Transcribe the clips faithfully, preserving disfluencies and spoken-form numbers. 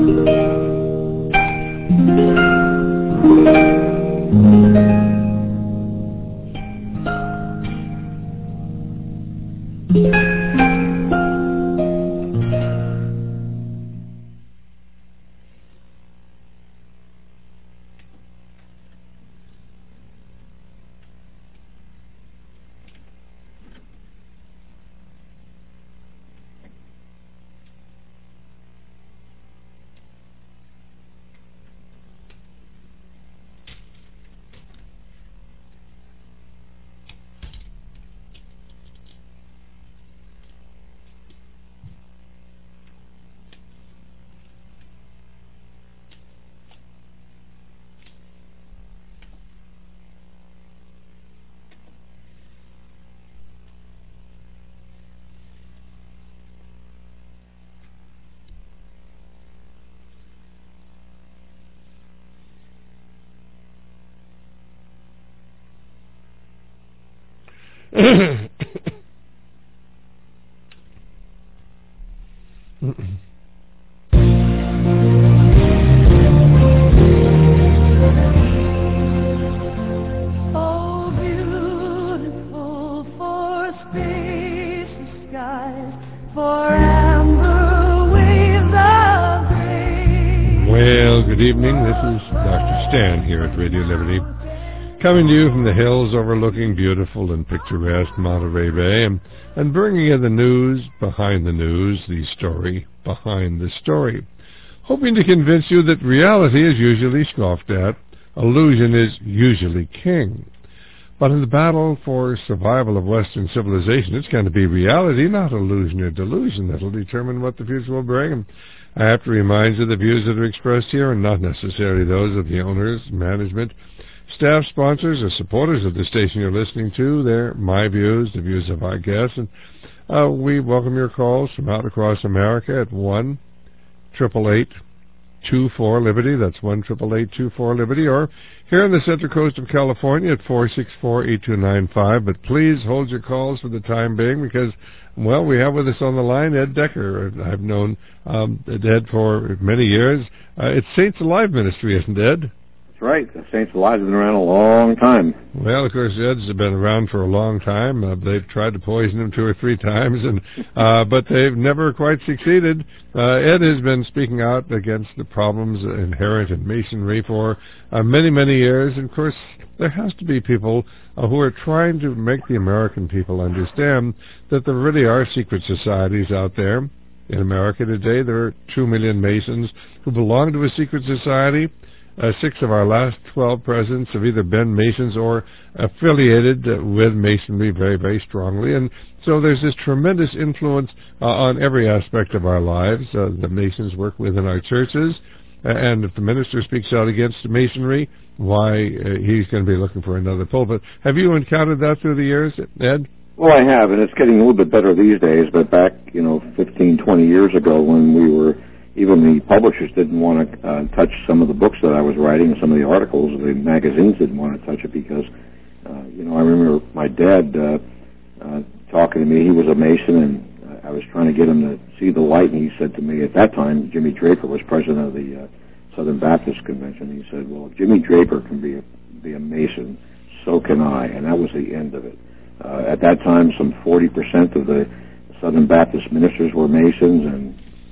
Coming to you from the hills overlooking beautiful and picturesque Monterey Bay, and, and bringing you the news behind the news, the story behind the story. Hoping to convince you that reality is usually scoffed at, illusion is usually king. But in the battle for survival of Western civilization, it's going to be reality, not illusion or delusion, that will determine what the future will bring. And I have to remind you the views that are expressed here are not necessarily those of the owners, management, staff, sponsors, or supporters of the station you're listening to. They're my views, the views of our guests, and uh, we welcome your calls from out across America at one triple eight two four Liberty. That's one triple eight two four Liberty, or here on the Central Coast of California at four six four eight two nine five. But please hold your calls for the time being, because, well, we have with us on the line Ed Decker. I've known um, Ed for many years. Uh, it's Saints Alive Ministry, isn't it, Ed? Right. The Saints Alive has been around a long time. Well, of course, Ed's been around for a long time. Uh, they've tried to poison him two or three times, and uh, but they've never quite succeeded. Uh, Ed has been speaking out against the problems inherent in Masonry for uh, many, many years. And, of course, there has to be people uh, who are trying to make the American people understand that there really are secret societies out there. In America today, there are two million Masons who belong to a secret society. Uh, six of our last twelve presidents have either been Masons or affiliated uh, with Masonry very, very strongly. And so there's this tremendous influence uh, on every aspect of our lives. Uh, the Masons work within our churches. Uh, and if the minister speaks out against Masonry, why, uh, he's going to be looking for another pulpit. Have you encountered that through the years, Ed? Well, I have, and it's getting a little bit better these days. But back, you know, fifteen, twenty years ago, when we were... even the publishers didn't want to uh, touch some of the books that I was writing, some of the articles. The magazines didn't want to touch it because, uh, you know, I remember my dad uh, uh, talking to me. He was a Mason, and I was trying to get him to see the light, and he said to me at that time, Jimmy Draper was president of the uh, Southern Baptist Convention. He said, well, if Jimmy Draper can be a, be a Mason, so can I, and that was the end of it. Uh, at that time, some forty percent of the Southern Baptist ministers were Masons, and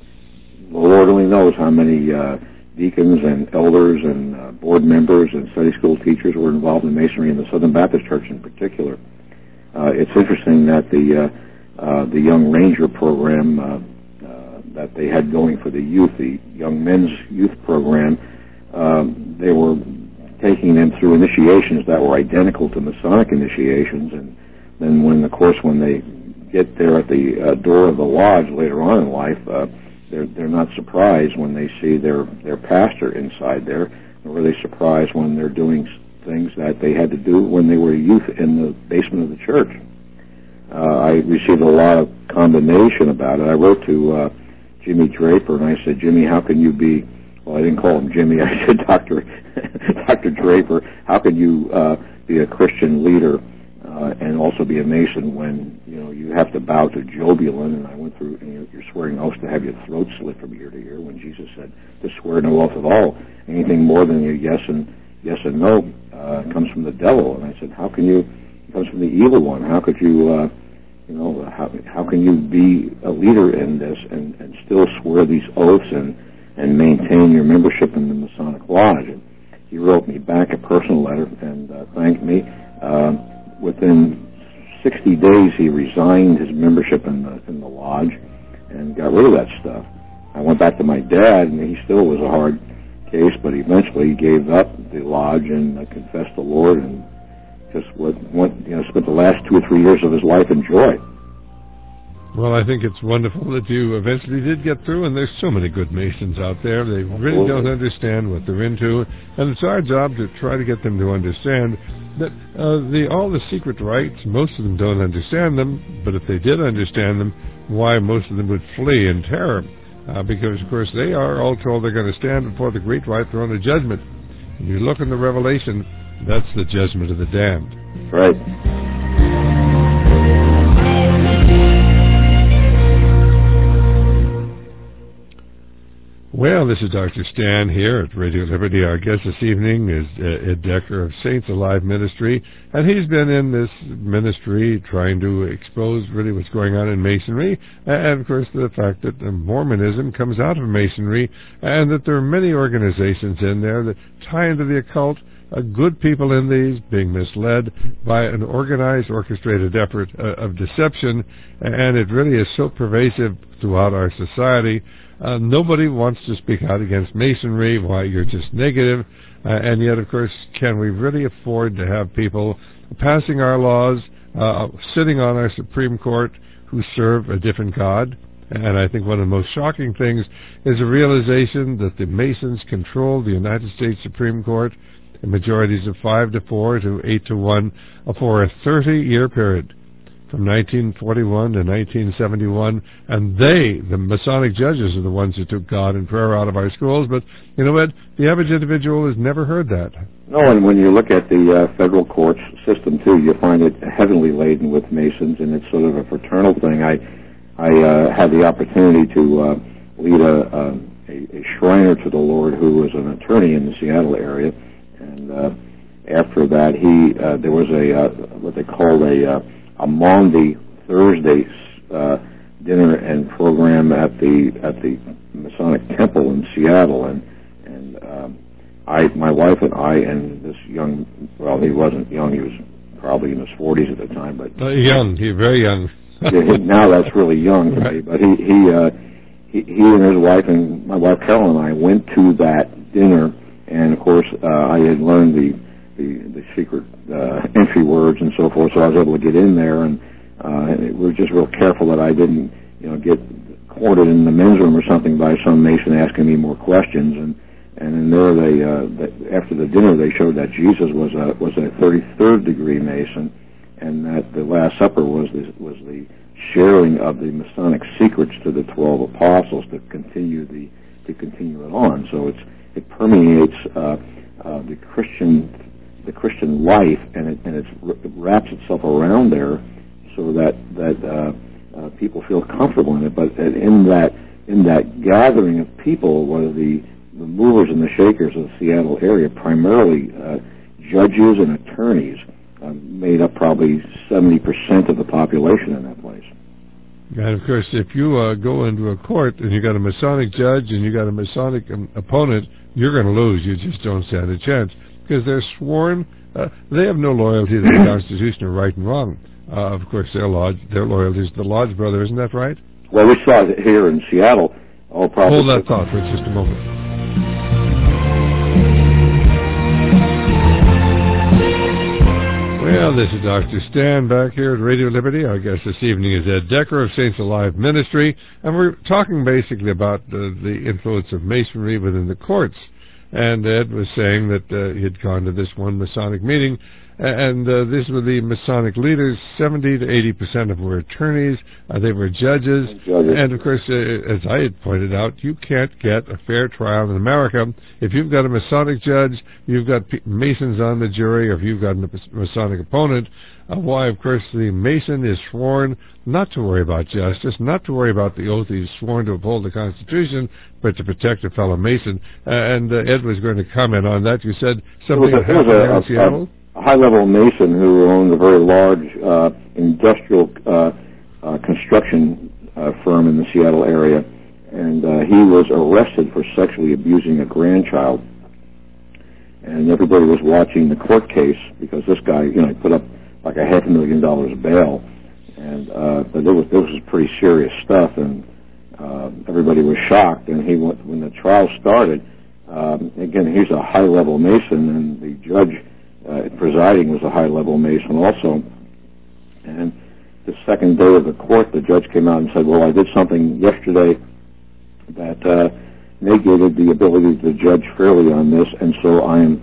the Lord only knows how many uh, deacons and elders and uh, board members and Sunday school teachers were involved in Masonry in the Southern Baptist Church in particular. Uh, it's interesting that the uh, uh, the Young Ranger program uh, uh, that they had going for the youth, the Young Men's Youth Program, um, they were taking them through initiations that were identical to Masonic initiations, and then when, of course, when they get there at the uh, door of the lodge later on in life, uh, They're, they're not surprised when they see their, their pastor inside there, nor are they surprised when they're doing things that they had to do when they were youth in the basement of the church. Uh, I received a lot of condemnation about it. I wrote to uh, Jimmy Draper, and I said, Jimmy, how can you be, well, I didn't call him Jimmy, I said Doctor Doctor Draper, how can you uh, be a Christian leader uh, and also be a Mason when, you know, you have to bow to Jobulin, and I went through, and you're, you're swearing oaths to have your throat slit from ear to ear, when Jesus said to swear no oath at all. Anything more than a yes and yes and no uh, comes from the devil. And I said, how can you, it comes from the evil one. How could you, uh, you know, how how can you be a leader in this and, and still swear these oaths and, and maintain your membership in the Masonic Lodge? And he wrote me back a personal letter and uh, thanked me. Uh, within sixty days, he resigned his membership in the in the lodge and got rid of that stuff. I went back to my dad, and he still was a hard case, but eventually he gave up the lodge and uh, confessed the Lord and just went, went, you know, spent the last two or three years of his life in joy. Well, I think it's wonderful that you eventually did get through, and there's so many good Masons out there. They really don't understand what they're into, and it's our job to try to get them to understand that uh, the all the secret rites, most of them don't understand them, but if they did understand them, why most of them would flee in terror, uh, because, of course, they are all told they're going to stand before the great white throne of judgment. When you look in the Revelation, that's the judgment of the damned. Right. Well, this is Doctor Stan here at Radio Liberty. Our guest this evening is uh, Ed Decker of Saints Alive Ministry, and he's been in this ministry trying to expose really what's going on in Masonry, and of course the fact that Mormonism comes out of Masonry, and that there are many organizations in there that tie into the occult, uh, good people in these being misled by an organized, orchestrated effort uh, of deception, and it really is so pervasive throughout our society. Uh, nobody wants to speak out against Masonry, why you're just negative, uh, and yet, of course, can we really afford to have people passing our laws, uh, sitting on our Supreme Court who serve a different God? And I think one of the most shocking things is the realization that the Masons control the United States Supreme Court in majorities of five to four to eight to one for a thirty-year period, from nineteen forty-one to nineteen seventy-one, and they, the Masonic judges, are the ones who took God and prayer out of our schools. But you know what? The average individual has never heard that. No, and when you look at the uh, federal courts system too, you find it heavily laden with Masons, and it's sort of a fraternal thing. I I uh, had the opportunity to uh, lead a, a a Shriner to the Lord who was an attorney in the Seattle area, and uh, after that, he uh, there was a uh, what they called a uh, a Maundy Thursday uh, dinner and program at the at the Masonic Temple in Seattle, and and um, I, my wife and I, and this young, well, he wasn't young, he was probably in his forties at the time, but uh, young, he very young. yeah, now that's really young to right. me. But he he, uh, he he and his wife and my wife Carol and I went to that dinner, and of course uh, I had learned the. the, the secret uh, entry words and so forth, so I was able to get in there, and uh, we were just real careful that I didn't, you know, get cornered in the men's room or something by some Mason asking me more questions, and and in there they, uh, they after the dinner they showed that Jesus was a was a thirty-third degree Mason, and that the Last Supper was the, was the sharing of the Masonic secrets to the twelve apostles to continue the to continue it on. So it's it permeates uh, uh, the Christian. the Christian life, and it, and it's, it wraps itself around there so that that uh, uh, people feel comfortable in it. But in that in that gathering of people, what are the, the movers and the shakers of the Seattle area, primarily uh, judges and attorneys, uh, made up probably seventy percent of the population in that place. And of course, if you uh, go into a court and you got a Masonic judge and you got a Masonic um, opponent, you're going to lose. You just don't stand a chance. Because they're sworn, uh, they have no loyalty to the Constitution or right and wrong. Uh, of course, their lodge, their loyalty is the Lodge Brother, isn't that right? Well, we saw it here in Seattle. All probably Hold that thought for just a moment. Well, this is Doctor Stan back here at Radio Liberty. Our guest this evening is Ed Decker of Saints Alive Ministry, and we're talking basically about uh, the influence of Masonry within the courts. And Ed was saying that uh, he had gone to this one Masonic meeting, and uh, these were the Masonic leaders. seventy to eighty percent of them were attorneys. Uh, they were judges. judges. And, of course, uh, as I had pointed out, you can't get a fair trial in America if you've got a Masonic judge, you've got P- Masons on the jury, or if you've got a Masonic opponent. Uh, why, of course, the Mason is sworn not to worry about justice, not to worry about the oath he's sworn to uphold the Constitution, but to protect a fellow Mason. Uh, and uh, Ed was going to comment on that. You said something a, happened a, in a, Seattle? A high-level Mason who owned a very large uh, industrial uh, uh, construction uh, firm in the Seattle area, and uh, he was arrested for sexually abusing a grandchild. And everybody was watching the court case because this guy, you know, he put up like a half a million dollars bail, and uh, but it was this was pretty serious stuff, and uh, everybody was shocked. And he went when the trial started. Um, again, he's a high-level Mason, and the judge uh, presiding was a high-level Mason also. And the second day of the court, the judge came out and said, "Well, I did something yesterday that uh, negated the ability to judge fairly on this, and so I am."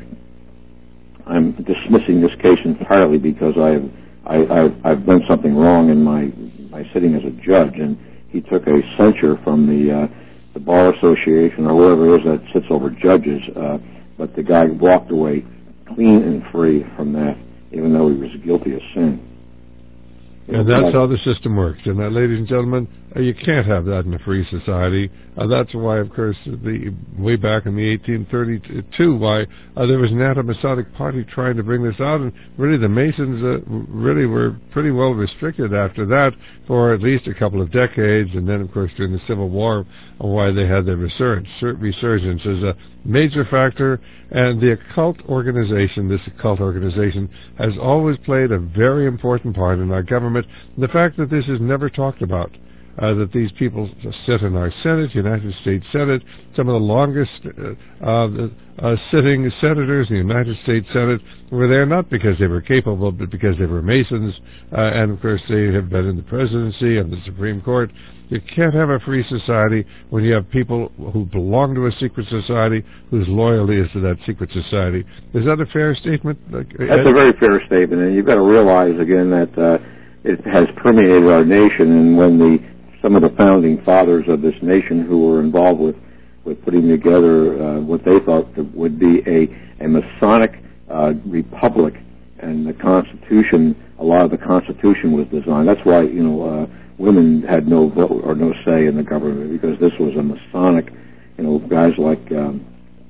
I'm dismissing this case entirely because I've I, I've, I've done something wrong in my my sitting as a judge, and he took a censure from the uh, the Bar Association or whoever it is that sits over judges. Uh, but the guy walked away clean and free from that, even though he was guilty of sin. And that's how the system works. And, uh, ladies and gentlemen, uh, you can't have that in a free society. Uh, that's why, of course, the way back in the eighteen thirty-two, why uh, there was an anti-Masonic party trying to bring this out. And really, the Masons uh, really were pretty well restricted after that for at least a couple of decades. And then, of course, during the Civil War, uh, why they had their resurgence, resurgence is a major factor. And the occult organization, this occult organization, has always played a very important part in our government. And the fact that this is never talked about, uh, that these people sit in our Senate, United States Senate, some of the longest uh, uh, uh, sitting senators in the United States Senate were there not because they were capable, but because they were Masons, uh, and of course they have been in the presidency and the Supreme Court. You can't have a free society when you have people who belong to a secret society whose loyalty is to that secret society. Is that a fair statement? That's a very fair statement, and you've got to realize again that uh, it has permeated our nation. And when the some of the founding fathers of this nation who were involved with with putting together uh, what they thought would be a a Masonic uh, republic, and the Constitution, a lot of the Constitution was designed. That's why you know. Uh, Women had no vote or no say in the government because this was a Masonic, you know, guys like um,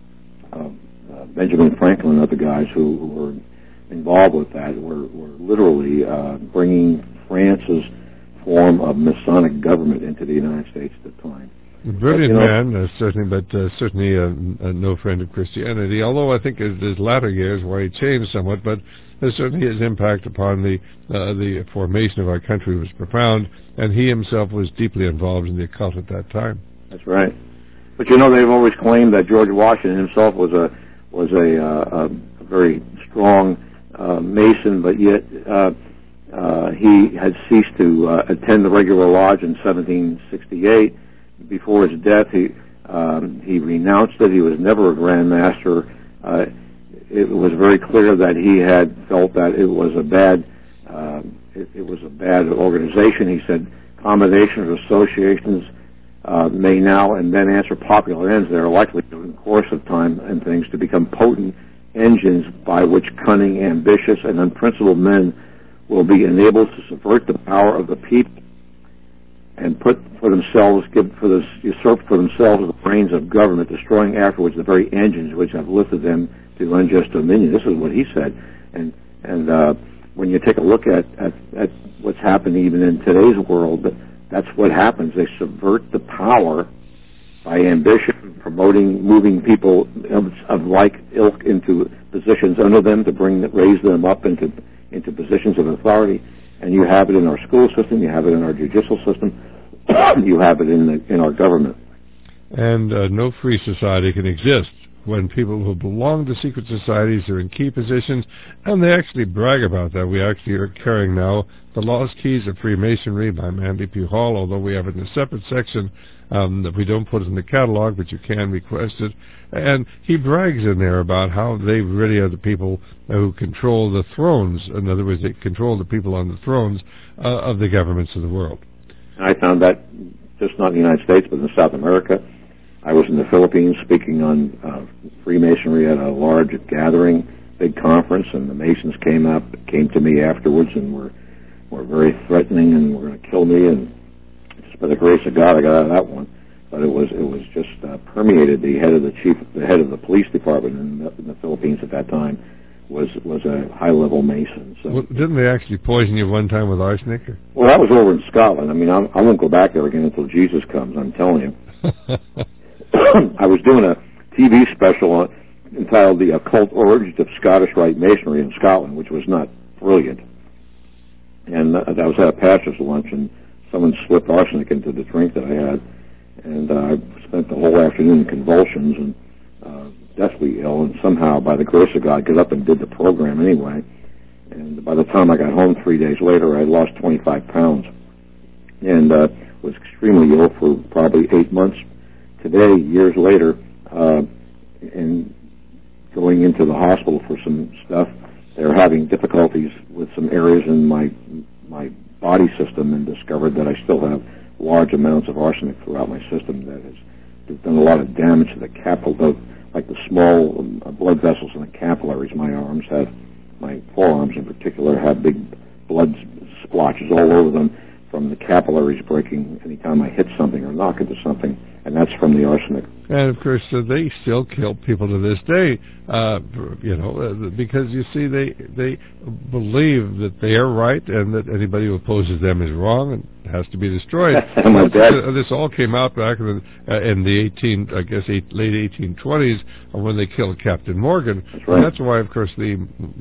uh, uh, Benjamin Franklin and other guys who, who were involved with that were, were literally uh, bringing France's form of Masonic government into the United States at the time. Brilliant but, you know, man, uh, certainly, but uh, certainly uh, uh, no friend of Christianity, although I think in his latter years where he changed somewhat, but uh, certainly his impact upon the uh, the formation of our country was profound, and he himself was deeply involved in the occult at that time. That's right. But you know, they've always claimed that George Washington himself was a was a, uh, a very strong uh, Mason, but yet uh, uh, he had ceased to uh, attend the regular lodge in seventeen sixty-eight. Before his death, he um, he renounced it. He was never a Grand Master. Uh, it was very clear that he had felt that it was a bad uh, it, it was a bad organization. He said combinations of associations uh, may now and then answer popular ends. They are likely, in the course of time and things, to become potent engines by which cunning, ambitious, and unprincipled men will be enabled to subvert the power of the people and put for themselves, give for this, usurp for themselves the reins of government, destroying afterwards the very engines which have lifted them to unjust dominion. This is what he said, and and uh, when you take a look at, at at what's happening even in today's world, that's what happens. They subvert the power by ambition, promoting, moving people of, of like ilk into positions under them to bring, raise them up into into positions of authority. And you have it in our school system, you have it in our judicial system, you have it in the, in our government. And uh, no free society can exist when people who belong to secret societies are in key positions, and they actually brag about that. We actually are carrying now The Lost Keys of Freemasonry by Manly P. Hall, although we have it in a separate section um, that we don't put it in the catalog, but you can request it. And he brags in there about how they really are the people who control the thrones. In other words, they control the people on the thrones uh, of the governments of the world. I found that just not in the United States, but in South America. I was in the Philippines speaking on uh, Freemasonry at a large gathering, big conference, and the Masons came up, came to me afterwards, and were were very threatening and were going to kill me. And just by the grace of God, I got out of that one. But it was it was just uh, permeated. The head of the chief, the head of the police department in the, in the Philippines at that time was was a high level Mason. So well, didn't they actually poison you one time with arsenic? Or? Well, that was over in Scotland. I mean, I'm, I won't go back there again until Jesus comes. I'm telling you. I was doing a T V special on, entitled "The Occult Origins of Scottish Rite Masonry in Scotland," which was not brilliant. And uh, I was at a pastor's lunch, and someone slipped arsenic into the drink that I had, and uh, I spent the whole afternoon in convulsions and uh, deathly ill. And somehow, by the grace of God, got up and did the program anyway. And by the time I got home three days later, I had lost twenty-five pounds, and uh, was extremely ill for probably eight months. Today, years later, uh, and going into the hospital for some stuff, they're having difficulties with some areas in my my body system, and discovered that I still have large amounts of arsenic throughout my system that has done a lot of damage to the capillary, like the small um, blood vessels in the capillaries. My arms have, my forearms in particular, have big blood splotches all over them from the capillaries breaking anytime I hit something or knock into something, and that's from the arsenic. And, of course, uh, they still kill people to this day, uh, you know, uh, because, you see, they they believe that they are right and that anybody who opposes them is wrong and has to be destroyed. My dad. Uh, this all came out back in the, uh, in the eighteen, I guess, eight, late eighteen twenties when they killed Captain Morgan. That's right. And that's why, of course, the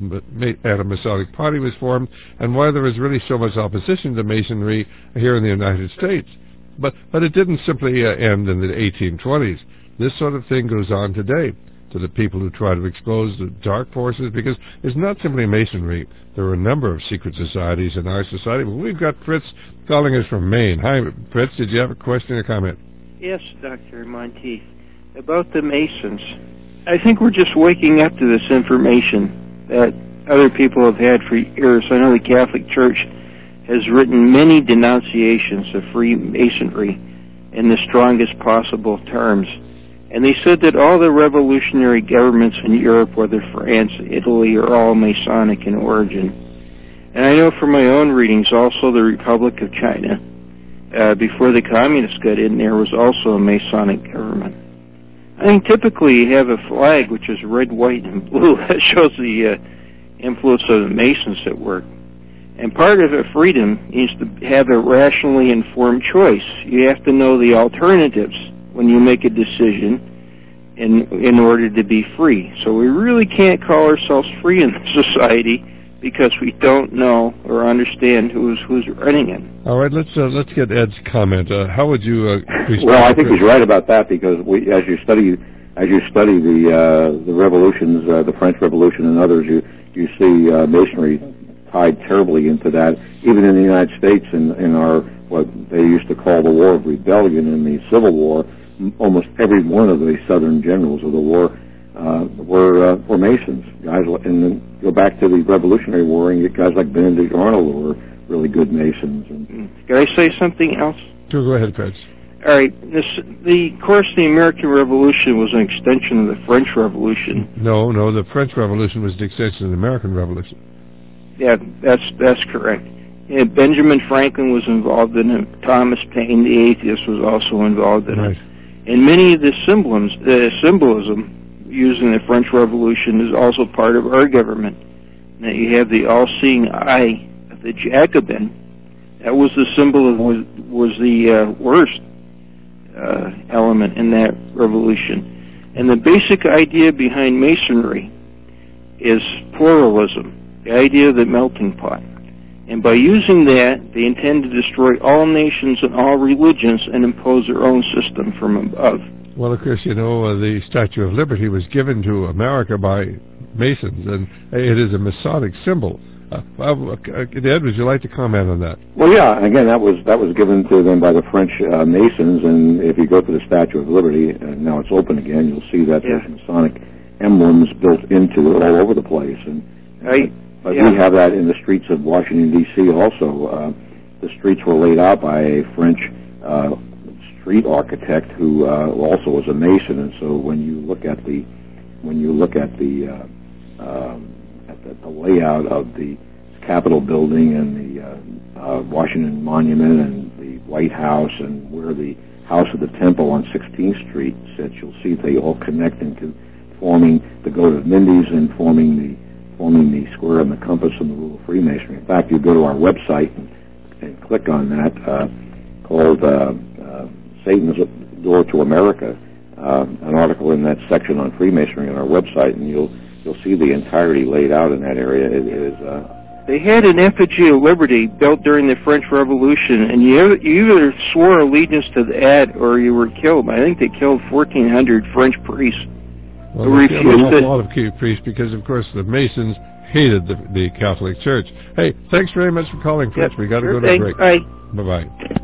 Anti-Masonic Party was formed, and why there was really so much opposition to Masonry here in the United States. But but it didn't simply uh, end in the eighteen twenties. This sort of thing goes on today to the people who try to expose the dark forces, because it's not simply Masonry. There are a number of secret societies in our society. Well, we've got Fritz calling us from Maine. Hi, Fritz. Did you have a question or comment? Yes, Doctor Monteith. About the Masons, I think we're just waking up to this information that other people have had for years. I know the Catholic Church has written many denunciations of Freemasonry in the strongest possible terms. And they said that all the revolutionary governments in Europe, whether France, Italy, are all Masonic in origin. And I know from my own readings also the Republic of China, uh, before the communists got in there, was also a Masonic government. I think typically you have a flag which is red, white, and blue. That shows the uh, influence of the Masons at work. And part of a freedom is to have a rationally informed choice. You have to know the alternatives when you make a decision in in order to be free. So we really can't call ourselves free in this society because we don't know or understand who's who's running it. All right, let's uh, let's get Ed's comment. Uh, how would you? Uh, well, I think he's right about that, because we, as you study as you study the uh, the revolutions, uh, the French Revolution and others, you you see uh, Masonry tied terribly into that. Even in the United States, in, in our what they used to call the War of Rebellion and the Civil War, almost every one of the Southern generals of the war uh, were uh, were Masons. Guys, and then go back to the Revolutionary War, and you get guys like Benedict Arnold who were really good Masons. And can I say something else? Sure, go ahead, Fritz. All right. This, the, of course, the American Revolution was an extension of the French Revolution. No, no, the French Revolution was the extension of the American Revolution. Yeah, that's that's correct. Yeah, Benjamin Franklin was involved in it. Thomas Paine, the atheist, was also involved in right. it. And many of the symbols, uh, symbolism used in the French Revolution is also part of our government. Now you have the all-seeing eye of the Jacobin. That was the symbol of was, was the uh, worst uh, element in that revolution. And the basic idea behind Masonry is pluralism. The idea of the melting pot. And by using that, they intend to destroy all nations and all religions and impose their own system from above. Well, of course, you know, uh, the Statue of Liberty was given to America by Masons, and it is a Masonic symbol. Uh, uh, Ed, would you like to comment on that? Well, yeah. Again, that was that was given to them by the French uh, Masons, and if you go to the Statue of Liberty, and now it's open again, you'll see that yeah. there's Masonic emblems built into it all over the place. And right. But yeah. we have that in the streets of Washington, D C also. Uh, the streets were laid out by a French uh, street architect who uh, also was a Mason, and so when you look at the when you look at the uh, um, at the, the layout of the Capitol building and the uh, uh, Washington Monument and the White House and where the House of the Temple on sixteenth Street sits, you'll see they all connect into forming the Goat of Mindy's and forming the forming the square and the compass and the rule of Freemasonry. In fact, you go to our website and, and click on that, uh, called uh, uh, Satan's Door to America, uh, an article in that section on Freemasonry on our website, and you'll you'll see the entirety laid out in that area. It is. Uh, they had an effigy of liberty built during the French Revolution, and you, you either swore allegiance to that or you were killed. I think they killed fourteen hundred French priests. Well, they killed an awful lot of key priests because, of course, the Masons hated the, the Catholic Church. Hey, thanks very much for calling, Fritz. Yep, We got to sure go to thing. a break. Bye. Bye-bye.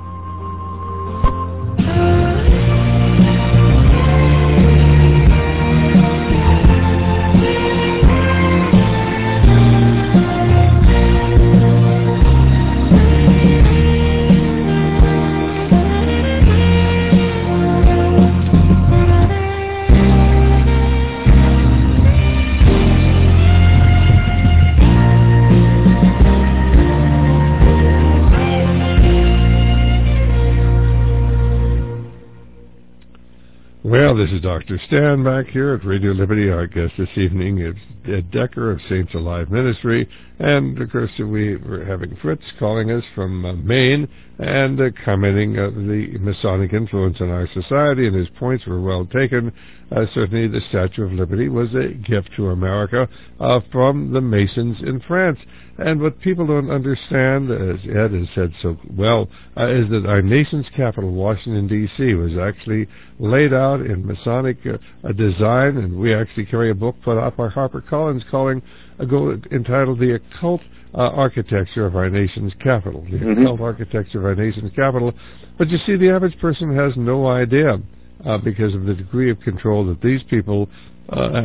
Well, this is Doctor Stan back here at Radio Liberty. Our guest this evening is Ed Decker of Saints Alive Ministry. And, of course, we were having Fritz calling us from uh, Maine and uh, commenting on the Masonic influence in our society, and his points were well taken. Uh, certainly the Statue of Liberty was a gift to America uh, from the Masons in France. And what people don't understand, as Ed has said so well, uh, is that our nation's capital, Washington, D C, was actually laid out in Masonic uh, design, and we actually carry a book put out by HarperCollins calling, uh, go, entitled The Occult uh, Architecture of Our Nation's Capital. The mm-hmm. Occult Architecture of Our Nation's Capital. But you see, the average person has no idea uh, because of the degree of control that these people uh,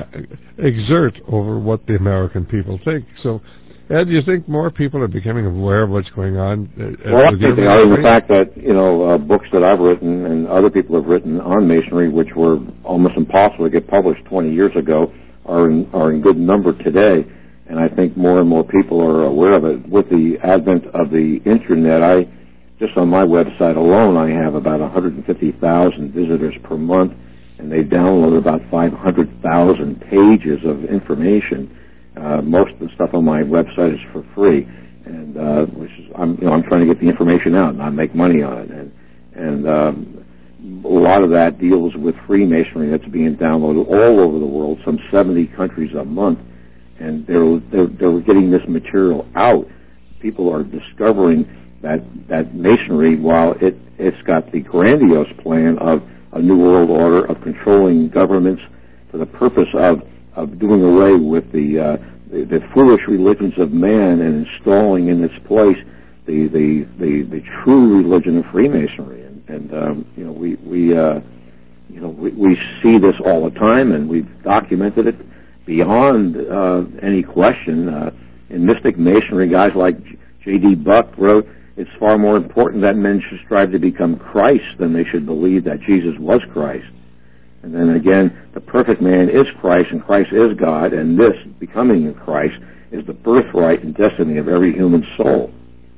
exert over what the American people think. So, Ed, do you think more people are becoming aware of what's going on? Uh, well, I think they are in the fact that, you know, uh, books that I've written and other people have written on Masonry, which were almost impossible to get published twenty years ago, are in, are in good number today. And I think more and more people are aware of it. With the advent of the Internet, I just on my website alone, I have about one hundred fifty thousand visitors per month, and they download about five hundred thousand pages of information. Uh, most of the stuff on my website is for free, and uh, which is I'm you know I'm trying to get the information out and I make money on it, and and um, a lot of that deals with Freemasonry that's being downloaded all over the world, some seventy countries a month, and they're they're, they're getting this material out. People are discovering that that Masonry, while it it's got the grandiose plan of a new world order of controlling governments for the purpose of of doing away with the, uh, the the foolish religions of man and installing in its place the the, the, the true religion of Freemasonry. And, and um, you know, we we uh, you know we, we see this all the time, and we've documented it beyond uh, any question. Uh, in Mystic Masonry, guys like J D Buck wrote, "It's far more important that men should strive to become Christ than they should believe that Jesus was Christ." And then again, the perfect man is Christ, and Christ is God, and this, becoming of Christ, is the birthright and destiny of every human soul.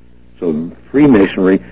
So Freemasonry,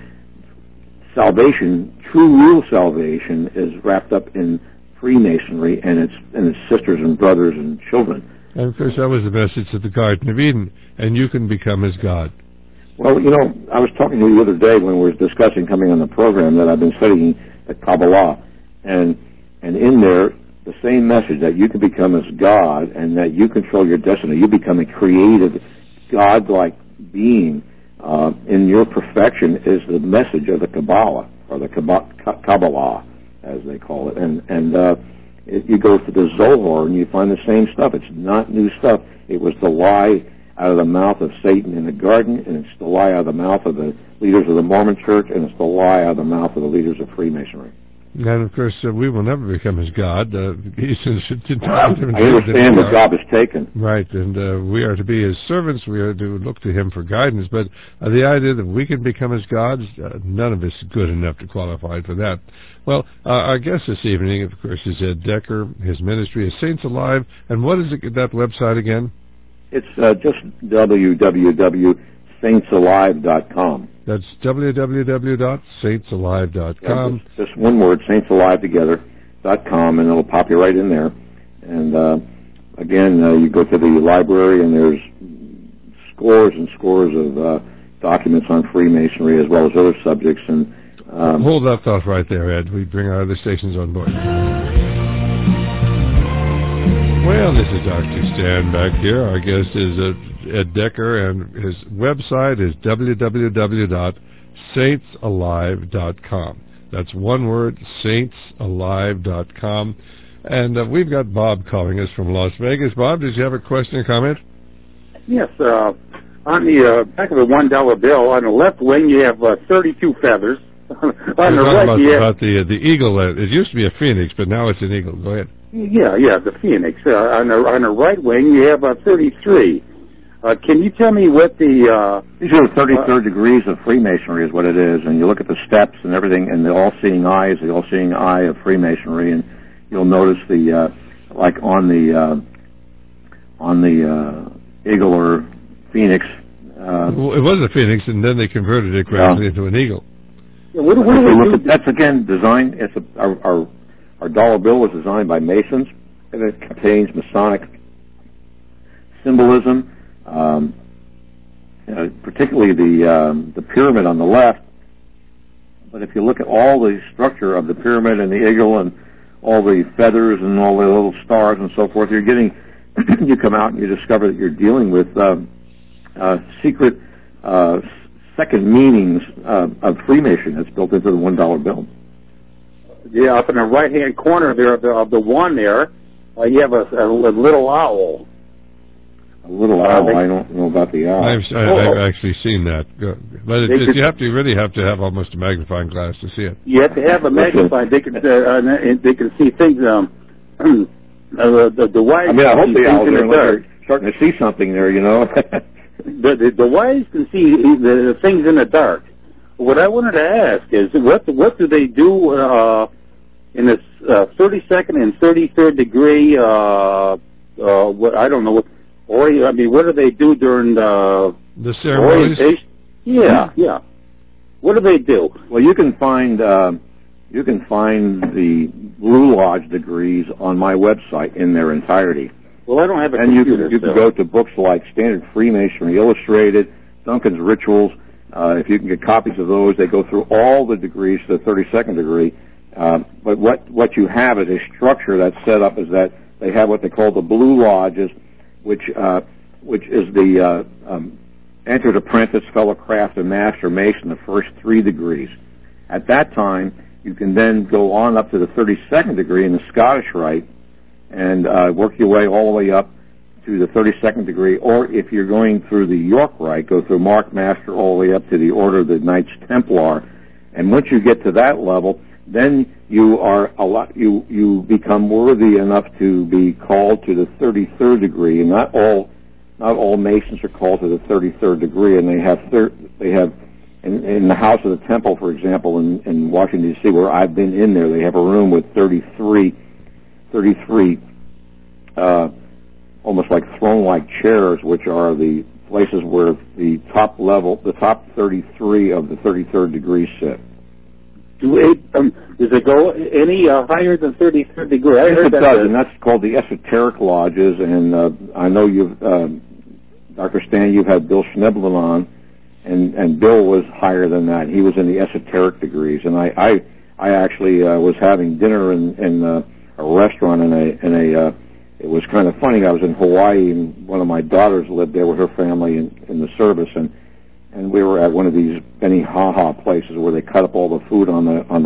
salvation, true real salvation, is wrapped up in Freemasonry and its and its sisters and brothers and children. And of course, that was the message of the Garden of Eden, and you can become as God. Well, you know, I was talking to you the other day when we were discussing coming on the program that I've been studying the Kabbalah, and And in there, the same message that you can become as God and that you control your destiny. You become a creative, God-like being uh, in your perfection is the message of the Kabbalah or the Kabbalah. as they call it. And and uh, it, you go to the Zohar and you find the same stuff. It's not new stuff. It was the lie out of the mouth of Satan in the garden, and it's the lie out of the mouth of the leaders of the Mormon Church, and it's the lie out of the mouth of the leaders of Freemasonry. And, of course, uh, we will never become his God. Uh, he I understand the job is taken. Right, and uh, we are to be his servants. We are to look to him for guidance. But uh, the idea that we can become his gods, uh, none of us is good enough to qualify for that. Well, uh, our guest this evening, of course, is Ed Decker. His ministry is Saints Alive. And what is it, that website again? It's uh, just w w w dot saints alive dot com. That's w w w dot saints alive dot com. Yeah, just, just one word, saints alive together dot com, and it'll pop you right in there. And uh, again, uh, you go to the library, and there's scores and scores of uh, documents on Freemasonry as well as other subjects. And um, hold that thought right there, Ed. We bring our other stations on board. Well, this is Doctor Stan back here. Our guest is uh, Ed Decker, and his website is w w w dot saints alive dot com. That's one word, saints alive dot com. And uh, we've got Bob calling us from Las Vegas. Bob, did you have a question or comment? Yes. Uh, on the uh, back of the one dollar bill, on the left wing, you have uh, thirty-two feathers. on We're the right, about, you have... about the, uh, the eagle. Uh, it used to be a phoenix, but now it's an eagle. Go ahead. Yeah, yeah, the Phoenix. Uh, on the on the right wing, you have uh, thirty-three. Uh, can you tell me what the... Uh, These are the thirty-third uh, degrees of Freemasonry is what it is, and you look at the steps and everything, and the all-seeing eye is the all-seeing eye of Freemasonry, and you'll notice the, uh, like on the, uh, on the uh, eagle or phoenix... Uh, well, it was a phoenix, and then they converted it gradually yeah. into an eagle. Yeah, what, what do we do? At, that's, again, design. It's a, our, our, our dollar bill was designed by Masons, and it contains Masonic symbolism, um, uh, particularly the um, the pyramid on the left. But if you look at all the structure of the pyramid and the eagle and all the feathers and all the little stars and so forth, you're getting, you come out and you discover that you're dealing with um, uh, secret uh, second meanings uh, of Freemason that's built into the one dollar bill. Yeah, up in the right-hand corner there of the, of the one there, uh, you have a, a, a little owl. A little owl. Uh, I don't know about the owl. I've, I, oh. I've actually seen that, but it, it, you have to you really have to have almost a magnifying glass to see it. You have to have a magnifying. They can uh, uh, they can see things. Um, uh, the the wise. I mean, I hope the owls are starting to see something there. You know, the, the the wise can see the, the things in the dark. What I wanted to ask is, what what do they do uh, in this uh, thirty-second and thirty-third degree? Uh, uh, what I don't know what. Or, I mean, what do they do during the, the ceremonies? Orientation? Yeah, yeah. What do they do? Well, you can find uh, you can find the Blue Lodge degrees on my website in their entirety. Well, I don't have a and computer. And you can you so. can go to books like Standard Freemasonry Illustrated, Duncan's Rituals. Uh, if you can get copies of those, they go through all the degrees to the thirty-second degree. Uh, but what what you have is a structure that's set up is that they have what they call the Blue Lodges, which uh, which is the uh, um, entered apprentice, fellow craft, and master mason, the first three degrees. At that time, you can then go on up to the thirty-second degree in the Scottish Rite and uh, work your way all the way up to the thirty-second degree. Or if you're going through the York Rite, go through Mark Master all the way up to the Order of the Knights Templar. And once you get to that level, then you are a lot, you you become worthy enough to be called to the thirty-third degree, and not all not all Masons are called to the thirty-third degree, and they have thir- they have in, in the House of the Temple, for example, in, in Washington D C, where I've been in there, they have a room with thirty-three, thirty-three uh, almost like throne-like chairs, which are the places where the top level, the top thirty-three of the thirty-third degree sit. Do it, um, does it go any uh, higher than thirty-third degree? I yes, heard it that does, and that's called the esoteric lodges. And uh, I know you've, uh, Doctor Stan, you've had Bill Schneblin on, and, and Bill was higher than that. He was in the esoteric degrees, and I I, I actually uh, was having dinner in, in uh, a restaurant in a in a. Uh, it was kind of funny. I was in Hawaii, and one of my daughters lived there with her family in, in the service, and. And we were at one of these Benny Ha Ha places where they cut up all the food on the on the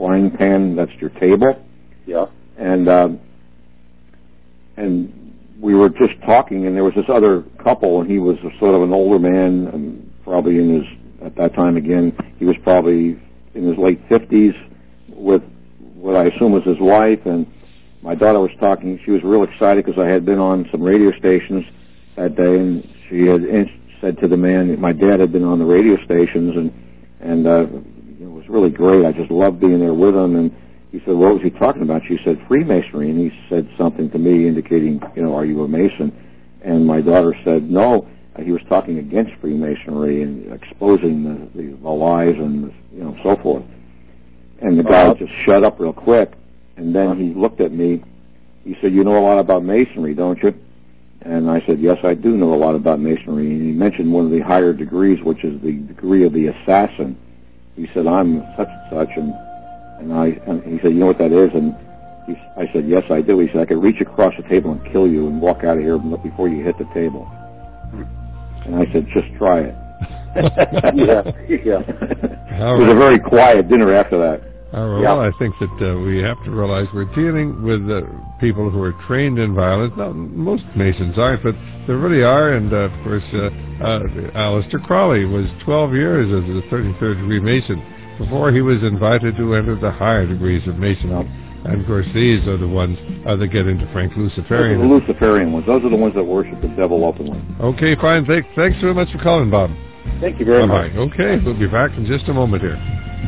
frying pan, that's your table. Yeah. And um, and we were just talking, and there was this other couple, and he was a, sort of an older man, and probably in his, at that time again, he was probably in his late fifties with what I assume was his wife, and my daughter was talking. She was real excited because I had been on some radio stations that day, and she had said to the man that my dad had been on the radio stations, and and uh, it was really great. I just loved being there with him. And he said, "What was he talking about?" She said, "Freemasonry," and he said something to me indicating, you know, "Are you a Mason?" And my daughter said, "No." He was talking against Freemasonry and exposing the, the, the lies and, you know, so forth. And the guy uh, just shut up real quick, and then he looked at me. He said, "You know a lot about Masonry, don't you?" And I said, "Yes, I do know a lot about Masonry." And he mentioned one of the higher degrees, which is the degree of the assassin. He said, "I'm such and such," and and I and he said, "You know what that is?" And he, I said, "Yes, I do." He said, "I could reach across the table and kill you and walk out of here before you hit the table." And I said, "Just try it." yeah, yeah. It was a very quiet dinner after that. Uh, well, yeah. I think that uh, we have to realize we're dealing with uh, people who are trained in violence. Now, most Masons aren't, but there really are. And, uh, of course, uh, uh, Aleister Crowley was twelve years as a thirty-third degree Mason before he was invited to enter the higher degrees of Masonry. And, of course, these are the ones uh, that get into Frank Luciferian. Those are the Luciferian ones. Those are the ones that worship the devil openly. Okay, fine. Thanks, thanks very much for calling, Bob. Thank you very Bye-bye. much. Okay, we'll be back in just a moment here.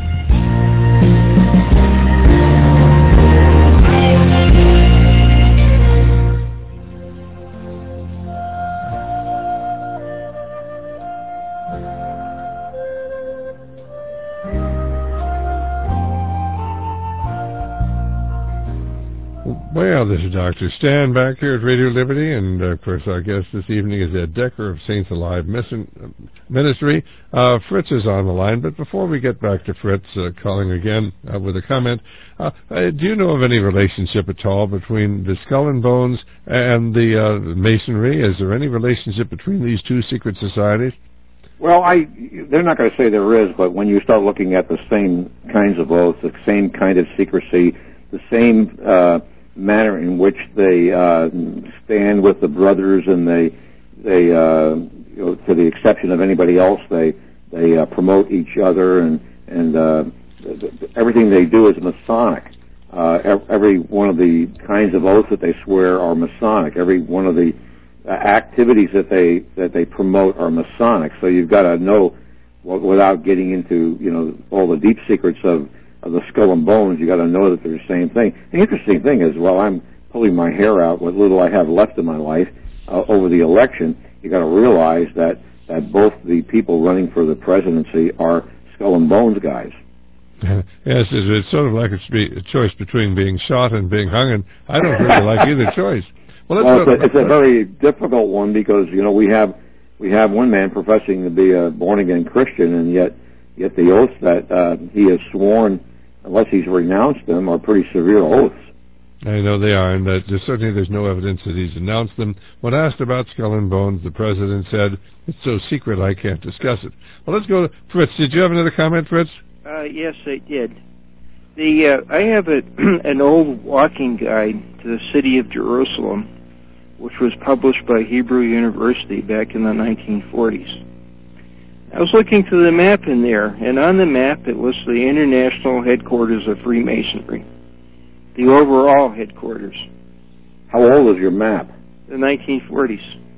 Well, this is Doctor Stan back here at Radio Liberty, and uh, of course our guest this evening is Ed Decker of Saints Alive Ministry. Uh, Fritz is on the line, but before we get back to Fritz uh, calling again uh, with a comment, uh, uh, do you know of any relationship at all between the Skull and Bones and the uh, Masonry? Is there any relationship between these two secret societies? Well, I they're not going to say there is, but when you start looking at the same kinds of oaths, the same kind of secrecy, the same uh, manner in which they uh, stand with the brothers, and they they uh, you know, to the exception of anybody else, they they uh, promote each other, and and uh, everything they do is Masonic. Uh, every one of the kinds of oaths that they swear are Masonic. Every one of the uh, activities that they that they promote are Masonic. So you've got to know, without getting into you know all the deep secrets of of the Skull and Bones, you got to know that they're the same thing. The interesting thing is, while I'm pulling my hair out, what little I have left in my life uh, over the election, you got to realize that that both the people running for the presidency are Skull and Bones guys. Yes, it's sort of like a choice between being shot and being hung, and I don't really like either choice. Well, well it's, a, it's a very difficult one because you know we have we have one man professing to be a born again Christian, and yet yet the oaths that uh, he has sworn, unless he's renounced them, are pretty severe oaths. I know they are, and that certainly there's no evidence that he's announced them. When asked about Skull and Bones, the president said, "It's so secret I can't discuss it." Well, let's go to Fritz. Did you have another comment, Fritz? Uh, yes, I did. The uh, I have a, an old walking guide to the city of Jerusalem, which was published by Hebrew University back in the nineteen forties. I was looking through the map in there, and on the map it was the international headquarters of Freemasonry, the overall headquarters. How old is your map? The nineteen forties.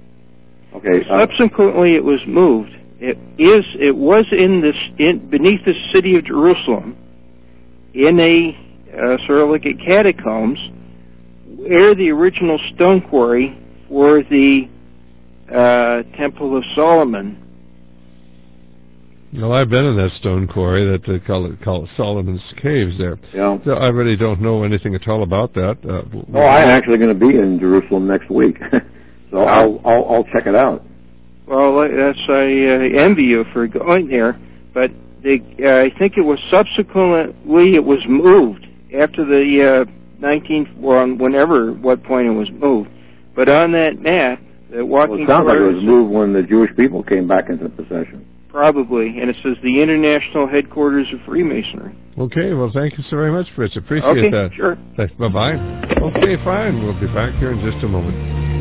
Okay. Uh, Subsequently, it was moved. It is. It was in this in, beneath the city of Jerusalem, in a uh, sort of like a catacombs, where the original stone quarry for the uh, Temple of Solomon. Well, I've been in that stone quarry that they call it, call it Solomon's Caves there. Yeah. So I really don't know anything at all about that. Uh, no, I'm actually going to be in Jerusalem next week, so I'll, I'll I'll check it out. Well, that's I uh, envy you for going there, but they, uh, I think it was subsequently it was moved after the uh, nineteen well, whenever what point it was moved. But on that map, the walking well, it sounds like it was is, moved when the Jewish people came back into possession. probably. And it says the International Headquarters of Freemasonry. Okay, well, thank you so very much, Fritz. Appreciate okay, that. Sure. Thanks. Bye-bye. Okay, fine. We'll be back here in just a moment.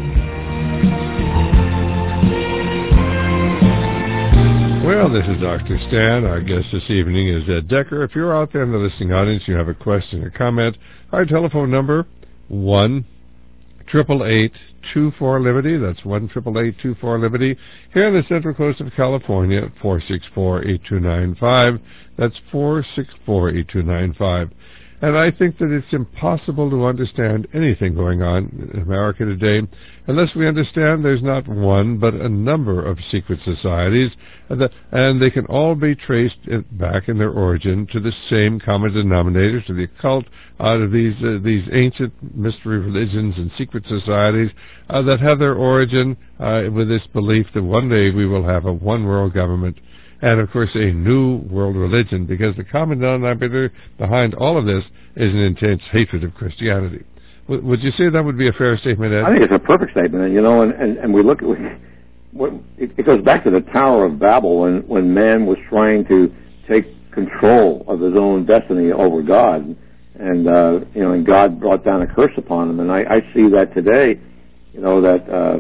Well, this is Doctor Stan. Our guest this evening is Ed Decker. If you're out there in the listening audience, you have a question or comment, our telephone number, one eight eight eight, two four, Liberty. That's one eight eight eight, two four, Liberty. Here on the Central Coast of California, four six four, eight two nine five. That's four six four, eight two nine five. And I think that it's impossible to understand anything going on in America today unless we understand there's not one but a number of secret societies, and, that, and they can all be traced back in their origin to the same common denominator, to the occult, out of these uh, these ancient mystery religions and secret societies uh, that have their origin uh, with this belief that one day we will have a one-world government. And, of course, a new world religion, because the common denominator behind all of this is an intense hatred of Christianity. W- would you say that would be a fair statement, Ed? I think it's a perfect statement. You know, and, and, and we look at what it, it goes back to the Tower of Babel when, when man was trying to take control of his own destiny over God, and uh, you know, and God brought down a curse upon him. And I, I see that today. You know, that uh,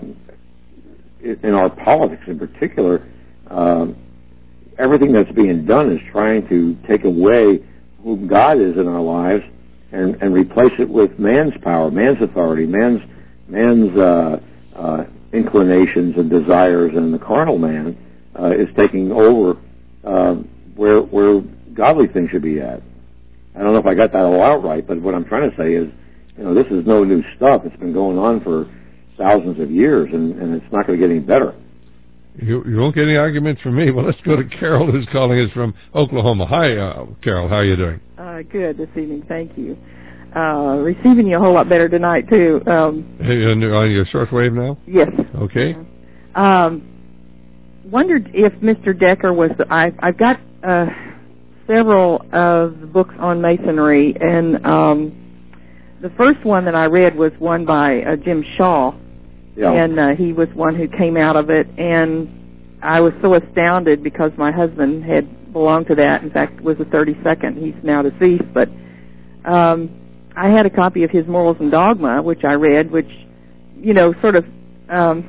in our politics in particular. Uh, Everything that's being done is trying to take away who God is in our lives and, and replace it with man's power, man's authority, man's man's uh, uh, inclinations and desires, and the carnal man uh, is taking over uh, where where godly things should be at. I don't know if I got that all out right, but what I'm trying to say is, you know, this is no new stuff. It's been going on for thousands of years, and, and it's not going to get any better. You, you won't get any arguments from me. Well, let's go to Carol, who's calling us from Oklahoma. Hi, uh, Carol. How are you doing? Uh, good this evening. Thank you. Uh, receiving you a whole lot better tonight, too. Um, hey, on your shortwave now? Yes. Okay. Uh, um, wondered if Mister Decker was... I, I've got uh, several of the books on Masonry, and um, the first one that I read was one by uh, Jim Shaw. Yeah. And uh, he was one who came out of it, and I was so astounded because my husband had belonged to that. In fact, was the thirty-second. He's now deceased, but um, I had a copy of his Morals and Dogma, which I read, which, you know, sort of, um,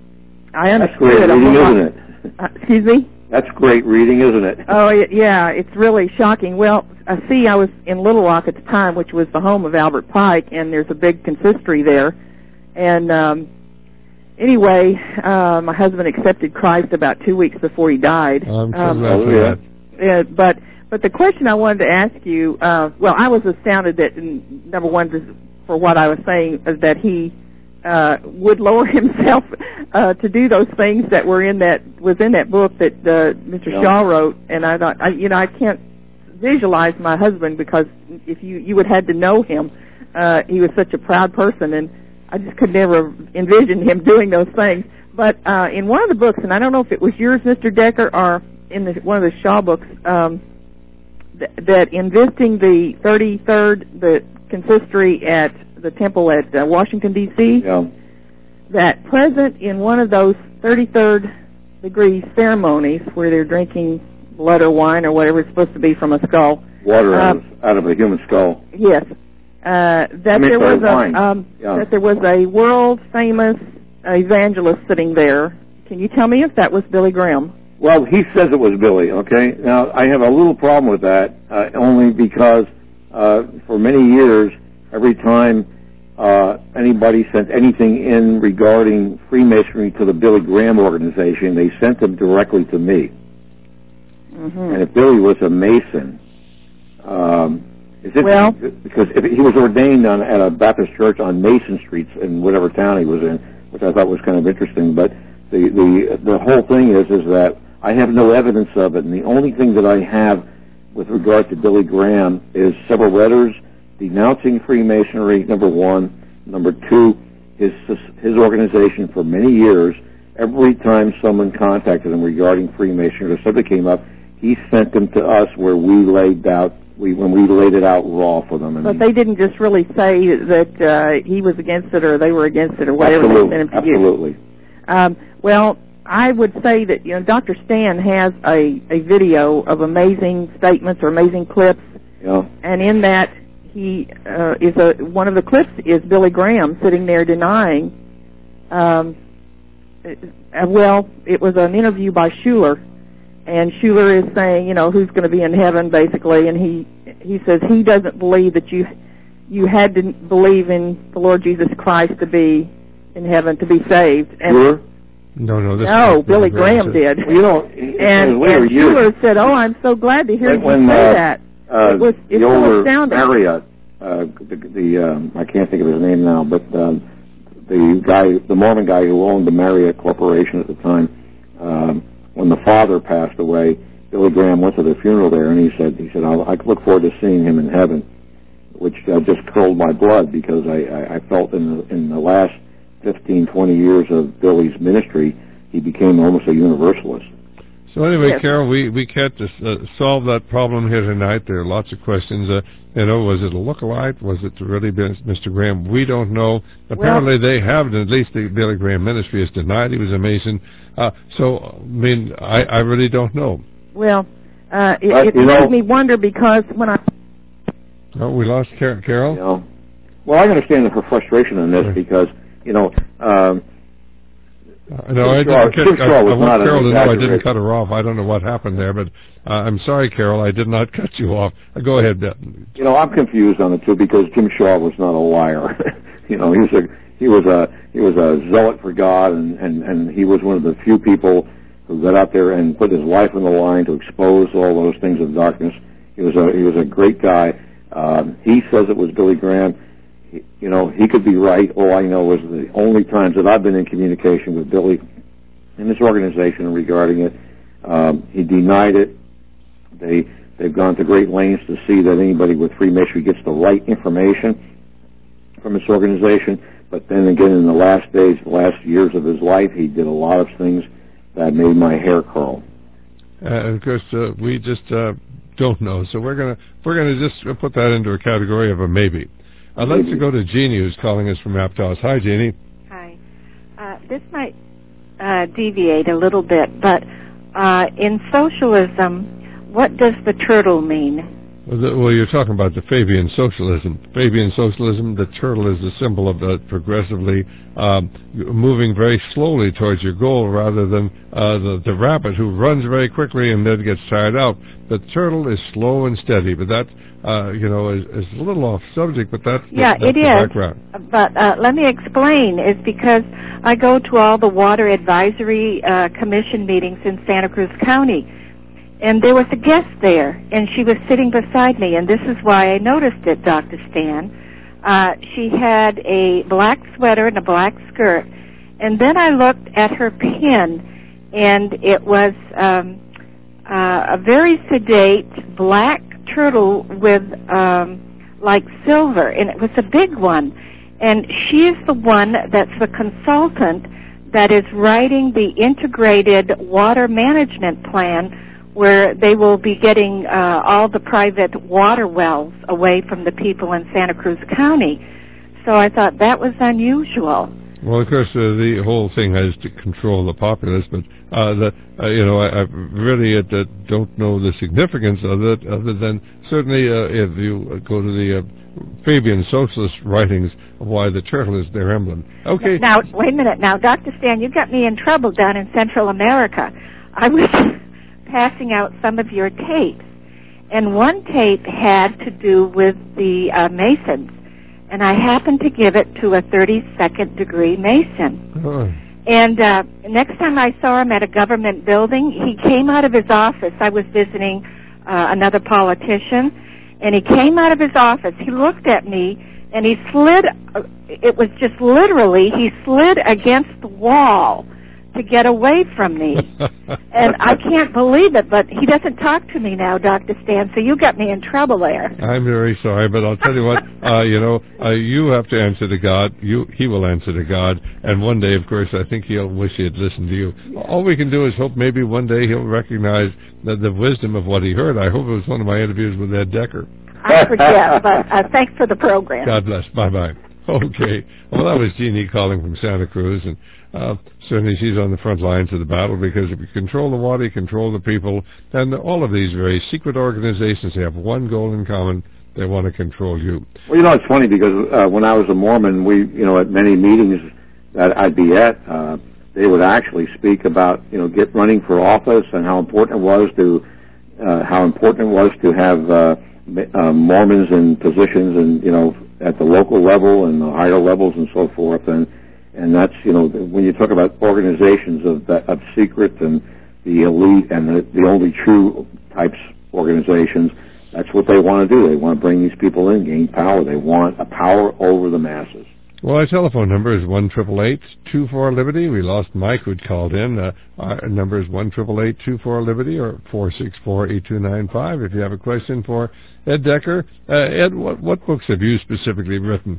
I understood it. That's great a reading, whole isn't it? Uh, excuse me? That's great reading, isn't it? Oh, yeah, it's really shocking. Well, I see I was in Little Rock at the time, which was the home of Albert Pike, and there's a big consistory there, and... Um, Anyway, uh, my husband accepted Christ about two weeks before he died. I'm so um, glad for that. Uh, but but the question I wanted to ask you, uh, well, I was astounded that number one, for what I was saying, is that he uh, would lower himself uh, to do those things that were in that was in that book that uh, Mister Yeah. Shaw wrote, and I thought, I, you know, I can't visualize my husband because if you you would have had to know him, uh, he was such a proud person and. I just could never envision him doing those things. But uh, in one of the books, and I don't know if it was yours, Mister Decker, or in the, one of the Shaw books, um, th- that in visiting the thirty-third, the consistory at the temple at uh, Washington, D C, yeah. that present in one of those thirty-third degree ceremonies where they're drinking blood or wine or whatever it's supposed to be from a skull. Water uh, out, of, out of a human skull. Yes. Uh, that there was a um, yeah. that there was a world famous evangelist sitting there. Can you tell me if that was Billy Graham? Well, he says it was Billy. Okay. Now I have a little problem with that, uh, only because uh, for many years, every time uh, anybody sent anything in regarding Freemasonry to the Billy Graham organization, they sent them directly to me. Mm-hmm. And if Billy was a Mason. Um, Is it well, because if he was ordained on, at a Baptist church on Mason Street in whatever town he was in, which I thought was kind of interesting. But the the the whole thing is is that I have no evidence of it, and the only thing that I have with regard to Billy Graham is several letters denouncing Freemasonry. Number one, number two, his his organization for many years. Every time someone contacted him regarding Freemasonry or something came up, he sent them to us where we laid out. We, when we laid it out raw for them. And but they didn't just really say that uh, he was against it or they were against it or whatever. Absolutely, They sent him to absolutely. You. Um, well, I would say that, you know, Doctor Stan has a, a video of amazing statements or amazing clips, Yeah. and in that he uh, is a one of the clips is Billy Graham sitting there denying. Um, uh, well, it was an interview by Schuller, and Schuller is saying, you know, who's going to be in heaven, basically, and he he says he doesn't believe that you you had to believe in the Lord Jesus Christ to be in heaven to be saved. And Sure. No, no. This no, is Billy Graham did. Well, you know, And, later and years, Schuller said, "Oh, I'm so glad to hear Right you when, say uh, that." uh, It was it's the so older astounding. Marriott, uh, the, the um, I can't think of his name now, but um, the guy, the Mormon guy who owned the Marriott Corporation at the time, um, when the father passed away, Billy Graham went to the funeral there, and he said, he said, I'll, I look forward to seeing him in heaven, which uh, just curled my blood because I, I, I felt in the, in the last fifteen, twenty years of Billy's ministry, he became almost a universalist. So anyway, Yes. Carol, we, we can't just, uh, solve that problem here tonight. There are lots of questions. Uh, you know, was it a lookalike? Was it really been Mister Graham? We don't know. Apparently they have, at least the Billy Graham ministry has denied he was a Mason. Uh, so, I mean, I, I really don't know. Well, uh, it, But, it you made know- me wonder because when I Oh, we lost Car- Carol? You know, well, I understand her frustration on this Sure. because, you know, um, Uh, no, I Tim Shaw- didn't. Cut, Tim I, Shaw I was want not an Carol to know I didn't exaggeration. cut her off. I don't know what happened there, but uh, I'm sorry, Carol. I did not cut you off. Uh, go ahead. Uh, you know, I'm confused on it too because Tim Shaw was not a liar. you know, he was a he was a he was a zealot for God, and, and and he was one of the few people who got out there and put his life on the line to expose all those things of darkness. He was a he was a great guy. Um, he says it was Billy Graham. He, you know, he could be right. All I know is the only times that I've been in communication with Billy in this organization regarding it, um, he denied it. They they've gone to great lengths to see that anybody with Freemasonry gets the right information from this organization. But then again, in the last days, the last years of his life, he did a lot of things that made my hair curl. Uh, of course, uh, we just uh, don't know. So we're gonna we're gonna just put that into a category of a maybe. Uh, let's Maybe. go to Jeannie, who's calling us from Aptos. Hi, Jeannie. Hi. Uh, this might uh, deviate a little bit, but uh, in socialism, what does the turtle mean? Well, the, well, you're talking about the Fabian socialism. Fabian socialism, the turtle is the symbol of the progressively um, moving very slowly towards your goal rather than uh, the, the rabbit who runs very quickly and then gets tired out. The turtle is slow and steady, but that, uh, you know, is, is a little off subject, but that's, Yeah, that's it the is. background. But uh, let me explain. It's because I go to all the water advisory uh, commission meetings in Santa Cruz County. And there was a guest there, and she was sitting beside me, and this is why I noticed it, Doctor Stan. Uh, she had a black sweater and a black skirt, and then I looked at her pin, and it was um, uh, a very sedate black turtle with um, like silver, and it was a big one. And she's the one that's the consultant that is writing the integrated water management plan where they will be getting uh, all the private water wells away from the people in Santa Cruz County. So I thought that was unusual. Well, of course, uh, the whole thing has to control the populace, but uh, the, uh, you know, I, I really uh, don't know the significance of it, other than certainly uh, if you go to the uh, Fabian socialist writings of why the turtle is their emblem. Okay. Now, wait a minute. Now, Doctor Stan, you got me in trouble down in Central America. I was passing out some of your tapes, and one tape had to do with the uh, Masons, and I happened to give it to a thirty-second degree Mason. Oh. And uh, next time I saw him at a government building, he came out of his office. I was visiting uh, another politician, and he came out of his office. He looked at me, and he slid, uh, it was just literally, he slid against the wall to get away from me. And I can't believe it, but he doesn't talk to me now, Doctor Stan, so you got me in trouble there. I'm very sorry, but I'll tell you what, uh, you know, uh, you have to answer to God. You, he will answer to God, and one day, of course, I think he'll wish he had listened to you. All we can do is hope maybe one day he'll recognize the, the wisdom of what he heard. I hope it was one of my interviews with Ed Decker. I forget, but uh, thanks for the program. God bless. Bye-bye. Okay. Well, that was Jeannie calling from Santa Cruz, and uh, certainly she's on the front lines of the battle, because if you control the water, you control the people, and all of these very secret organizations, they have one goal in common: they want to control you. Well, you know, it's funny because uh, when I was a Mormon, we, you know, at many meetings that I'd be at, uh, they would actually speak about, you know, get running for office and how important it was to, uh, how important it was to have uh, uh, Mormons in positions and, you know, at the local level and the higher levels and so forth. And and that's, you know, when you talk about organizations of that, of secret and the elite and the, the only true types organizations, that's what they want to do. They want to bring these people in, gain power. They want a power over the masses. Well, our telephone number is one triple eight two four Liberty. We lost Mike, who'd called in. Uh, our number is one triple eight two four Liberty, or four six four eight two nine five. If you have a question for Ed Decker, uh, Ed, what, what books have you specifically written?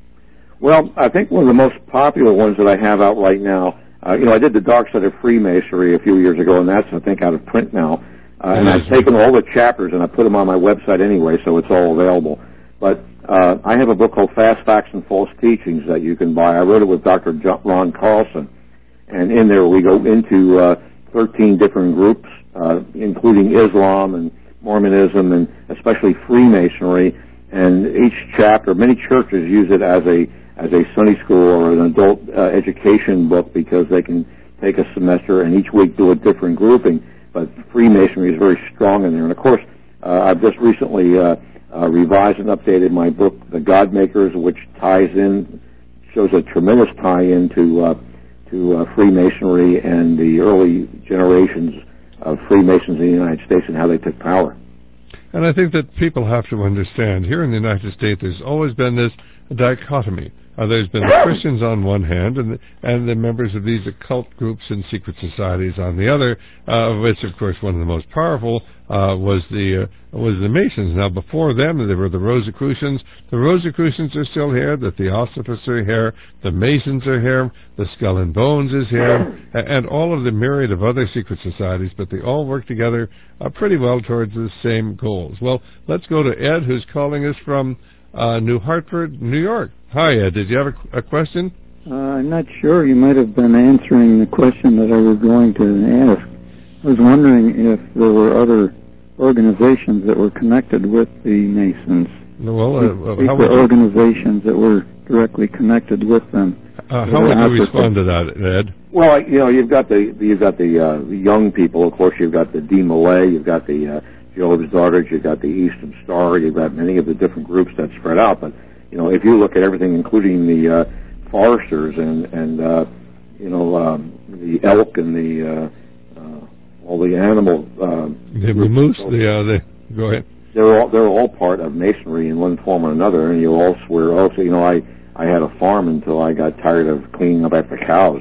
Well, I think one of the most popular ones that I have out right now, uh, you know, I did The Dark Side of Freemasonry a few years ago, and that's, I think, out of print now. Uh, and I've taken all the chapters and I put them on my website anyway, so it's all available. But uh, I have a book called Fast Facts and False Teachings that you can buy. I wrote it with Doctor John, Ron Carlson, and in there we go into uh, thirteen different groups, uh, including Islam and Mormonism and especially Freemasonry. And each chapter, many churches use it as a as a Sunday school or an adult uh, education book, because they can take a semester and each week do a different grouping. But Freemasonry is very strong in there. And, of course, uh, I've just recently uh, uh, revised and updated my book, The God Makers, which ties in, shows a tremendous tie-in to, uh, to uh, Freemasonry and the early generations of Freemasons in the United States and how they took power. And I think that people have to understand, here in the United States, there's always been this dichotomy. Uh, there's been the Christians on one hand, and the, and the members of these occult groups and secret societies on the other, uh, of which, of course, one of the most powerful uh, was the uh, was the Masons. Now, before them, there were the Rosicrucians. The Rosicrucians are still here. The Theosophists are here. The Masons are here. The Skull and Bones is here, and all of the myriad of other secret societies. But they all work together uh, pretty well towards the same goals. Well, let's go to Ed, who's calling us from uh, New Hartford, New York. Hi, Ed. Did you have a, a question? Uh, I'm not sure. You might have been answering the question that I was going to ask. I was wondering if there were other organizations that were connected with the Masons. Well, uh, Secret how would you, organizations that were directly connected with them. uh, how would you respond to that, Ed? Well, you know, you've got the you've got the, uh, the young people. Of course, you've got the D. Malay, you've got the uh, Jehovah's Daughters, you've got the Eastern Star, you've got many of the different groups that spread out. But you know, if you look at everything, including the uh, foresters and and uh, you know um, the elk and the uh, uh, all the animal, uh, the moose, the uh, the go ahead. They're all they're all part of Masonry in one form or another, and you all swear also. You know, I I had a farm until I got tired of cleaning up after cows,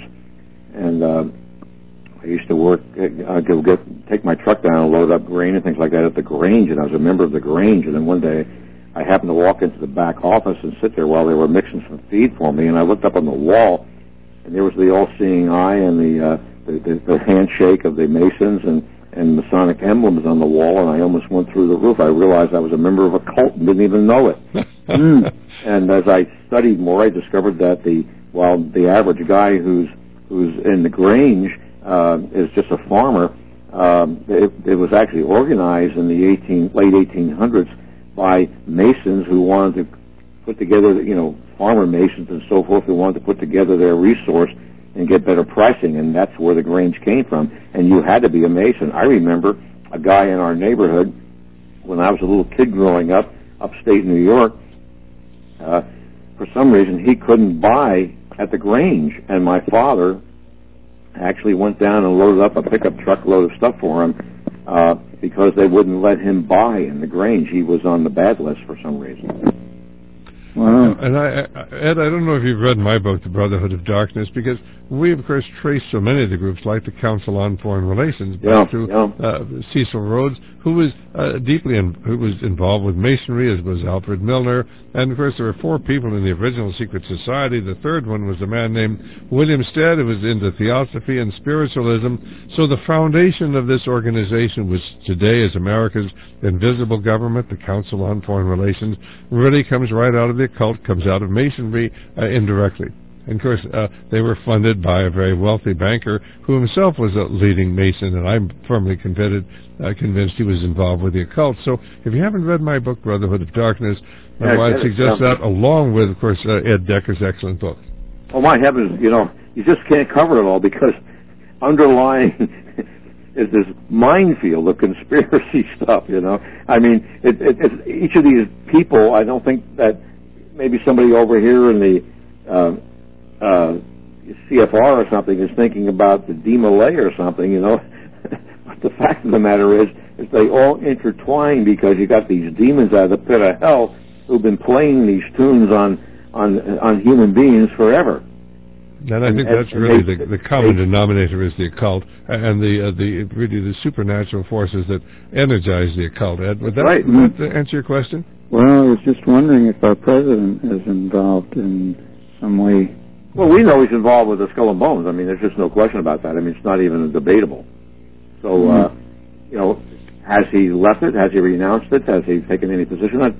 and uh, I used to work. I go get take my truck down and load up grain and things like that at the Grange, and I was a member of the Grange. And then one day, I happened to walk into the back office and sit there while they were mixing some feed for me, and I looked up on the wall, and there was the all-seeing eye and the uh, the, the, the handshake of the Masons and. and Masonic emblems on the wall, and I almost went through the roof. I realized I was a member of a cult and didn't even know it. mm. And as I studied more, I discovered that the while the average guy who's who's in the Grange uh, is just a farmer, um, it, it was actually organized in the eighteen, late eighteen hundreds by Masons who wanted to put together, you know, farmer Masons and so forth, who wanted to put together their resource and get better pricing, and that's where the Grange came from. And you had to be a Mason. I remember a guy in our neighborhood when I was a little kid growing up, upstate New York. Uh, for some reason, he couldn't buy at the Grange, and my father actually went down and loaded up a pickup truck load of stuff for him uh, because they wouldn't let him buy in the Grange. He was on the bad list for some reason. Wow. And I, Ed, I don't know if you've read my book, The Brotherhood of Darkness, because we, of course, trace so many of the groups, like the Council on Foreign Relations, back yeah, to yeah. Uh, Cecil Rhodes, who was uh, deeply in, who was involved with Masonry, as was Alfred Milner. And, of course, there were four people in the original secret society. The third one was a man named William Stead, who was into theosophy and spiritualism. So the foundation of this organization, which today is America's invisible government, the Council on Foreign Relations, really comes right out of the occult, comes out of Masonry uh, indirectly. And, of course, uh, they were funded by a very wealthy banker who himself was a leading Mason, and I'm firmly convinced, uh, convinced he was involved with the occult. So if you haven't read my book, Brotherhood of Darkness, yeah, I'd suggest that, along with, of course, uh, Ed Decker's excellent book. Oh, my heavens, you know, you just can't cover it all, because underlying is this minefield of conspiracy stuff, you know. I mean, it, it, it, each of these people, I don't think that maybe somebody over here in the uh, uh, C F R or something is thinking about the D M L A or something, you know. But the fact of the matter is, is they all intertwine, because you got these demons out of the pit of hell who've been playing these tunes on on on human beings forever. And I think and, that's and really they, the, the common they, denominator is the occult, and the uh, the really the supernatural forces that energize the occult. Ed, would that, right. would that answer your question? Well, I was just wondering if our president is involved in some way. Well, we know he's involved with the Skull and Bones. I mean, there's just no question about that. I mean, it's not even debatable. So, mm-hmm. uh, you know, has he left it? Has he renounced it? Has he taken any position?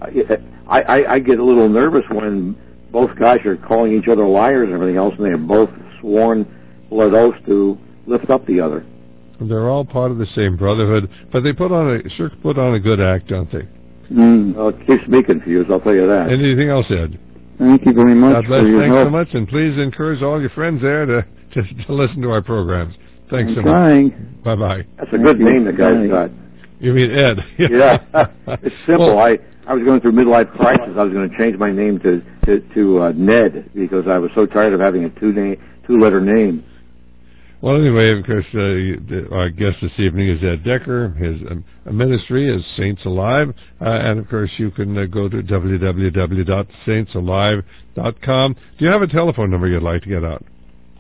I, I, I get a little nervous when both guys are calling each other liars and everything else, and they have both sworn blood oaths to lift up the other. They're all part of the same brotherhood, but they put on a sure put on a good act, don't they? Mm. Well, it keeps me confused, I'll tell you that. Anything else, Ed? Thank you very much. God bless. For your Thanks help. so much, and please encourage all your friends there to, to, to listen to our programs. Thanks I'm so trying. much. Bye-bye. That's a good name the guy's got. You mean Ed? Yeah. It's simple. Well, I, I was going through midlife crisis. I was going to change my name to to, to uh, Ned, because I was so tired of having a two name two letter name. Well, anyway, of course, uh, our guest this evening is Ed Decker. His um, ministry is Saints Alive, uh, and of course, you can uh, go to w w w dot saints alive dot com. Do you have a telephone number you'd like to get out?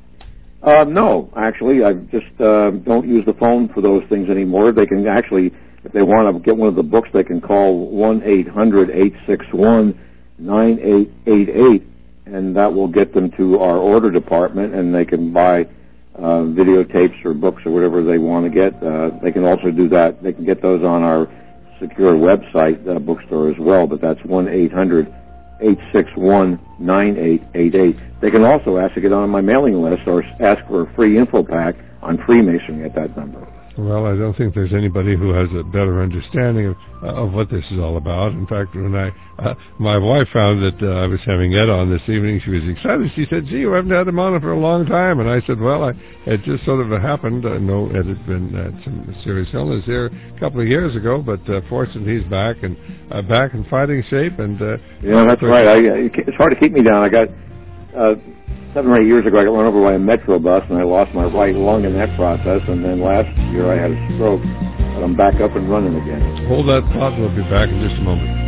Uh, no, actually, I just uh, don't use the phone for those things anymore. They can actually, if they want to get one of the books, they can call one eight hundred eight six one nine eight eight eight, and that will get them to our order department, and they can buy uh, videotapes or books or whatever they want to get. Uh, they can also do that. They can get those on our secure website uh, bookstore as well, but that's one eight hundred eight six one nine eight eight eight. They can also ask to get on my mailing list or ask for a free info pack on Freemasonry at that number. Well, I don't think there's anybody who has a better understanding of, uh, of what this is all about. In fact, when I, uh, my wife found that uh, I was having Ed on this evening, she was excited. She said, gee, you haven't had him on for a long time. And I said, well, I, it just sort of happened. I know Ed had been at some serious illness here a couple of years ago, but uh, fortunately he's back and uh, back in fighting shape. And uh, yeah, that's right. I, it's hard to keep me down. I got... Uh, Seven or eight years ago, I got run over by a Metro bus, and I lost my right lung in that process. And then last year, I had a stroke, but I'm back up and running again. Hold that thought. We'll be back in just a moment.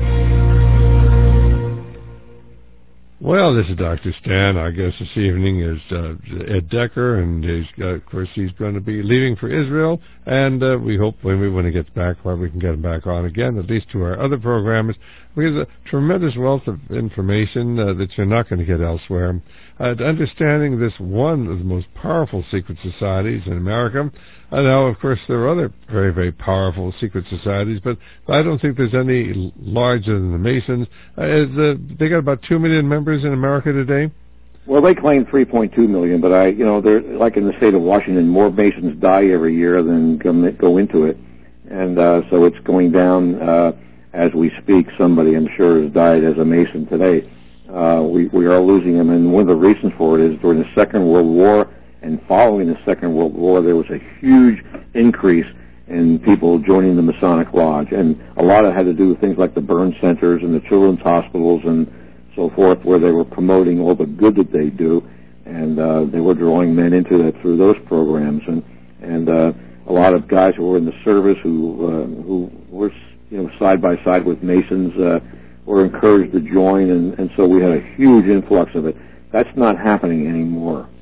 Well, this is Doctor Stan. Our guest this evening is uh, Ed Decker, and he's, uh, of course, he's going to be leaving for Israel. And uh, we hope when, we, when he gets back, well, we can get him back on again, at least to our other programs. We have a tremendous wealth of information uh, that you're not going to get elsewhere. Uh, understanding this one of the most powerful secret societies in America. Uh, now, of course, there are other very, very powerful secret societies, but I don't think there's any larger than the Masons. Uh, is, uh, they got about two million members in America today. Well, they claim three point two million, but I, you know, they're like in the state of Washington, more Masons die every year than go into it, and uh, so it's going down uh, as we speak. Somebody, I'm sure, has died as a Mason today. Uh, we, we are losing them, and one of the reasons for it is during the Second World War and following the Second World War, there was a huge increase in people joining the Masonic Lodge, and a lot of it had to do with things like the burn centers and the children's hospitals and so forth, where they were promoting all the good that they do, and uh, they were drawing men into that through those programs, and and uh, a lot of guys who were in the service who uh, who were, you know, side by side with Masons uh, were encouraged to join, and, and so we had a huge influx of it. That's not happening anymore.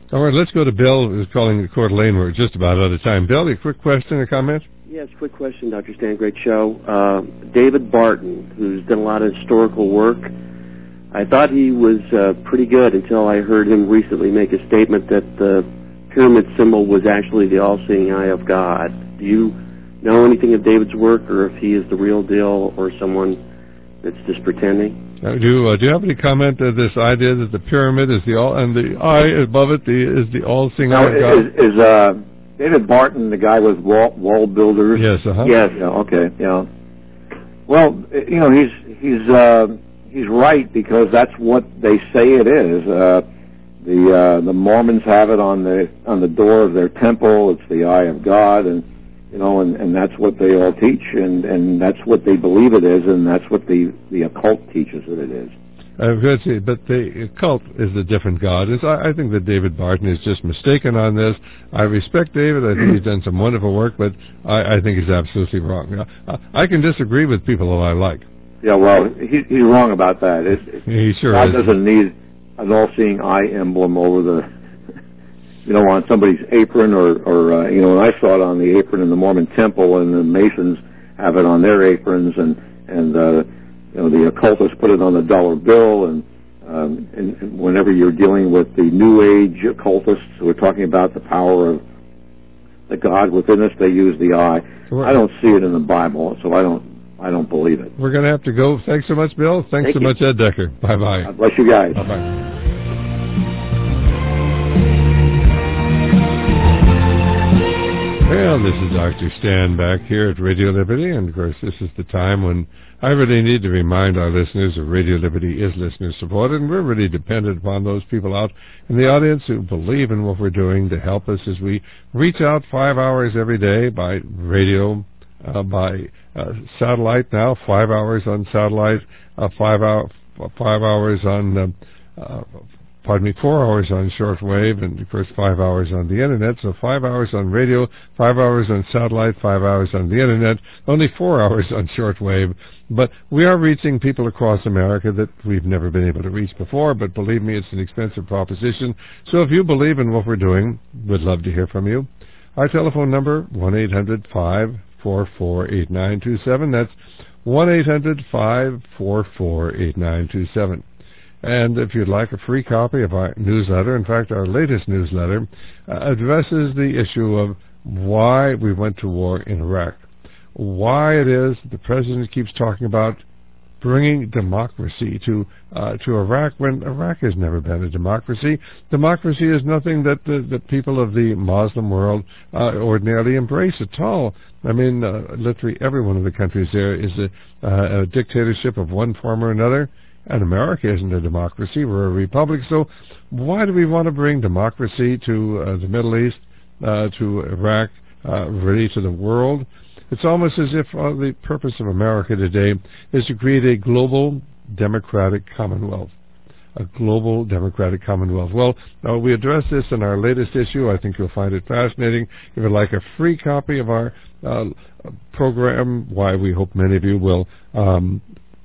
All right, let's go to Bill, who's calling Coeur d'Alene. We're just about out of time. Bill, a quick question or comment? Yes, quick question, Doctor Stan. Great show. Uh, David Barton, who's done a lot of historical work. I thought he was uh, pretty good until I heard him recently make a statement that the pyramid symbol was actually the all-seeing eye of God. Do you know anything of David's work, or if he is the real deal, or someone that's just pretending? Uh, do you, uh, do you have any comment to this idea that the pyramid is the all, and the eye above it the, is the all-seeing eye of God? Is, is uh, David Barton the guy with wall, wall builders? Yes, uh-huh. Yes, yeah, okay, yeah. Well, you know, he's he's uh, he's right, because that's what they say it is. Uh, the uh, the Mormons have it on the on the door of their temple. It's the eye of God, and you know, and, and that's what they all teach, and, and that's what they believe it is, and that's what the, the occult teaches that it is. Uh, but the occult is a different God. It's, I, I think that David Barton is just mistaken on this. I respect David. I think he's done some wonderful work, but I, I think he's absolutely wrong. I, I can disagree with people that I like. Yeah, well, he, he's wrong about that. It, it, he sure God is. doesn't need an all-seeing eye emblem over the... you know, on somebody's apron, or, or uh, you know, and I saw it on the apron in the Mormon temple, and the Masons have it on their aprons, and, and uh, you know, the occultists put it on the dollar bill, and, um, and, and whenever you're dealing with the New Age occultists who are talking about the power of the God within us, they use the eye. So I don't see it in the Bible, so I don't I don't believe it. We're going to have to go. Thanks so much, Bill. Thanks Thank so you. much, Ed Decker. Bye-bye. God bless you guys. Bye-bye. Well, this is Doctor Stan back here at Radio Liberty, and of course this is the time when I really need to remind our listeners that Radio Liberty is listener-supported, and we're really dependent upon those people out in the audience who believe in what we're doing to help us as we reach out five hours every day by radio, uh, by uh, satellite now, five hours on satellite, uh, five, hour, five hours on... Uh, uh, Pardon me, four hours on shortwave, and of course five hours on the internet. So five hours on radio, five hours on satellite, five hours on the internet, only four hours on shortwave. But we are reaching people across America that we've never been able to reach before, but believe me, it's an expensive proposition. So if you believe in what we're doing, we'd love to hear from you. Our telephone number, one eight hundred, five four four, eight nine two seven. That's one eight hundred, five four four, eight nine two seven. And if you'd like a free copy of our newsletter, in fact, our latest newsletter uh, addresses the issue of why we went to war in Iraq, why it is the president keeps talking about bringing democracy to uh, to Iraq when Iraq has never been a democracy. Democracy is nothing that the, the people of the Muslim world uh, ordinarily embrace at all. I mean, uh, literally every one of the countries there is a, uh, a dictatorship of one form or another. And America isn't a democracy. We're a republic. So why do we want to bring democracy to uh, the Middle East, uh, to Iraq, uh, really to the world? It's almost as if uh, the purpose of America today is to create a global democratic commonwealth. A global democratic commonwealth. Well, uh, we address this in our latest issue. I think you'll find it fascinating. If you'd like a free copy of our uh, program, why we hope many of you will um,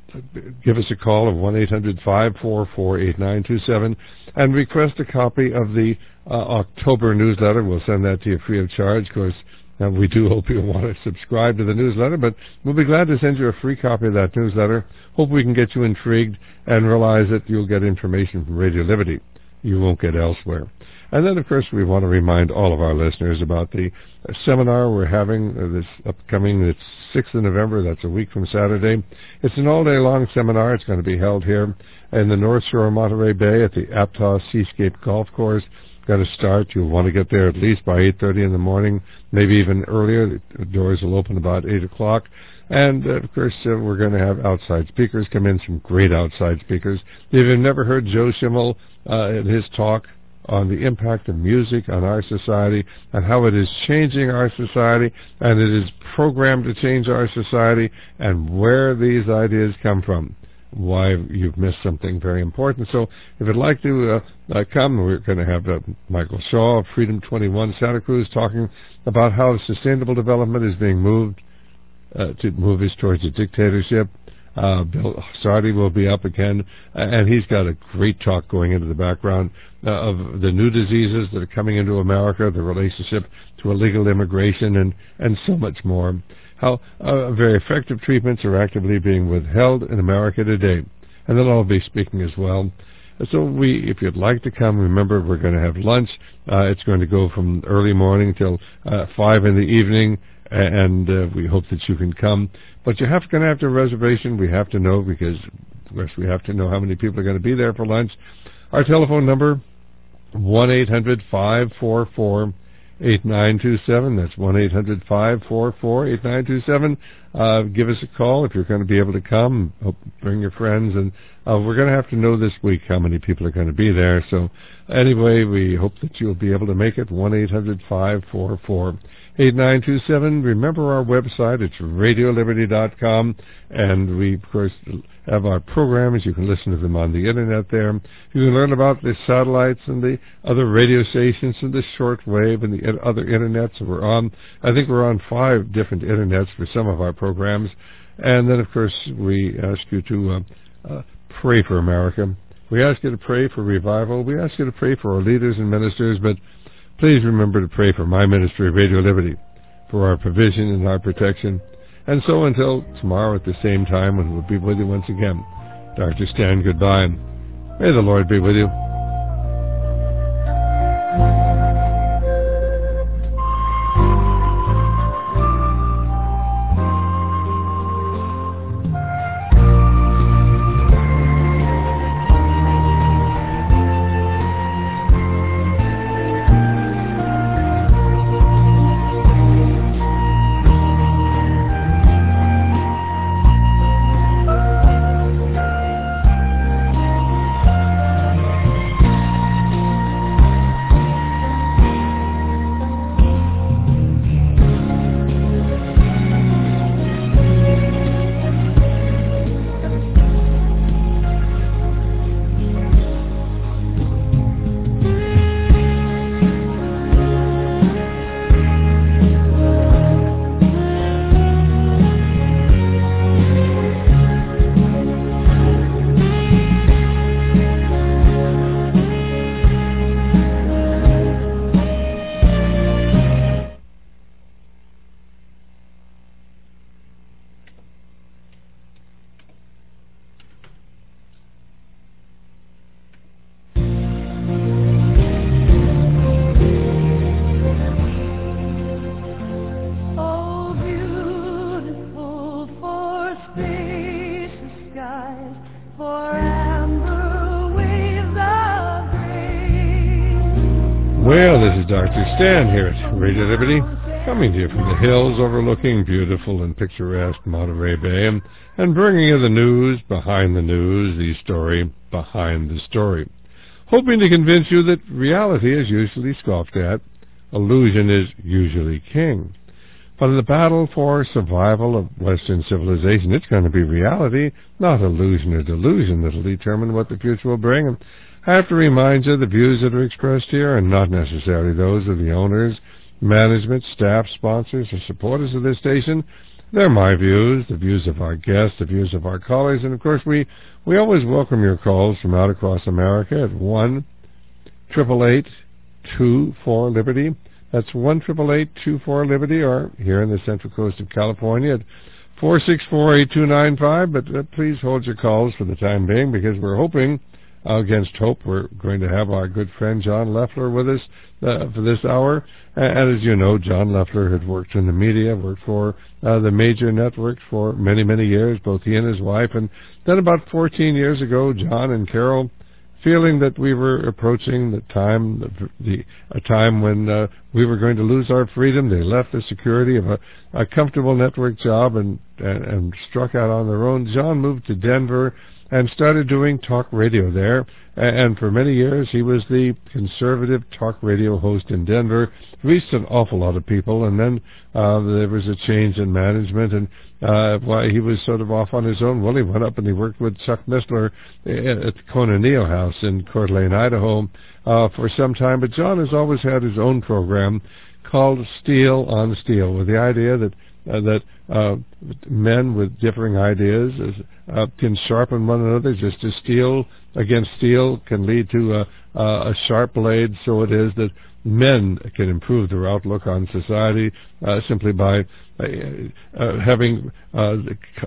give us a call of one eight hundred, five four four, eight nine two seven and request a copy of the uh, October newsletter. We'll send that to you free of charge. Of course, uh, we do hope you'll want to subscribe to the newsletter, but we'll be glad to send you a free copy of that newsletter. Hope we can get you intrigued and realize that you'll get information from Radio Liberty you won't get elsewhere. And then, of course, we want to remind all of our listeners about the uh, seminar we're having uh, this upcoming, it's sixth of November, that's a week from Saturday. It's an all-day-long seminar. It's going to be held here in the North Shore of Monterey Bay at the Aptos Seascape Golf Course. Got to start. You'll want to get there at least by eight thirty in the morning, maybe even earlier. The doors will open about eight o'clock. And, uh, of course, uh, we're going to have outside speakers come in, some great outside speakers. If you've never heard Joe Schimmel uh, in his talk on the impact of music on our society and how it is changing our society, and it is programmed to change our society, and where these ideas come from, why you've missed something very important. So if you'd like to uh, uh, come, we're going to have uh, Michael Shaw of Freedom twenty-one Santa Cruz talking about how sustainable development is being moved uh, to move us towards a dictatorship. Uh, Bill Sardi will be up again, and he's got a great talk going into the background uh, of the new diseases that are coming into America, the relationship to illegal immigration, and, and so much more. How uh, very effective treatments are actively being withheld in America today. And then I'll be speaking as well. So we, if you'd like to come, remember we're going to have lunch. Uh, it's going to go from early morning till uh, five in the evening, and uh, we hope that you can come. But you have going to have to reservation. We have to know because, of course, we have to know how many people are going to be there for lunch. Our telephone number, one eight hundred five four four eight nine two seven. That's one eight hundred five four four eight nine two seven. Uh, give us a call if you're going to be able to come. Hope, bring your friends. And uh, we're going to have to know this week how many people are going to be there. So anyway, we hope that you'll be able to make it. one eight hundred five four four eight nine two seven. Remember our website. It's radio liberty dot com. And we, of course, have our programs. You can listen to them on the Internet there. You can learn about the satellites and the other radio stations and the shortwave and the other Internets that we're on. I think we're on five different Internets for some of our programs. And then, of course, we ask you to uh, uh, pray for America. We ask you to pray for revival. We ask you to pray for our leaders and ministers, but please remember to pray for my ministry, Radio Liberty, for our provision and our protection. And so until tomorrow at the same time, when we'll be with you once again, Doctor Stan, goodbye. May the Lord be with you. Well, this is Doctor Stan here at Radio Liberty, coming to you from the hills overlooking beautiful and picturesque Monterey Bay, and, and bringing you the news behind the news, the story behind the story. Hoping to convince you that reality is usually scoffed at, illusion is usually king. But in the battle for survival of Western civilization, it's going to be reality, not illusion or delusion, that will determine what the future will bring. And I have to remind you, the views that are expressed here are not necessarily those of the owners, management, staff, sponsors, or supporters of this station. They're my views, the views of our guests, the views of our callers, and of course we, we always welcome your calls from out across America at one eight eight eight two four Liberty. That's one eight eight eight two four Liberty, or here in the Central Coast of California at four six four eight two nine five. But uh, please hold your calls for the time being, because we're hoping, uh, against hope, we're going to have our good friend John Leffler with us uh, for this hour. And as you know, John Leffler had worked in the media, worked for uh, the major networks for many, many years, both he and his wife. And then about fourteen years ago, John and Carol, feeling that we were approaching the time, the, the a time when uh, we were going to lose our freedom, they left the security of a, a comfortable network job and, and, and struck out on their own. John moved to Denver and started doing talk radio there. And for many years, he was the conservative talk radio host in Denver, reached an awful lot of people. And then uh, there was a change in management, and uh, while he was sort of off on his own, well, he went up and he worked with Chuck Missler at the Conaneo House in Coeur d'Alene, Idaho, uh, for some time. But John has always had his own program called Steel on Steel, with the idea that uh, that uh, men with differing ideas uh, can sharpen one another, just as steel against steel can lead to a, a sharp blade. So it is that men can improve their outlook on society uh, simply by uh, uh, having uh,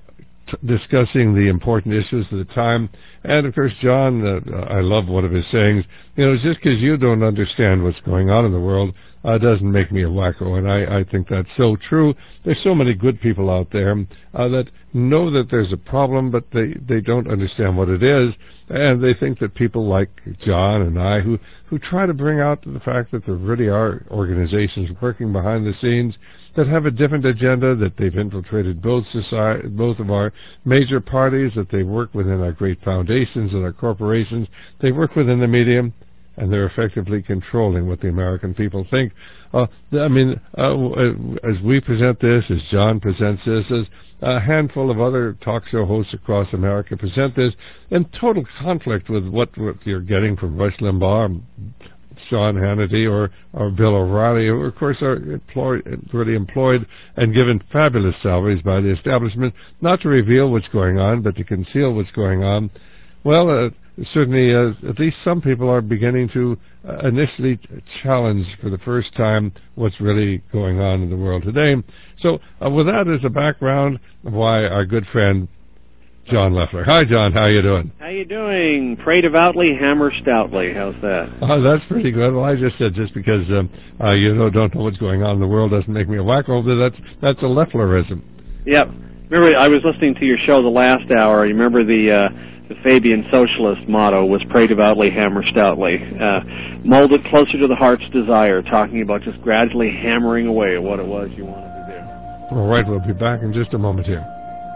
discussing the important issues of the time. And of course, John, uh, I love one of his sayings, you know, just because you don't understand what's going on in the world uh, doesn't make me a wacko. And I, I think that's so true. There's so many good people out there uh, that know that there's a problem, but they, they don't understand what it is. And they think that people like John and I, who, who try to bring out the fact that there really are organizations working behind the scenes that have a different agenda, that they've infiltrated both society, both of our major parties, that they work within our great foundations and our corporations, they work within the media, and they're effectively controlling what the American people think. Uh, I mean, uh, as we present this, as John presents this, as a handful of other talk show hosts across America present this, in total conflict with what, what you're getting from Rush Limbaugh, Sean Hannity, or, or Bill O'Reilly, who of course are employed, really employed and given fabulous salaries by the establishment, not to reveal what's going on, but to conceal what's going on. Well, uh, certainly uh, at least some people are beginning to uh, initially challenge for the first time what's really going on in the world today. So uh, with that as a background of why our good friend John Loeffler. Hi, John. How you doing? How you doing? Pray devoutly, hammer stoutly. How's that? Oh, that's pretty good. Well, I just said just because um, uh, you know don't know what's going on in the world doesn't make me a wacko. That's that's a Loefflerism. Yep. Remember, I was listening to your show the last hour. You remember the uh, the Fabian Socialist motto was "Pray devoutly, hammer stoutly." Uh, mold it closer to the heart's desire, talking about just gradually hammering away at what it was you wanted to do. All right, we'll be back in just a moment here.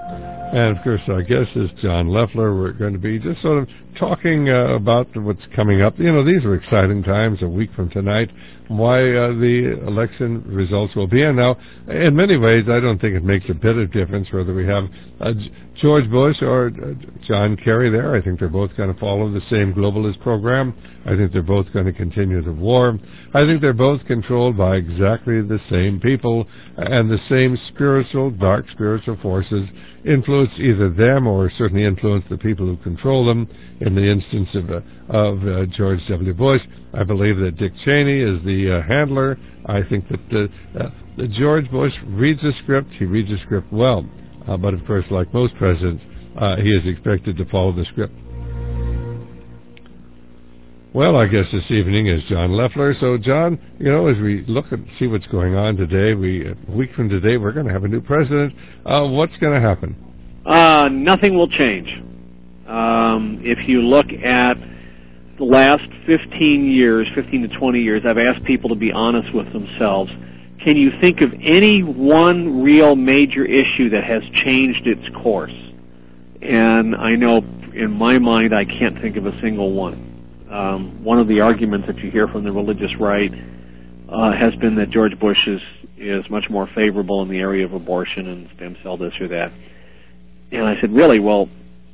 And, of course, our guest is John Loeffler. We're going to be just sort of talking uh, about what's coming up. You know, these are exciting times, a week from tonight, why uh, the election results will be. And now, in many ways, I don't think it makes a bit of difference whether we have uh, George Bush or uh, John Kerry there. I think they're both going to follow the same globalist program. I think they're both going to continue the war. I think they're both controlled by exactly the same people, and the same spiritual, dark spiritual forces influence either them or certainly influence the people who control them. In the instance of, uh, of uh, George W. Bush, I believe that Dick Cheney is the uh, handler. I think that uh, uh, George Bush reads a script. He reads a script well. Uh, but, of course, like most presidents, uh, he is expected to follow the script. Well, I guess this evening is John Loeffler. So, John, you know, as we look and see what's going on today, we a week from today, we're going to have a new president. Uh, what's going to happen? Uh, nothing will change. Um, if you look at the last fifteen years, fifteen to twenty years, I've asked people to be honest with themselves. Can you think of any one real major issue that has changed its course? And I know in my mind I can't think of a single one. Um, one of the arguments that you hear from the religious right uh, has been that George Bush is, is much more favorable in the area of abortion and stem cell this or that. And I said, really? Well,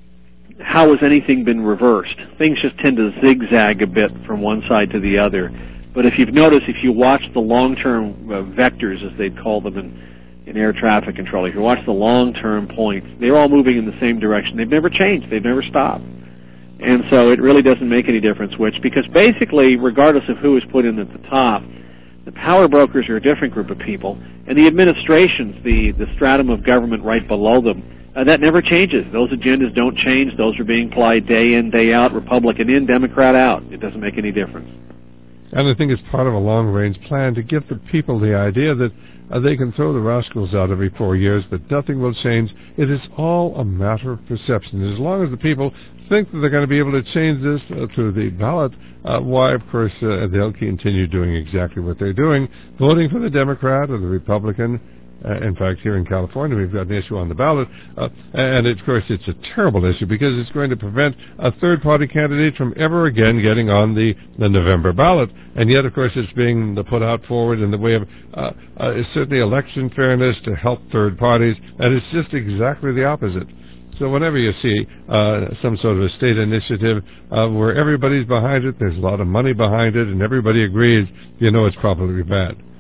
how has anything been reversed? Things just tend to zigzag a bit from one side to the other. But if you've noticed, if you watch the long-term uh, vectors, as they'd call them in, in air traffic control, if you watch the long-term points, they're all moving in the same direction. They've never changed. They've never stopped. And so it really doesn't make any difference which, because basically, regardless of who is put in at the top, the power brokers are a different group of people, and the administrations, the, the stratum of government right below them, uh, that never changes. Those agendas don't change. Those are being applied day in, day out, Republican in, Democrat out. It doesn't make any difference. And I think it's part of a long-range plan to give the people the idea that uh, they can throw the rascals out every four years, but nothing will change. It is all a matter of perception. As long as the people think that they're going to be able to change this uh, through the ballot, uh, why, of course, uh, they'll continue doing exactly what they're doing, voting for the Democrat or the Republican. Uh, in fact, here in California, we've got an issue on the ballot, uh, and of course, it's a terrible issue because it's going to prevent a third-party candidate from ever again getting on the, the November ballot. And yet, of course, it's being put out forward in the way of uh, uh, certainly election fairness to help third parties, and it's just exactly the opposite. So whenever you see uh, some sort of a state initiative uh, where everybody's behind it, there's a lot of money behind it, and everybody agrees, you know it's probably bad.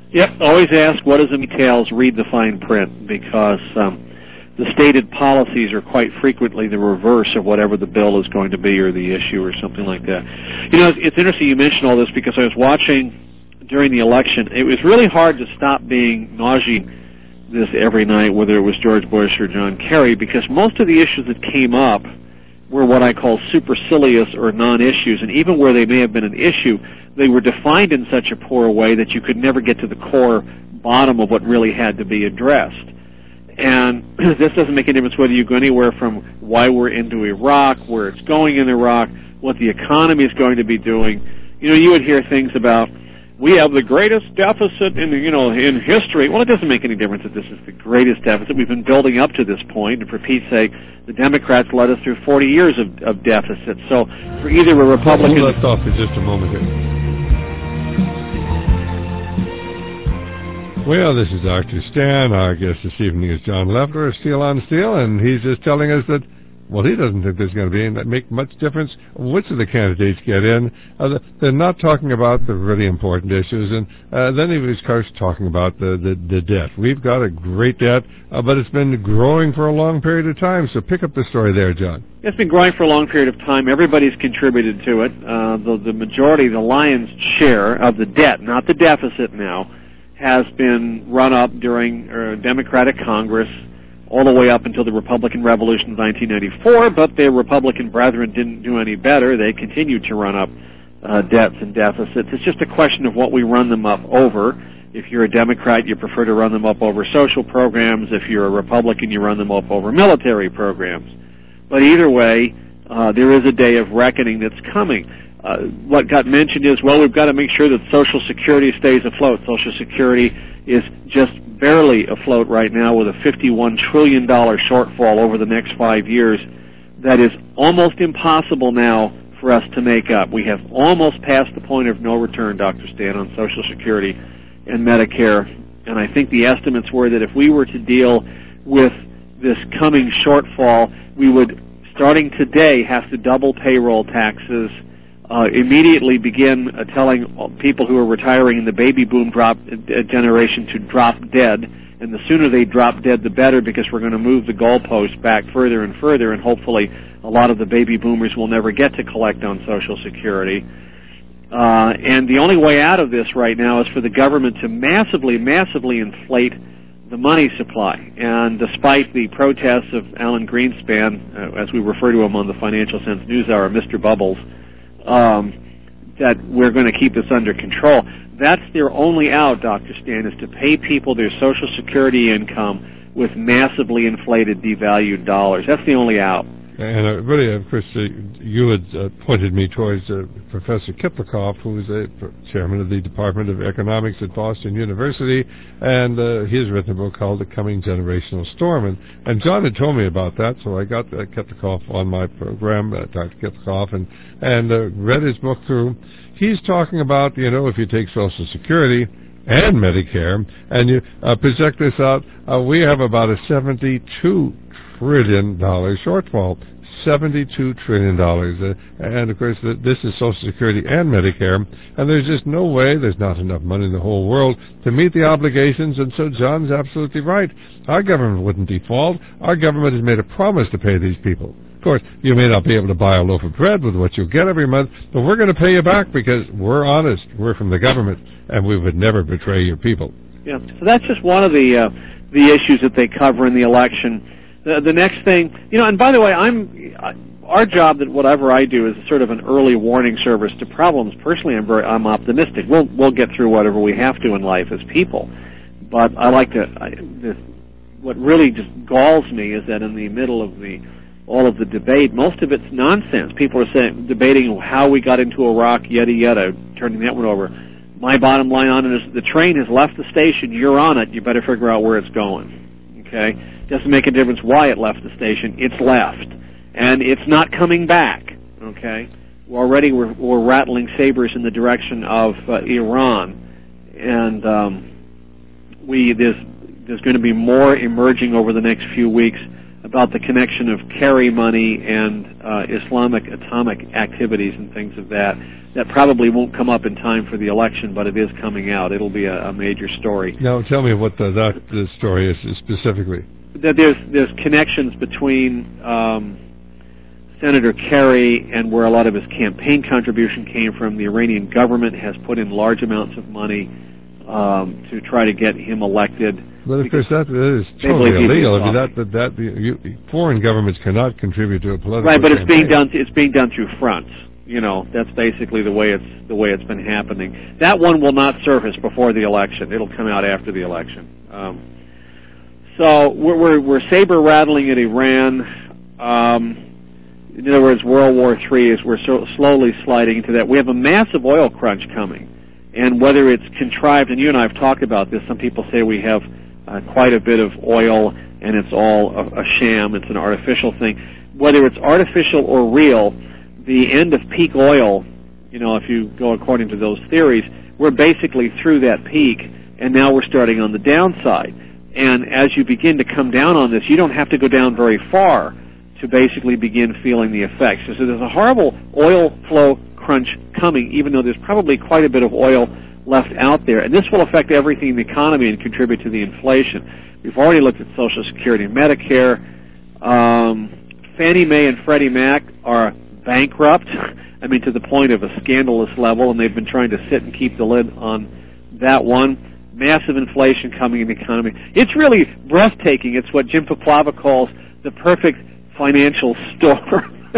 Yep, always ask what is the details, read the fine print, because um, the stated policies are quite frequently the reverse of whatever the bill is going to be or the issue or something like that. You know, it's, it's interesting you mention all this because I was watching during the election. It was really hard to stop being nauseating this every night, whether it was George Bush or John Kerry, because most of the issues that came up were what I call supercilious or non-issues, and even where they may have been an issue, they were defined in such a poor way that you could never get to the core bottom of what really had to be addressed. And this doesn't make any difference whether you go anywhere from why we're into Iraq, where it's going in Iraq, what the economy is going to be doing. You know, you would hear things about, we have the greatest deficit in, you know, in history. Well, it doesn't make any difference that this is the greatest deficit. We've been building up to this point, and for Pete's sake, the Democrats led us through forty years of, of deficit. So for either a Republican... Hold that thought for just a moment here. Well, this is Doctor Stan. Our guest this evening is John Leffler of Steel on Steel, and he's just telling us that, well, he doesn't think there's going to be make much difference which of the candidates get in. Uh, they're not talking about the really important issues. And uh, then he was, of course, talking about the, the, the debt. We've got a great debt, uh, but it's been growing for a long period of time. So pick up the story there, John. It's been growing for a long period of time. Everybody's contributed to it. Uh, the, the majority, the lion's share of the debt, not the deficit now, has been run up during uh, Democratic Congress all the way up until the Republican Revolution of nineteen ninety-four, but their Republican brethren didn't do any better. They continued to run up uh, debts and deficits. It's just a question of what we run them up over. If you're a Democrat, you prefer to run them up over social programs. If you're a Republican, you run them up over military programs. But either way, uh, there is a day of reckoning that's coming. Uh, what got mentioned is, well, we've got to make sure that Social Security stays afloat. Social Security is just barely afloat right now with a fifty-one trillion dollars shortfall over the next five years. That is almost impossible now for us to make up. We have almost passed the point of no return, Doctor Stan, on Social Security and Medicare. And I think the estimates were that if we were to deal with this coming shortfall, we would, starting today, have to double payroll taxes, Uh, immediately begin uh, telling people who are retiring in the baby boom drop uh, generation to drop dead, and the sooner they drop dead, the better, because we're going to move the goalpost back further and further, and hopefully a lot of the baby boomers will never get to collect on Social Security. Uh, and the only way out of this right now is for the government to massively, massively inflate the money supply. And despite the protests of Alan Greenspan, uh, as we refer to him on the Financial Sense News Hour, Mister Bubbles, Um, that we're going to keep this under control. That's their only out, Doctor Stan, is to pay people their Social Security income with massively inflated, devalued dollars. That's the only out. And uh, really, of course, uh, you had uh, pointed me towards uh, Professor Kiplikoff, who is a chairman of the Department of Economics at Boston University, and uh, he's written a book called The Coming Generational Storm. And, and John had told me about that, so I got uh, Kiplikoff on my program, uh, Doctor Kiplikoff, and, and uh, read his book through. He's talking about, you know, if you take Social Security and Medicare, and you uh, project this out, uh, we have about a seventy-two trillion dollars shortfall. seventy-two trillion dollars. Uh, and, of course, the, this is Social Security and Medicare, and there's just no way, there's not enough money in the whole world to meet the obligations, and so John's absolutely right. Our government wouldn't default. Our government has made a promise to pay these people. Of course, you may not be able to buy a loaf of bread with what you get every month, but we're going to pay you back because we're honest. We're from the government, and we would never betray your people. Yeah, so that's just one of the uh, the issues that they cover in the election. The, the next thing, you know, and by the way, I'm our job, that whatever I do, is sort of an early warning service to problems. Personally, I'm very I'm optimistic. We'll we'll get through whatever we have to in life as people, but I like to. I, this, what really just galls me is that in the middle of the all of the debate, most of it's nonsense. People are saying, debating how we got into Iraq, yada yada, turning that one over. My bottom line on it is the train has left the station. You're on it. You better figure out where it's going. Okay. Doesn't make a difference why it left the station. It's left. And it's not coming back, okay? Already we're, we're rattling sabers in the direction of uh, Iran. And um, we there's, there's going to be more emerging over the next few weeks about the connection of Kerry money and uh, Islamic atomic activities and things of that. That probably won't come up in time for the election, but it is coming out. It'll be a, a major story. Now, tell me what the, that the story is specifically. That there's there's connections between um, Senator Kerry and where a lot of his campaign contribution came from. The Iranian government has put in large amounts of money um, to try to get him elected. But of course, that is totally illegal. I mean, that that, that you, foreign governments cannot contribute to a political right, but it's campaign. being done. It's being done through fronts. You know, that's basically the way it's the way it's been happening. That one will not surface before the election. It'll come out after the election. Um, so we're we're, we're saber rattling at Iran. Um, in other words, World War Three is we're so slowly sliding into that. We have a massive oil crunch coming, and whether it's contrived, and you and I have talked about this. Some people say we have uh, quite a bit of oil, and it's all a, a sham. It's an artificial thing. Whether it's artificial or real, the end of peak oil, you know, if you go according to those theories, we're basically through that peak, and now we're starting on the downside. And as you begin to come down on this, you don't have to go down very far to basically begin feeling the effects. So there's a horrible oil flow crunch coming, even though there's probably quite a bit of oil left out there. And this will affect everything in the economy and contribute to the inflation. We've already looked at Social Security and Medicare. Um, Fannie Mae and Freddie Mac are bankrupt, I mean, to the point of a scandalous level, and they've been trying to sit and keep the lid on that one. Massive inflation coming in the economy. It's really breathtaking. It's what Jim Paplava calls the perfect financial storm.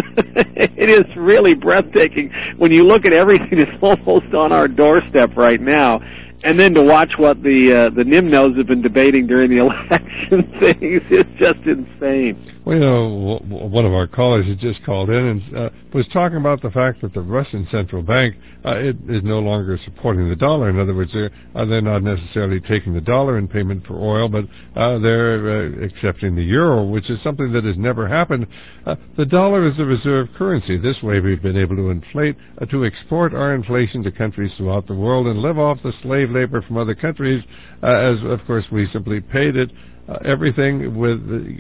It is really breathtaking when you look at everything that's almost on our doorstep right now. And then to watch what the uh, the Nimnos have been debating during the election things is just insane. Well, you know, one of our callers had just called in and uh, was talking about the fact that the Russian central bank uh, it is no longer supporting the dollar. In other words, they're, uh, they're not necessarily taking the dollar in payment for oil, but uh, they're uh, accepting the euro, which is something that has never happened. Uh, the dollar is a reserve currency. This way we've been able to inflate, uh, to export our inflation to countries throughout the world and live off the slave labor from other countries, uh, as, of course, we simply paid it, uh, everything with the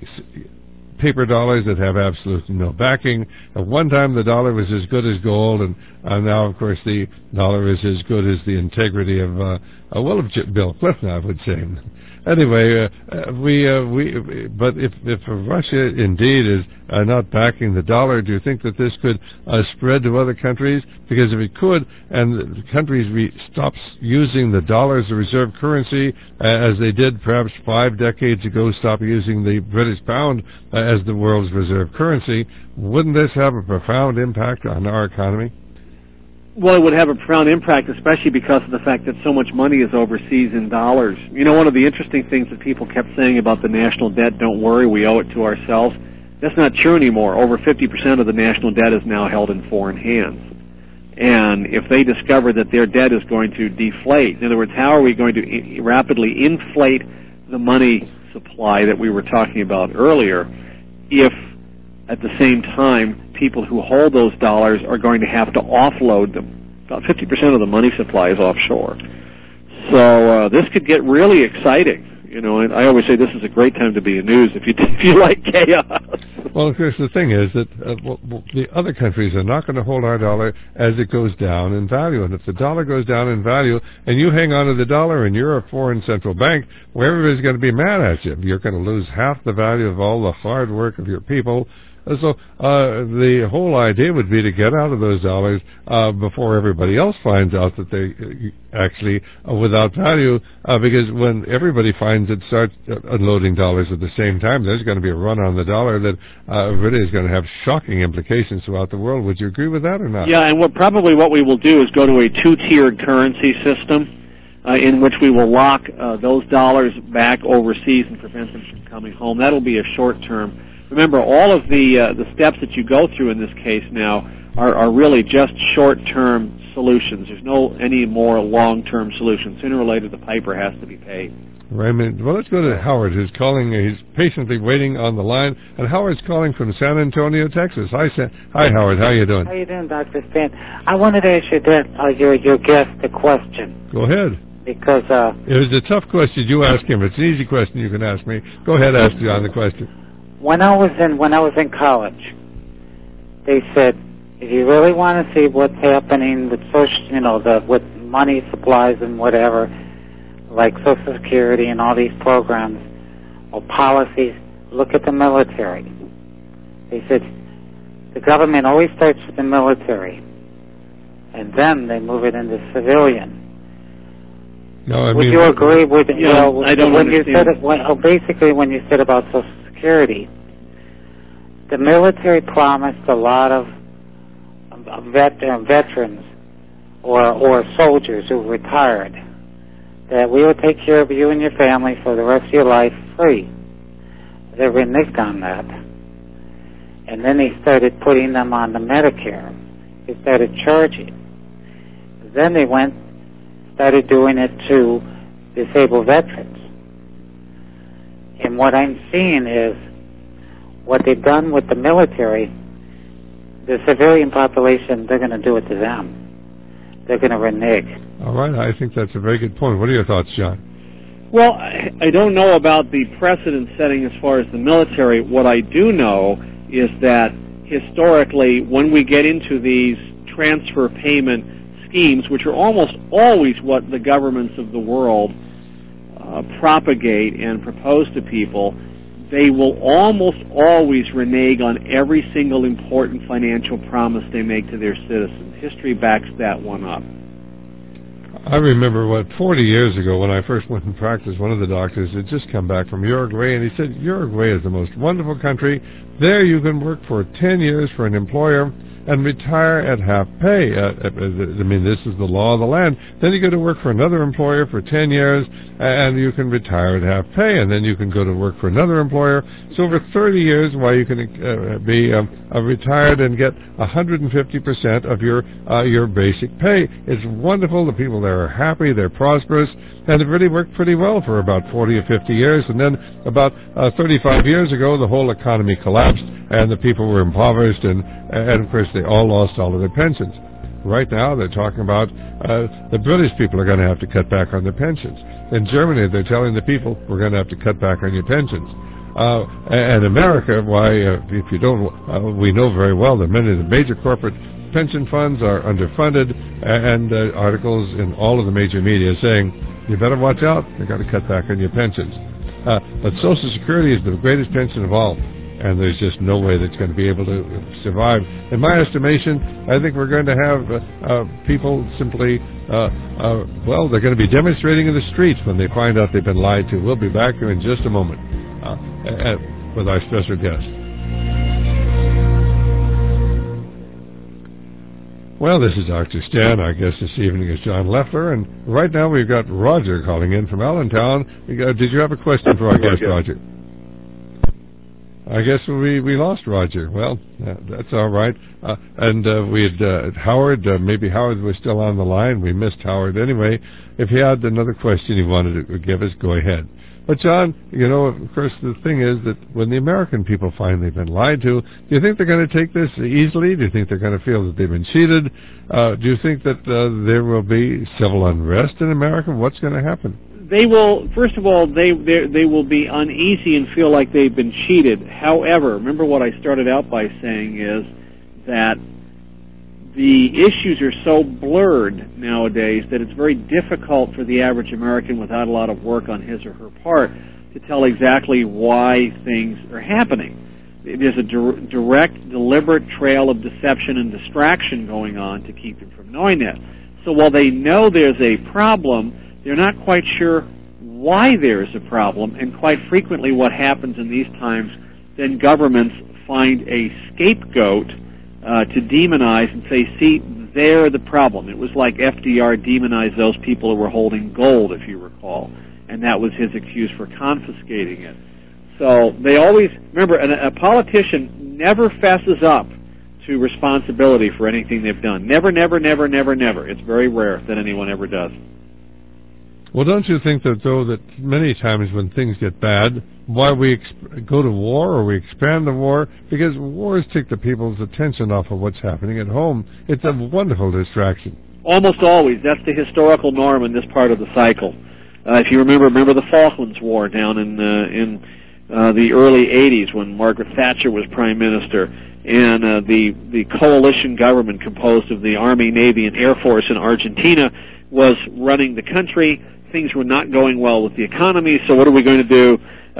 paper dollars that have absolutely no backing. At one time, the dollar was as good as gold, and uh, now, of course, the dollar is as good as the integrity of, uh, uh, well, of J- Bill Clinton, I would say. Anyway, uh, uh, we, uh, we, but if, if Russia indeed is uh, not backing the dollar, do you think that this could uh, spread to other countries? Because if it could, and the countries re- stop using the dollar as a reserve currency, uh, as they did perhaps five decades ago, stop using the British pound uh, as the world's reserve currency, wouldn't this have a profound impact on our economy? Well, it would have a profound impact, especially because of the fact that so much money is overseas in dollars. You know, one of the interesting things that people kept saying about the national debt, don't worry, we owe it to ourselves, that's not true anymore. Over fifty percent of the national debt is now held in foreign hands. And if they discover that their debt is going to deflate, in other words, how are we going to I- rapidly inflate the money supply that we were talking about earlier if at the same time people who hold those dollars are going to have to offload them? About fifty percent of the money supply is offshore. So uh, this could get really exciting. You know, and I always say this is a great time to be in news if you if you like chaos. Well, of course, the thing is that uh, well, well, the other countries are not going to hold our dollar as it goes down in value. And if the dollar goes down in value and you hang on to the dollar and you're a foreign central bank, well, everybody's going to be mad at you. You're going to lose half the value of all the hard work of your people. So uh, the whole idea would be to get out of those dollars uh, before everybody else finds out that they actually are without value, uh, because when everybody finds it starts unloading dollars at the same time, there's going to be a run on the dollar that uh, really is going to have shocking implications throughout the world. Would you agree with that or not? Yeah, and what probably what we will do is go to a two-tiered currency system uh, in which we will lock uh, those dollars back overseas and prevent them from coming home. That'll be a short-term. Remember, all of the uh, the steps that you go through in this case now are, are really just short-term solutions. There's no any more long-term solutions. Sooner or later, the piper has to be paid. Right. Well, let's go to Howard, who's calling. He's patiently waiting on the line. And Howard's calling from San Antonio, Texas. Hi, San- Hi, Howard. How you doing? How you doing, Doctor Stan? I wanted to ask you that, uh, your your guest a question. Go ahead. Because uh, it was a tough question you asked him. It's an easy question you can ask me. Go ahead, ask you on the question. when I was in when I was in college, they said, if you really want to see what's happening with social, you know, the with money supplies and whatever, like Social Security and all these programs or policies, look at the military. They said the government always starts with the military, and then they move it into civilian. No, I Would mean, you agree with? Yeah, well, I don't when understand. you said it, when, oh, basically, when you said about Social Security, the military promised a lot of uh, vet, uh, veterans or or soldiers who retired that we will take care of you and your family for the rest of your life free. They reneged on that. And then they started putting them on the Medicare. They started charging. Then they went, started doing it to disabled veterans. And what I'm seeing is what they've done with the military, the civilian population, they're going to do it to them. They're going to renege. All right, I think that's a very good point. What are your thoughts, John? Well, I, I don't know about the precedent setting as far as the military. What I do know is that historically, when we get into these transfer payment schemes, which are almost always what the governments of the world uh, propagate and propose to people, they will almost always renege on every single important financial promise they make to their citizens. History backs that one up. I remember, what, forty years ago when I first went and practiced, one of the doctors had just come back from Uruguay, and he said, Uruguay is the most wonderful country. There you can work for ten years for an employer and retire at half pay. Uh, I mean, this is the law of the land. Then you go to work for another employer for ten years, and you can retire at half pay, and then you can go to work for another employer. So over thirty years, why you can uh, be um, uh, retired and get one hundred fifty percent of your uh, your basic pay. It's wonderful. The people there are happy. They're prosperous, and it really worked pretty well for about forty or fifty years. And then about uh, thirty-five years ago, the whole economy collapsed, and the people were impoverished, and, and of course, they all lost all of their pensions. Right now, they're talking about uh, the British people are going to have to cut back on their pensions. In Germany, they're telling the people, we're going to have to cut back on your pensions. Uh, and America, why, uh, if you don't, uh, we know very well that many of the major corporate pension funds are underfunded, and uh, articles in all of the major media saying, you better watch out, they've got to cut back on your pensions. Uh, but Social Security is the greatest pension of all, and there's just no way that's going to be able to survive. In my estimation, I think we're going to have uh, uh, people simply, uh, uh, well, they're going to be demonstrating in the streets when they find out they've been lied to. We'll be back here in just a moment uh, uh, with our special guest. Well, this is Doctor Stan. Our guest this evening is John Leffler, and right now we've got Roger calling in from Allentown. Did you have a question for our guest, Roger? I guess we we lost Roger. Well, uh, that's all right. Uh, and uh, we had uh, Howard. Uh, maybe Howard was still on the line. We missed Howard anyway. If he had another question he wanted to give us, go ahead. But John, you know, of course, the thing is that when the American people find they've been lied to, do you think they're going to take this easily? Do you think they're going to feel that they've been cheated? Uh, do you think that uh, there will be civil unrest in America? What's going to happen? They will, first of all, they they will be uneasy and feel like they've been cheated. However, remember what I started out by saying is that the issues are so blurred nowadays that it's very difficult for the average American without a lot of work on his or her part to tell exactly why things are happening. There's a dir- direct, deliberate trail of deception and distraction going on to keep them from knowing that. So while they know there's a problem, they're not quite sure why there's a problem, and quite frequently what happens in these times, then governments find a scapegoat uh, to demonize and say, see, they're the problem. It was like F D R demonized those people who were holding gold, if you recall, and that was his excuse for confiscating it. So they always, remember, a, a politician never fesses up to responsibility for anything they've done. Never, never, never, never, never. It's very rare that anyone ever does. Well, don't you think that, though, that many times when things get bad, why we exp- go to war or we expand the war? Because wars take the people's attention off of what's happening at home. It's a wonderful distraction. Almost always. That's the historical norm in this part of the cycle. Uh, if you remember, remember the Falklands War down in uh, in uh, the early eighties when Margaret Thatcher was prime minister, and uh, the the coalition government composed of the Army, Navy, and Air Force in Argentina was running the country. Things were not going well with the economy, so what are we going to do?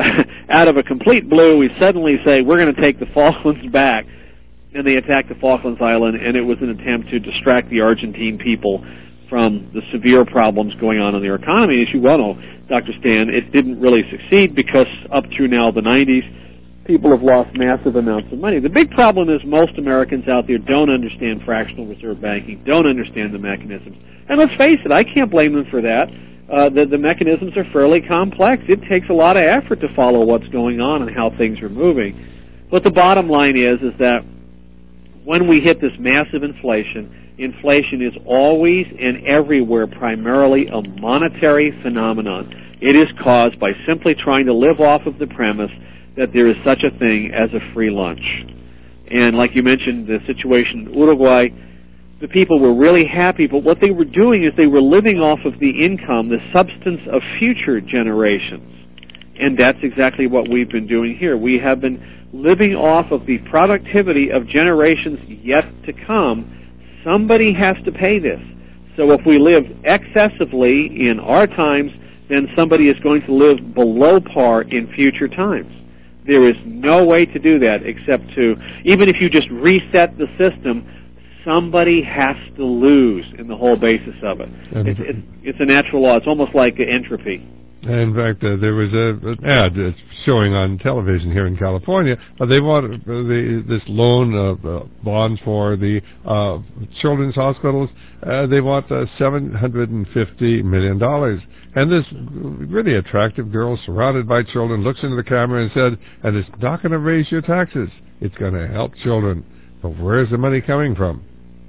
Out of a complete blue, we suddenly say, we're going to take the Falklands back. And they attacked the Falklands Island, and it was an attempt to distract the Argentine people from the severe problems going on in their economy. As you well know, Doctor Stan, it didn't really succeed because up through now the nineties, people have lost massive amounts of money. The big problem is most Americans out there don't understand fractional reserve banking, don't understand the mechanisms. And let's face it, I can't blame them for that. Uh, the, the mechanisms are fairly complex. It takes a lot of effort to follow what's going on and how things are moving. But the bottom line is, is that when we hit this massive inflation, inflation is always and everywhere primarily a monetary phenomenon. It is caused by simply trying to live off of the premise that there is such a thing as a free lunch. And like you mentioned, the situation in Uruguay, the people were really happy, but what they were doing is they were living off of the income, the substance of future generations. And that's exactly what we've been doing here. We have been living off of the productivity of generations yet to come. Somebody has to pay this. So if we live excessively in our times, then somebody is going to live below par in future times. There is no way to do that except to, even if you just reset the system, somebody has to lose in the whole basis of it. It's, it's, it's a natural law. It's almost like entropy. In fact, uh, there was a, an ad uh, showing on television here in California. Uh, they want uh, the, this loan of uh, bonds for the uh, children's hospitals. Uh, they want uh, seven hundred fifty million dollars. And this really attractive girl surrounded by children looks into the camera and said, and it's not going to raise your taxes. It's going to help children. But where's the money coming from?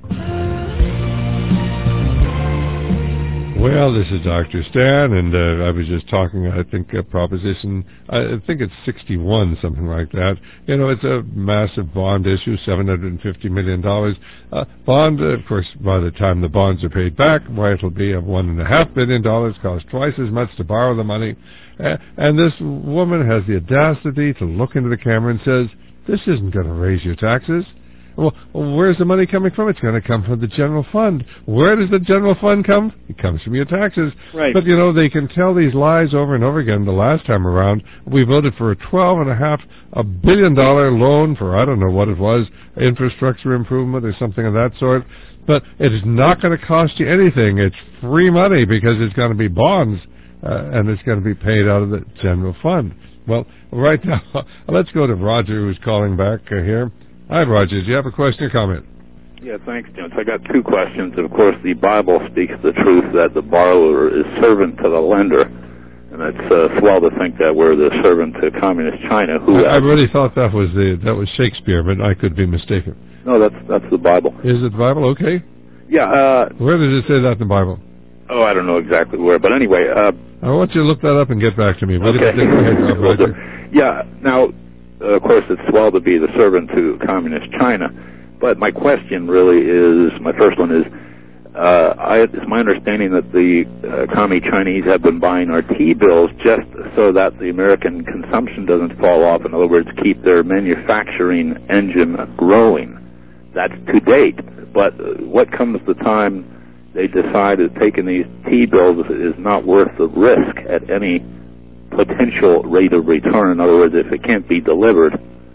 Well, this is Doctor Stan, and uh, I was just talking, I think, a proposition, I think it's sixty-one, something like that. You know, it's a massive bond issue, seven hundred fifty million dollars. Uh, bond, uh, of course, by the time the bonds are paid back, why, it'll be of one point five billion dollars, cost twice as much to borrow the money. Uh, and this woman has the audacity to look into the camera and says, this isn't going to raise your taxes. Well, where's the money coming from? It's going to come from the general fund. Where does the general fund come? It comes from your taxes. Right. But, you know, they can tell these lies over and over again. The last time around, we voted for a twelve and a half a billion dollar loan for, I don't know what it was, infrastructure improvement or something of that sort. But it is not going to cost you anything. It's free money because it's going to be bonds, uh, and it's going to be paid out of the general fund. Well, right now, let's go to Roger, who's calling back uh, here. Hi, Roger. Do you have a question or comment? Yeah, thanks, Jim. So I got two questions. Of course, the Bible speaks the truth that the borrower is servant to the lender, and it's uh, swell to think that we're the servant to communist China. Who I, I really thought that was the that was Shakespeare, but I could be mistaken. No, that's that's the Bible. Is it the Bible? Okay. Yeah. Uh, where does it say that in the Bible? Oh, I don't know exactly where, but anyway. Uh, I want you to look that up and get back to me. What okay. Go ahead, Roger. Yeah. Now. Uh, of course, it's swell to be the servant to communist China. But my question really is, my first one is, uh, I, it's my understanding that the uh, commie Chinese have been buying our T-bills just so that the American consumption doesn't fall off. In other words, keep their manufacturing engine growing. That's to date. But uh, what comes the time they decide that taking these T-bills is not worth the risk at any potential rate of return? In other words, if it can't be delivered.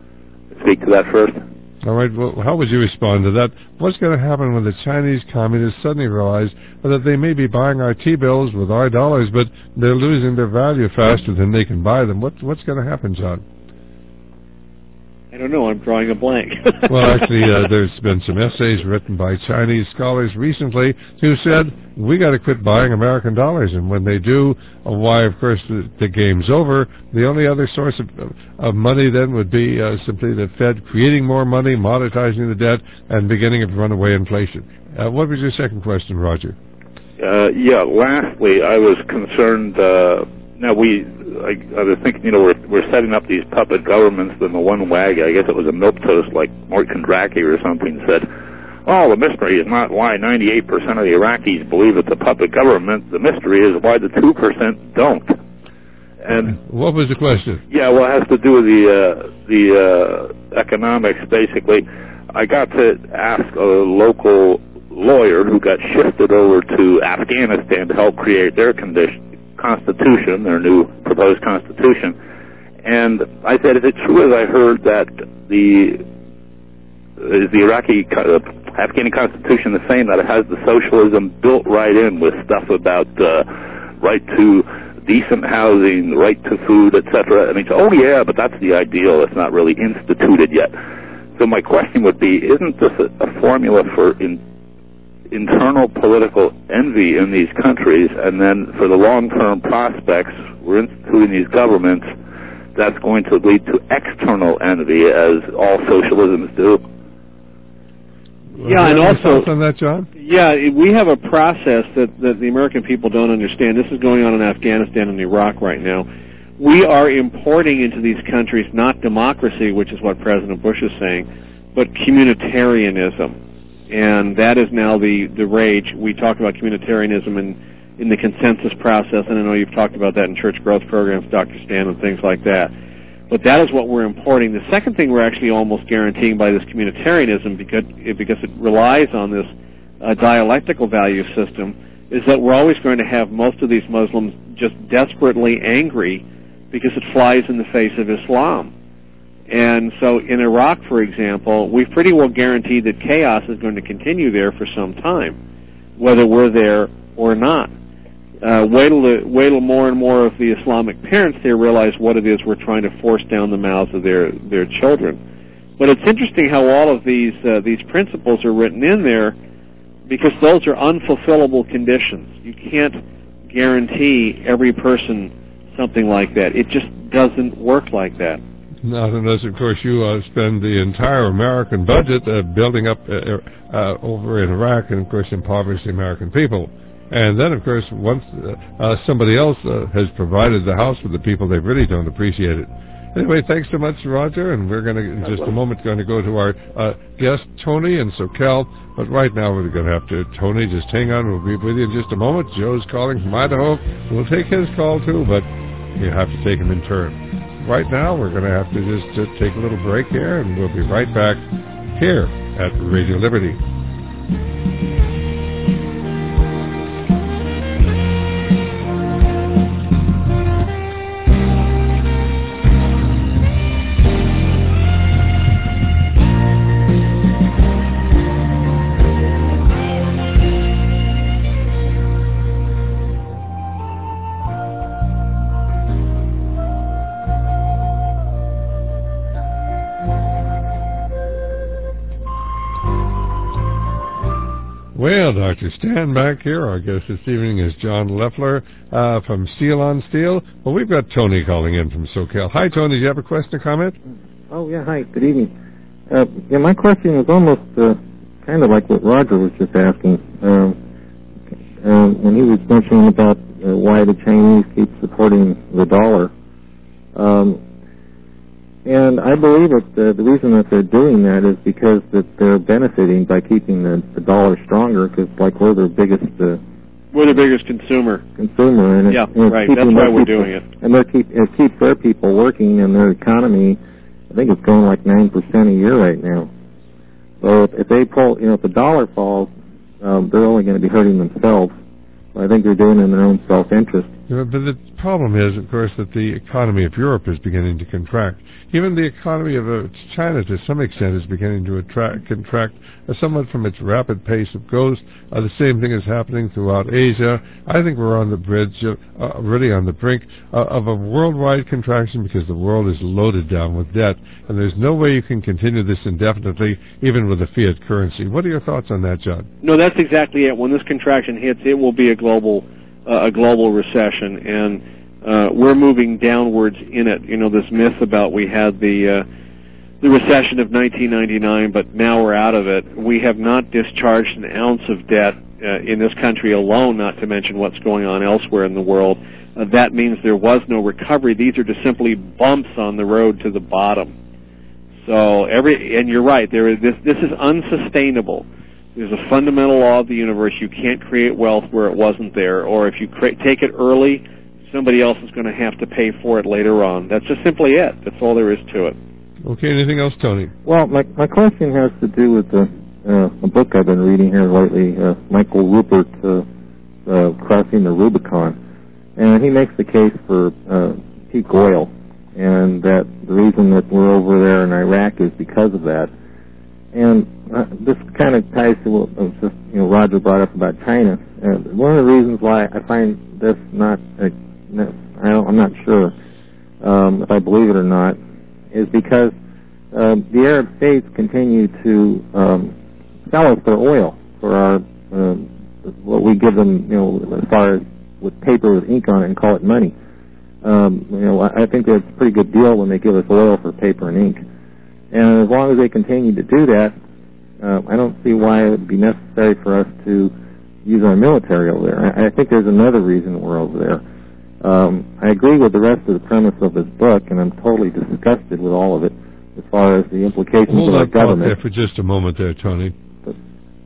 Speak to that first. All right. Well, how would you respond to that? What's going to happen when the Chinese communists suddenly realize that they may be buying our T-bills with our dollars, but they're losing their value faster than they can buy them? What, what's going to happen, John? I don't know. I'm drawing a blank. Well, actually, uh, there's been some essays written by Chinese scholars recently who said, we got to quit buying American dollars. And when they do, uh, why, of course, the, the game's over. The only other source of, of money then would be uh, simply the Fed creating more money, monetizing the debt, and beginning of runaway inflation. Uh, what was your second question, Roger? Uh, yeah, lastly, I was concerned, uh, now we... I, I was thinking, you know, we're we're setting up these puppet governments, and the one wag, I guess it was a milquetoast like Mort Kondracki or something, said, oh, the mystery is not why ninety-eight percent of the Iraqis believe it's a puppet government. The mystery is why the two percent don't. And what was the question? Yeah, well, it has to do with the uh, the uh, economics. Basically, I got to ask a local lawyer who got shifted over to Afghanistan to help create their condition, constitution, their new proposed constitution. And I said, is it true, as I heard, that the is the Iraqi uh, Afghani constitution the same, that it has the socialism built right in with stuff about uh, right to decent housing, right to food, et cetera? And he said, oh yeah, but that's the ideal. It's not really instituted yet. So my question would be, isn't this a, a formula for in, internal political envy in these countries, and then for the long-term prospects, we're instituting these governments, that's going to lead to external envy, as all socialisms do? Yeah, and also on that, John? Yeah, we have a process that, that the American people don't understand. This is going on in Afghanistan and Iraq right now. We are importing into these countries not democracy, which is what President Bush is saying, but communitarianism. And that is now the, the rage. We talk about communitarianism in, in the consensus process, and I know you've talked about that in church growth programs, Doctor Stan, and things like that. But that is what we're importing. The second thing we're actually almost guaranteeing by this communitarianism, because it, because it relies on this uh, dialectical value system, is that we're always going to have most of these Muslims just desperately angry because it flies in the face of Islam. And so in Iraq, for example, we've pretty well guaranteed that chaos is going to continue there for some time, whether we're there or not. Uh, wait till, the, wait till more and more of the Islamic parents there realize what it is we're trying to force down the mouths of their, their children. But it's interesting how all of these uh, these principles are written in there, because those are unfulfillable conditions. You can't guarantee every person something like that. It just doesn't work like that. Not unless, of course, you uh, spend the entire American budget uh, building up uh, uh, over in Iraq and, of course, impoverish the American people. And then, of course, once uh, uh, somebody else uh, has provided the house for the people, they really don't appreciate it. Anyway, thanks so much, Roger, and we're going to, in just a moment, going to go to our uh, guest, Tony in SoCal. But right now, we're going to have to, Tony, just hang on. We'll be with you in just a moment. Joe's calling from Idaho. We'll take his call, too, but you have to take him in turn. Right now, we're going to have to just, just take a little break here, and we'll be right back here at Radio Liberty. Well, Doctor Stan back here. Our guest this evening is John Leffler uh, from Steel on Steel. Well, we've got Tony calling in from SoCal. Hi, Tony. Do you have a question or comment? Oh, yeah. Hi. Good evening. Uh, yeah, my question was almost uh, kind of like what Roger was just asking. Um, uh, when he was mentioning about uh, why the Chinese keep supporting the dollar. Um, And I believe that the, the reason that they're doing that is because that they're benefiting by keeping the, the dollar stronger, because like we're their biggest uh, we're the biggest consumer. Consumer, and yeah, it, and right. That's why we're people, doing it. And they keep it keeps their people working, and their economy, I think it's going like nine percent a year right now. So if, if they pull, you know, if the dollar falls, um, they're only going to be hurting themselves. I think they're doing it in their own self-interest. Yeah, but the problem is, of course, that the economy of Europe is beginning to contract. Even the economy of uh, China, to some extent, is beginning to attract, contract uh, somewhat from its rapid pace of growth. Uh, the same thing is happening throughout Asia. I think we're on the bridge, of, uh, really on the brink uh, of a worldwide contraction, because the world is loaded down with debt, and there's no way you can continue this indefinitely, even with a fiat currency. What are your thoughts on that, John? No, that's exactly it. When this contraction hits, it will be a global uh, a global recession, and uh, we're moving downwards in it. You know, this myth about we had the uh, the recession of nineteen ninety-nine, but now we're out of it. We have not discharged an ounce of debt uh, in this country alone, not to mention what's going on elsewhere in the world. Uh, that means there was no recovery. These are just simply bumps on the road to the bottom. So every, and you're right, there is this, this is unsustainable. There's a fundamental law of the universe. You can't create wealth where it wasn't there, or if you cre- take it early, somebody else is going to have to pay for it later on. That's just simply it. That's all there is to it. Okay, anything else, Tony? Well, my my question has to do with the uh, a book I've been reading here lately, uh, Michael Ruppert, uh, uh, Crossing the Rubicon. And he makes the case for uh, peak oil, and that the reason that we're over there in Iraq is because of that. And uh, this kind of ties to what was just, you know, Roger brought up about China. Uh, one of the reasons why I find this not, uh, I don't, I'm not sure um, if I believe it or not, is because um, the Arab states continue to um, sell us their oil for our um, what we give them, you know, as far as with paper with ink on it and call it money. Um, you know, I think that's a pretty good deal when they give us oil for paper and ink. And as long as they continue to do that, uh, I don't see why it would be necessary for us to use our military over there. I, I think there's another reason we're over there. Um, I agree with the rest of the premise of this book, and I'm totally disgusted with all of it as far as the implications Hold of our up government. there for just a moment there, Tony. But,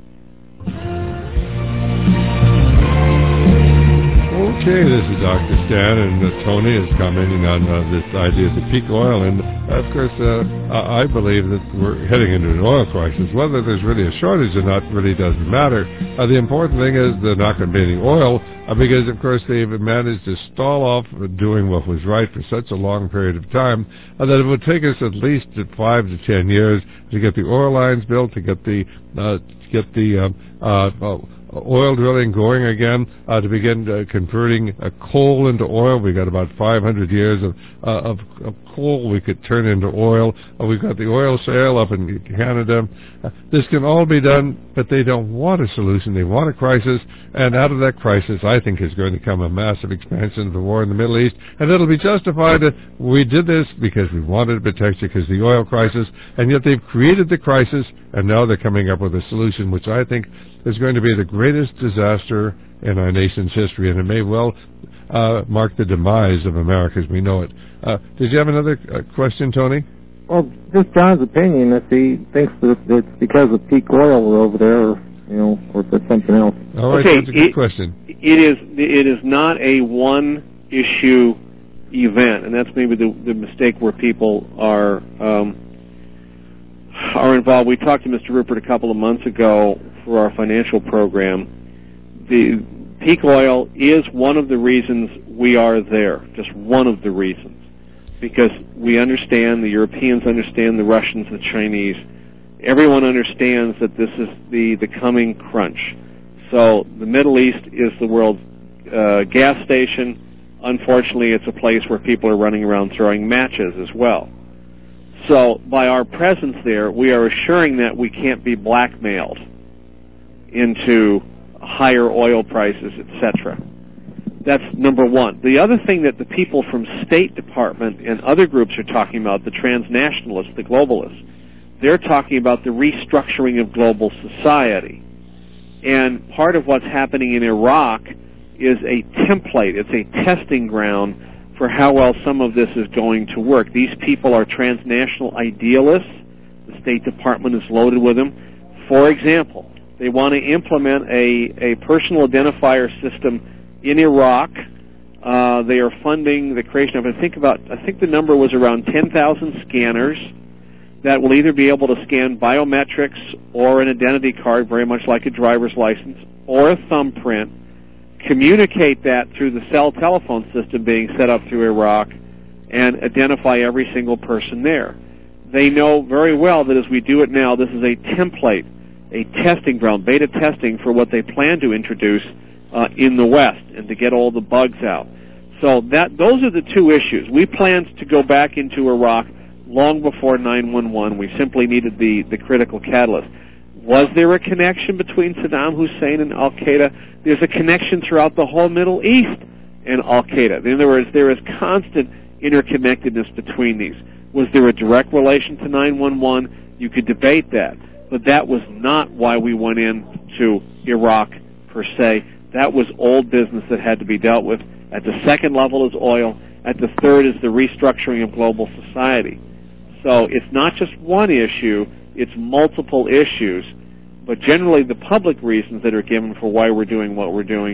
Okay, this is Doctor Stan, and uh, Tony is commenting on uh, this idea of the peak oil. And, uh, of course, uh, I believe that we're heading into an oil crisis. Whether there's really a shortage or not really doesn't matter. Uh, the important thing is there's not going to be any oil uh, because, of course, they've managed to stall off doing what was right for such a long period of time uh, that it would take us at least five to ten years to get the oil lines built, to get the uh, to get the um, uh, uh, oil drilling going again, uh, to begin uh, converting uh, coal into oil. We've got about five hundred years of, uh, of, of coal we could turn into oil. Uh, we've got the oil sale up in Canada. Uh, this can all be done, but they don't want a solution. They want a crisis, and out of that crisis, I think, is going to come a massive expansion of the war in the Middle East, and it'll be justified that we did this because we wanted to protect you because of the oil crisis, and yet they've created the crisis, and now they're coming up with a solution, which I think is going to be the greatest disaster in our nation's history, and it may well uh, mark the demise of America as we know it. Uh, did you have another uh, question, Tony? well, just John's opinion, if he thinks that it's because of peak oil we're over there, or, you know, or if it's something else. All right, okay, that's a good it, question. It is, it is not a one-issue event, and that's maybe the, the mistake where people are um, are involved. We talked to Mister Ruppert a couple of months ago for our financial program. The peak oil is one of the reasons we are there, just one of the reasons, because we understand, the Europeans understand, the Russians, the Chinese, everyone understands that this is the, the coming crunch. So the Middle East is the world's uh, gas station. Unfortunately, it's a place where people are running around throwing matches as well. So by our presence there, we are assuring that we can't be blackmailed into higher oil prices, et cetera. That's number one. The other thing that the people from State Department and other groups are talking about, the transnationalists, the globalists, they're talking about the restructuring of global society. And part of what's happening in Iraq is a template. It's a testing ground for how well some of this is going to work. These people are transnational idealists. The State Department is loaded with them. For example, they want to implement a, a personal identifier system in Iraq. Uh, they are funding the creation of, I think about, I think the number was around ten thousand scanners that will either be able to scan biometrics or an identity card, very much like a driver's license, or a thumbprint, communicate that through the cell telephone system being set up through Iraq, and identify every single person there. They know very well that as we do it now, this is a template, a testing ground, beta testing for what they plan to introduce uh, in the West and to get all the bugs out. So that those are the two issues. We planned to go back into Iraq long before nine one one. We simply needed the, the critical catalyst. Was there a connection between Saddam Hussein and Al-Qaeda? There's a connection throughout the whole Middle East and Al-Qaeda. In other words, there is constant interconnectedness between these. Was there a direct relation to nine one one? You could debate that. But that was not why we went into Iraq, per se. That was old business that had to be dealt with. At the second level is oil. At the third is the restructuring of global society. So it's not just one issue, it's multiple issues. But generally the public reasons that are given for why we're doing what we're doing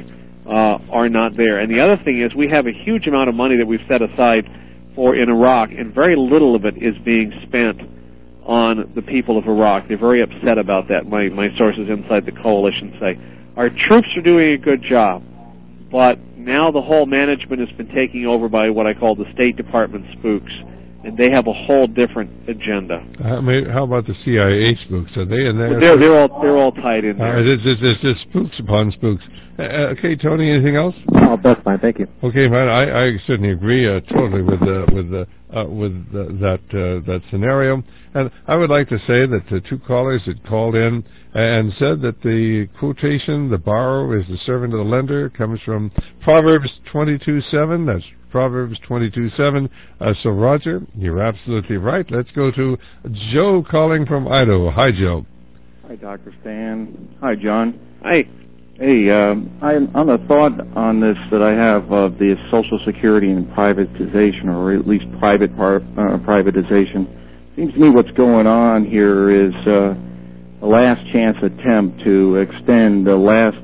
uh, are not there. And the other thing is we have a huge amount of money that we've set aside for in Iraq, and very little of it is being spent on the people of Iraq. They're very upset about that. My, my sources inside the coalition say, our troops are doing a good job, but now the whole management has been taken over by what I call the State Department spooks, and they have a whole different agenda. I mean, how about the C I A spooks? Are they in there? They're, they're all they're all tied in there. Uh, it's, it's, it's just spooks upon spooks. Uh, okay, Tony, anything else? Oh, that's fine. Thank you. Okay, man, I, I certainly agree uh, totally with uh, with uh, uh, with uh, that uh, that scenario. And I would like to say that the two callers that called in and said that the quotation, the borrower is the servant of the lender, comes from Proverbs twenty-two seven. That's Proverbs twenty-two seven. Uh, so, Roger, you're absolutely right. Let's go to Joe calling from Idaho. Hi, Joe. Hi, Doctor Stan. Hi, John. Hi. Hey, um, I, on a thought on this that I have of the Social Security and privatization, or at least private par, uh, privatization, seems to me what's going on here is uh, a last chance attempt to extend the last,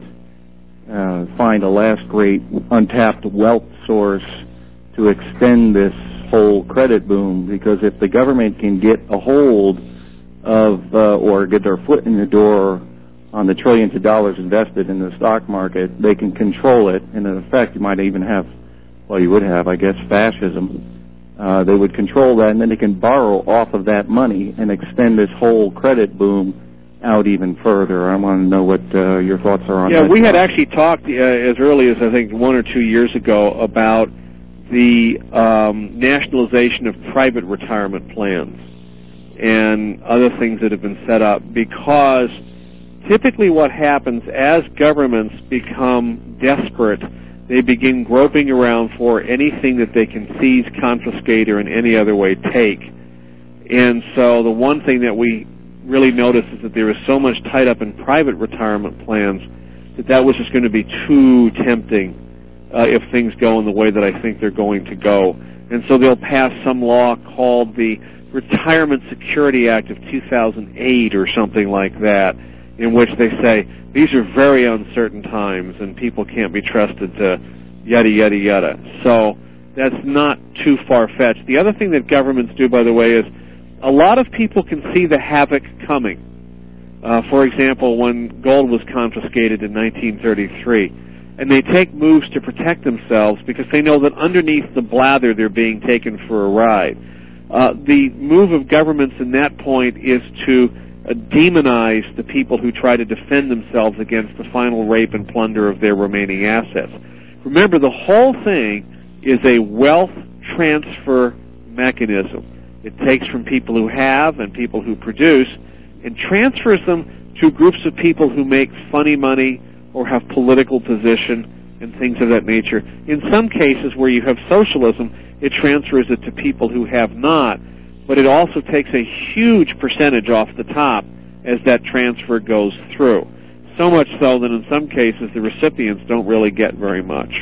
uh, find a last great untapped wealth source to extend this whole credit boom, because if the government can get a hold of uh, or get their foot in the door on the trillions of dollars invested in the stock market, they can control it, and in effect you might even have, well you would have, I guess, fascism. Uh, they would control that, and then they can borrow off of that money and extend this whole credit boom out even further. I want to know what uh, your thoughts are on yeah, that. Yeah, we had actually talked uh, as early as I think one or two years ago about the um, nationalization of private retirement plans and other things that have been set up, because typically what happens as governments become desperate, they begin groping around for anything that they can seize, confiscate, or in any other way take. And so the one thing that we really noticed is that there is so much tied up in private retirement plans that that was just going to be too tempting uh, if things go in the way that I think they're going to go. And so they'll pass some law called the Retirement Security Act of two thousand eight or something like that, in which they say these are very uncertain times and people can't be trusted to yada, yada, yada. So that's not too far-fetched. The other thing that governments do, by the way, is a lot of people can see the havoc coming. Uh, for example, when gold was confiscated in nineteen thirty-three, and they take moves to protect themselves because they know that underneath the blather they're being taken for a ride. Uh, the move of governments in that point is to uh, demonize the people who try to defend themselves against the final rape and plunder of their remaining assets. Remember, the whole thing is a wealth transfer mechanism. It takes from people who have and people who produce and transfers them to groups of people who make funny money or have political position and things of that nature. In some cases where you have socialism, it transfers it to people who have not, but it also takes a huge percentage off the top as that transfer goes through. So much so that in some cases the recipients don't really get very much.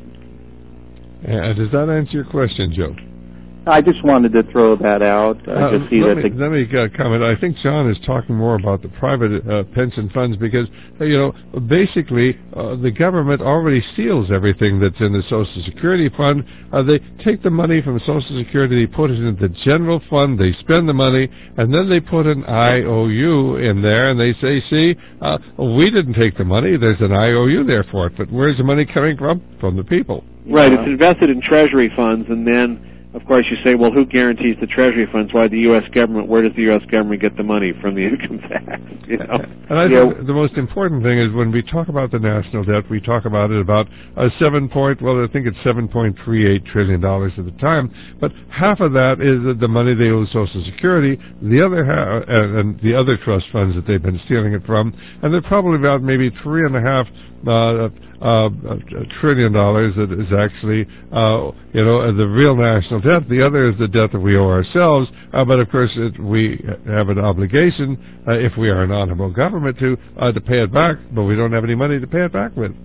Uh, does that answer your question, Joe? I just wanted to throw that out. I Uh, just see let, that me, the, let me uh, comment. I think John is talking more about the private uh, pension funds because, uh, you know, basically uh, the government already steals everything that's in the Social Security fund. Uh, they take the money from Social Security, they put it into the general fund, they spend the money, and then they put an I O U in there, and they say, see, uh, we didn't take the money, there's an I O U there for it, but where's the money coming from? From the people. Right, it's invested in Treasury funds, and then of course, you say, well, who guarantees the Treasury funds? Why, the U S government? Where does the U S government get the money? From the income tax, you know? And I yeah. think the most important thing is when we talk about the national debt, we talk about it about a seven point, well, I think it's seven point three eight trillion dollars at the time, but half of that is the money they owe Social Security, the other half, and the other trust funds that they've been stealing it from, and they're probably about maybe three and a half uh, uh, trillion dollars that is actually, uh, you know, the real national debt. The other is the debt that we owe ourselves, uh, but of course it, we have an obligation, uh, if we are an honorable government, to uh, to pay it back, but we don't have any money to pay it back with.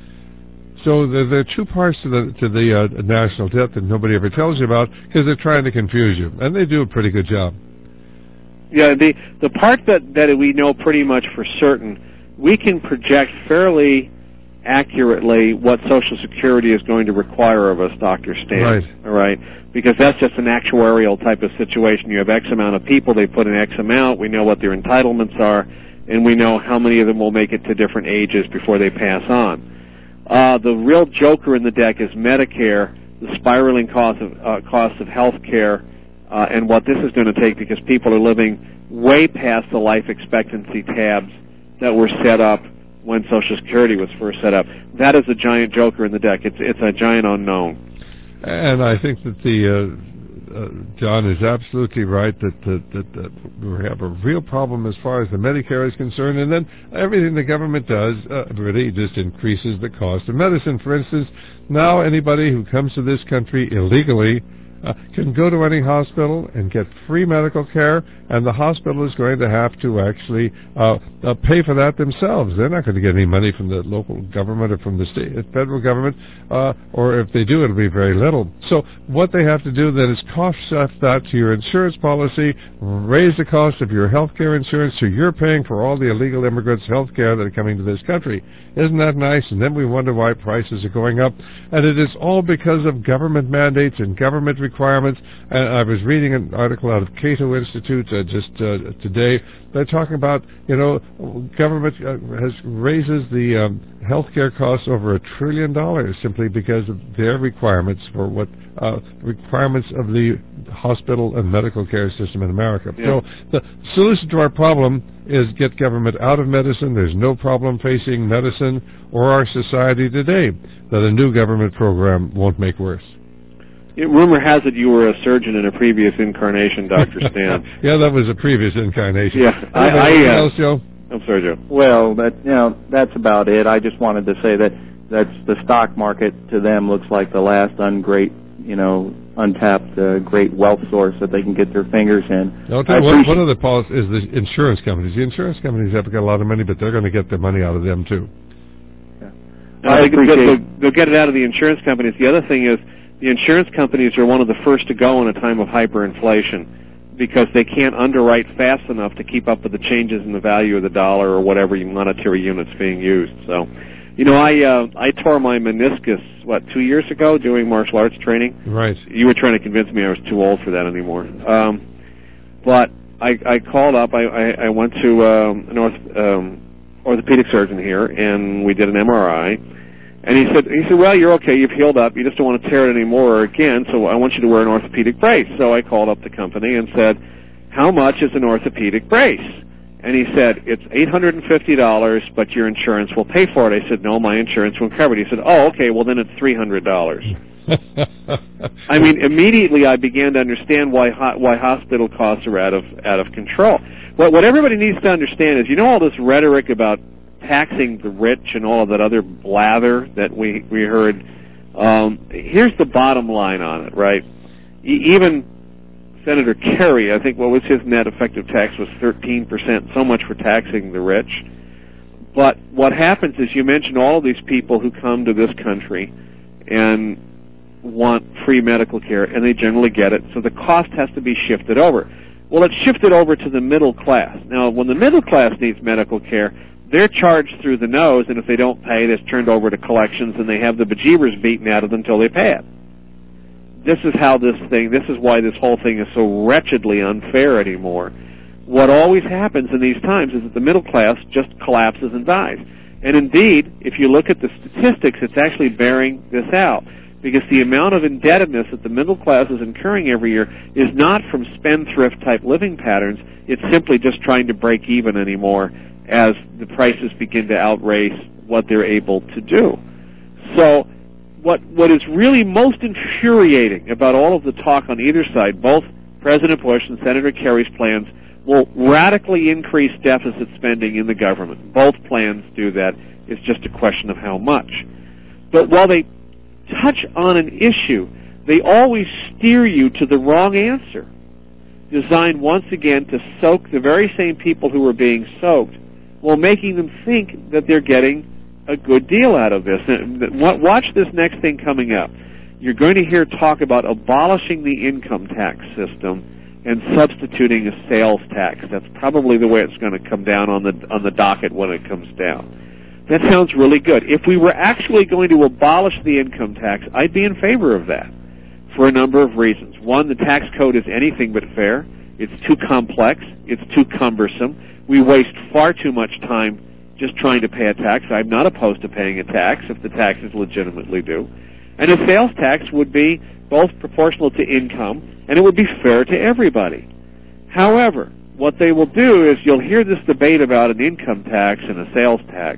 So there, there are two parts to the to the uh, national debt that nobody ever tells you about because they're trying to confuse you, and they do a pretty good job. Yeah, the the part that that we know pretty much for certain, we can project fairly accurately what Social Security is going to require of us, Doctor Stan. Right. All right. Because that's just an actuarial type of situation. You have X amount of people, they put in X amount, we know what their entitlements are, and we know how many of them will make it to different ages before they pass on. Uh, the real joker in the deck is Medicare, the spiraling cost of uh, cost of health care, uh, and what this is going to take, because people are living way past the life expectancy tabs that were set up when Social Security was first set up. That is a giant joker in the deck. It's it's a giant unknown. And I think that the uh, uh, John is absolutely right that, that, that, that we have a real problem as far as the Medicare is concerned, and then everything the government does uh, really just increases the cost of medicine. For instance, now anybody who comes to this country illegally Uh, can go to any hospital and get free medical care, and the hospital is going to have to actually uh, uh, pay for that themselves. They're not going to get any money from the local government or from the state, federal government, uh, or if they do, it'll be very little. So what they have to do then is cost that to your insurance policy, raise the cost of your health care insurance, so you're paying for all the illegal immigrants' health care that are coming to this country. Isn't that nice? And then we wonder why prices are going up. And it is all because of government mandates and government requirements. And I was reading an article out of Cato Institute uh, just uh, today. They're talking about, you know, government uh, has raises the um, health care costs over a trillion dollars simply because of their requirements for what uh, requirements of the hospital and medical care system in America. Yeah. So the solution to our problem is get government out of medicine. There's no problem facing medicine or our society today that a new government program won't make worse. Yeah, rumor has it you were a surgeon in a previous incarnation, Doctor Stan. Yeah, that was a previous incarnation. Yeah, I, I uh, else, Joe? I'm sorry, Joe. Well, that you know, that's about it. I just wanted to say that that's the stock market to them looks like the last ungreat, you know, untapped uh, great wealth source that they can get their fingers in. I'll tell you, one, one of the policies is the insurance companies. The insurance companies have got a lot of money, but they're going to get their money out of them too. Yeah. No, I think they'll, they'll get it out of the insurance companies. The other thing is, the insurance companies are one of the first to go in a time of hyperinflation because they can't underwrite fast enough to keep up with the changes in the value of the dollar or whatever monetary unit's being used. So, you know, I uh, I tore my meniscus, what, two years ago doing martial arts training? Right. You were trying to convince me I was too old for that anymore. Um, but I, I called up, I, I, I went to um, an orth, um, orthopedic surgeon here, and we did an M R I. And he said, he said, well, you're okay, you've healed up, you just don't want to tear it anymore again, so I want you to wear an orthopedic brace. So I called up the company and said, how much is an orthopedic brace? And he said, it's eight hundred fifty dollars, but your insurance will pay for it. I said, no, my insurance won't cover it. He said, oh, okay, well then it's three hundred dollars. I mean, immediately I began to understand why ho- why hospital costs are out of out of control. What, what everybody needs to understand is, you know all this rhetoric about taxing the rich and all of that other blather that we we heard. Um, here's the bottom line on it, right? E- even Senator Kerry, I think what was his net effective tax was thirteen percent, so much for taxing the rich. But what happens is, you mentioned all of these people who come to this country and want free medical care, and they generally get it, so the cost has to be shifted over. Well, it's shifted over to the middle class. Now, when the middle class needs medical care, they're charged through the nose, and if they don't pay, it's turned over to collections, and they have the bejeebers beaten out of them until they pay it. This is how this thing, this is why this whole thing is so wretchedly unfair anymore. What always happens in these times is that the middle class just collapses and dies. And indeed, if you look at the statistics, it's actually bearing this out, because the amount of indebtedness that the middle class is incurring every year is not from spendthrift-type living patterns, it's simply just trying to break even anymore as the prices begin to outrace what they're able to do. So what what is really most infuriating about all of the talk on either side, both President Bush and Senator Kerry's plans will radically increase deficit spending in the government. Both plans do that. It's just a question of how much. But while they touch on an issue, they always steer you to the wrong answer, designed once again to soak the very same people who are being soaked, while making them think that they're getting a good deal out of this. Watch this next thing coming up. You're going to hear talk about abolishing the income tax system and substituting a sales tax. That's probably the way it's going to come down on the on the docket when it comes down. that sounds really good. If we were actually going to abolish the income tax, I'd be in favor of that for a number of reasons. One, the tax code is anything but fair. It's too complex. It's too cumbersome. We waste far too much time just trying to pay a tax. I'm not opposed to paying a tax if the tax is legitimately due. And a sales tax would be both proportional to income, and it would be fair to everybody. However, what they will do is you'll hear this debate about an income tax and a sales tax,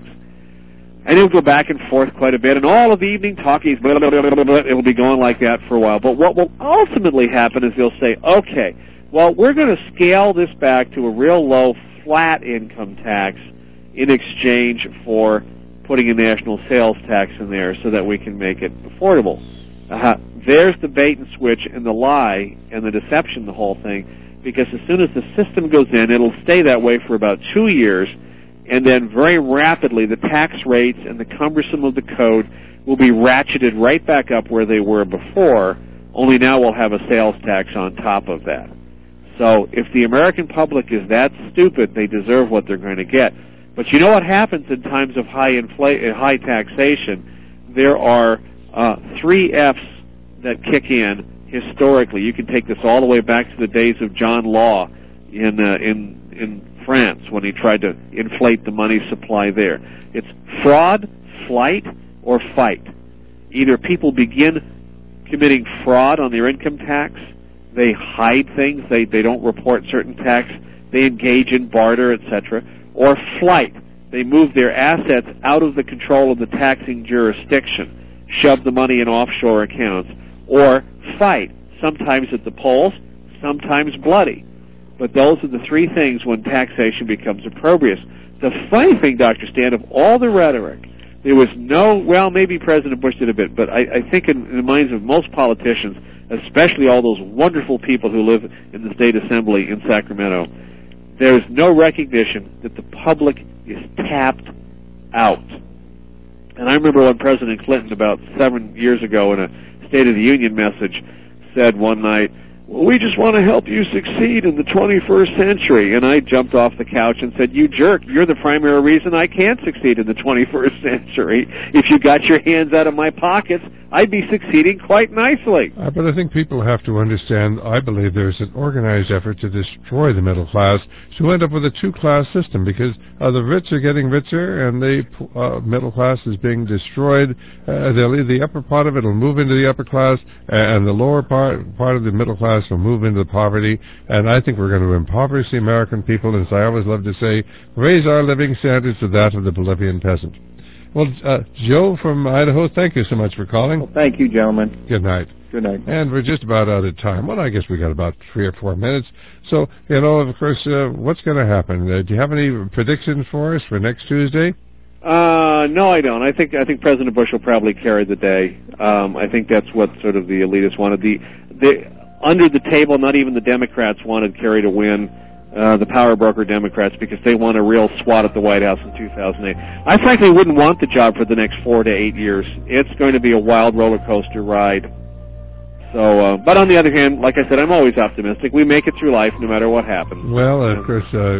and it'll go back and forth quite a bit, and all of the evening talkies, blah, blah, blah, blah, blah, it'll be going like that for a while. But what will ultimately happen is they'll say, okay, well, we're going to scale this back to a real low, flat income tax in exchange for putting a national sales tax in there so that we can make it affordable. Uh, there's the bait and switch and the lie and the deception, the whole thing, because as soon as the system goes in, it'll stay that way for about two years, and then very rapidly the tax rates and the cumbersome of the code will be ratcheted right back up where they were before, only now we'll have a sales tax on top of that. So if the American public is that stupid, they deserve what they're going to get. But you know what happens in times of high infl- high taxation? There are uh, three F's that kick in historically. You can take this all the way back to the days of John Law in uh, in in France when he tried to inflate the money supply there. It's fraud, flight, or fight. Either people begin committing fraud on their income tax, they hide things, they, they don't report certain tax, they engage in barter, et cetera, or flight. They move their assets out of the control of the taxing jurisdiction, shove the money in offshore accounts, or fight, sometimes at the polls, sometimes bloody. But those are the three things when taxation becomes opprobrious. The funny thing, Doctor Stan, of all the rhetoric, there was no, well, maybe President Bush did a bit, but I, I think in, in the minds of most politicians, especially all those wonderful people who live in the state assembly in Sacramento, there is no recognition that the public is tapped out. And I remember when President Clinton, about seven years ago, in a State of the Union message, said one night, well, we just want to help you succeed in the twenty-first century. And I jumped off the couch and said, you jerk, you're the primary reason I can't succeed in the twenty-first century. If you got your hands out of my pockets, I'd be succeeding quite nicely. Uh, but I think people have to understand, I believe there's an organized effort to destroy the middle class to end up with a two-class system, because uh, the rich are getting richer and the uh, middle class is being destroyed. Uh, they'll, the upper part of it will move into the upper class, and the lower part, part of the middle class will move into the poverty. And I think we're going to impoverish the American people, and as I always love to say, raise our living standards to that of the Bolivian peasant. Well, uh, Joe from Idaho, thank you so much for calling. Well, thank you, gentlemen. Good night. Good night. And we're just about out of time. Well, I guess we got about three or four minutes. So, you know, of course, uh, what's going to happen? Uh, do you have any predictions for us for next Tuesday? Uh, no, I don't. I think I think President Bush will probably carry the day. Um, I think that's what sort of the elitists wanted. The, the under the table, not even the Democrats wanted Kerry to win. Uh, the power broker Democrats, because they want a real swat at the White House in two thousand eight. I frankly wouldn't want the job for the next four to eight years. It's going to be a wild roller coaster ride. So, uh, but on the other hand, like I said, I'm always optimistic. We make it through life no matter what happens. Well, of course, uh,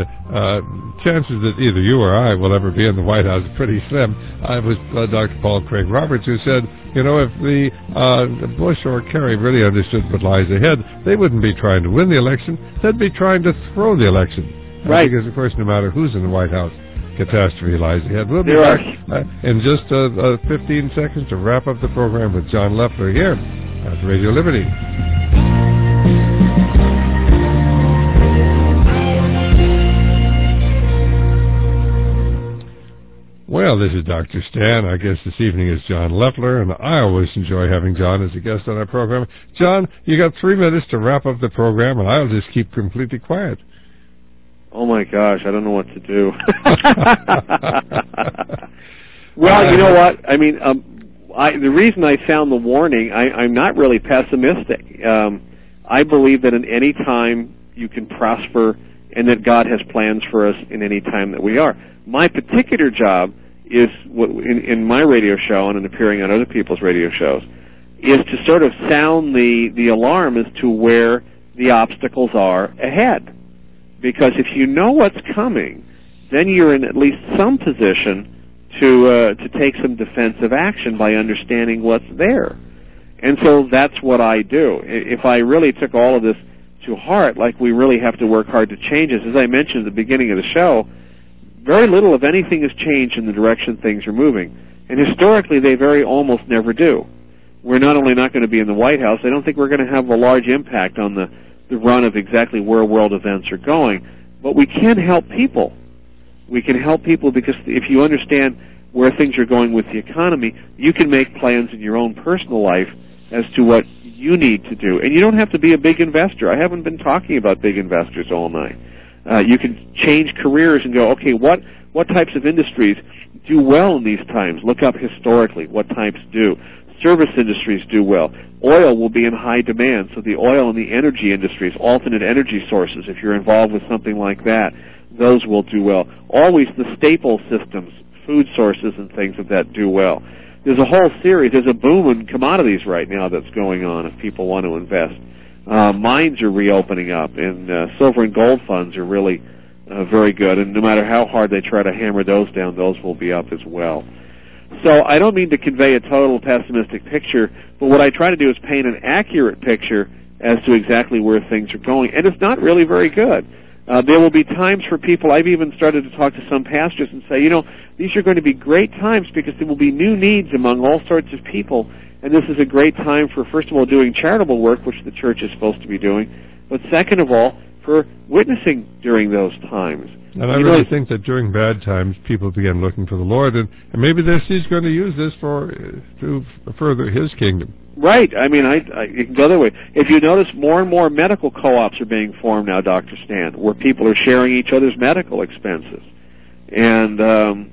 uh, chances that either you or I will ever be in the White House are pretty slim. I was uh, Doctor Paul Craig Roberts, who said, you know, if the uh, Bush or Kerry really understood what lies ahead, they wouldn't be trying to win the election. They'd be trying to throw the election. Right. Because, of course, no matter who's in the White House, catastrophe lies ahead. We'll be there back uh, in just uh, uh, fifteen seconds to wrap up the program with John Leffler here at Radio Liberty. Well, this is Doctor Stan. Our guest this evening is John Leffler, and I always enjoy having John as a guest on our program. John, you got three minutes to wrap up the program, and I'll just keep completely quiet. Oh, my gosh, I don't know what to do. Well, you know what? I mean, um, I, the reason I sound the warning, I, I'm not really pessimistic. Um, I believe that in any time you can prosper and that God has plans for us in any time that we are. My particular job is, in, in my radio show and in appearing on other people's radio shows, is to sort of sound the, the alarm as to where the obstacles are ahead. Because if you know what's coming, then you're in at least some position to uh, to take some defensive action by understanding what's there. And so that's what I do. If I really took all of this to heart, like we really have to work hard to change this, as I mentioned at the beginning of the show, very little, if anything, has changed in the direction things are moving. And historically, they very almost never do. We're not only not going to be in the White House, I don't think we're going to have a large impact on the, the run of exactly where world events are going, but we can help people. We can help people because if you understand where things are going with the economy, you can make plans in your own personal life as to what you need to do. And you don't have to be a big investor. I haven't been talking about big investors all night. Uh, you can change careers and go, okay, what, what types of industries do well in these times? Look up historically what types do. Service industries do well. Oil will be in high demand, so the oil and the energy industries, alternate energy sources, if you're involved with something like that, those will do well. Always the staple systems, food sources and things of that do well. There's a whole series. There's a boom in commodities right now that's going on if people want to invest. Uh, mines are reopening up, and uh, silver and gold funds are really uh, very good, and no matter how hard they try to hammer those down, those will be up as well. So I don't mean to convey a total pessimistic picture, but what I try to do is paint an accurate picture as to exactly where things are going, and it's not really very good. Uh, there will be times for people, I've even started to talk to some pastors and say, you know, these are going to be great times because there will be new needs among all sorts of people, and this is a great time for, first of all, doing charitable work, which the church is supposed to be doing, but second of all, for witnessing during those times. And I you really know, think that during bad times, people begin looking for the Lord, and, and maybe this He's going to use this for uh, to further His kingdom. Right. I mean, I, I it can go the other way. If you notice, more and more medical co-ops are being formed now, Doctor Stan, where people are sharing each other's medical expenses, and um,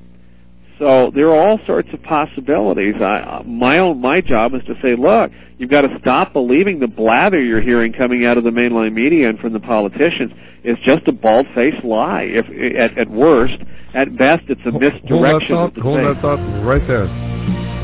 so there are all sorts of possibilities. I, my own my job is to say, look, you've got to stop believing the blather you're hearing coming out of the mainline media and from the politicians. It's just a bald-faced lie. If at, at worst, at best, it's a misdirection. Hold that thought, hold that thought right there.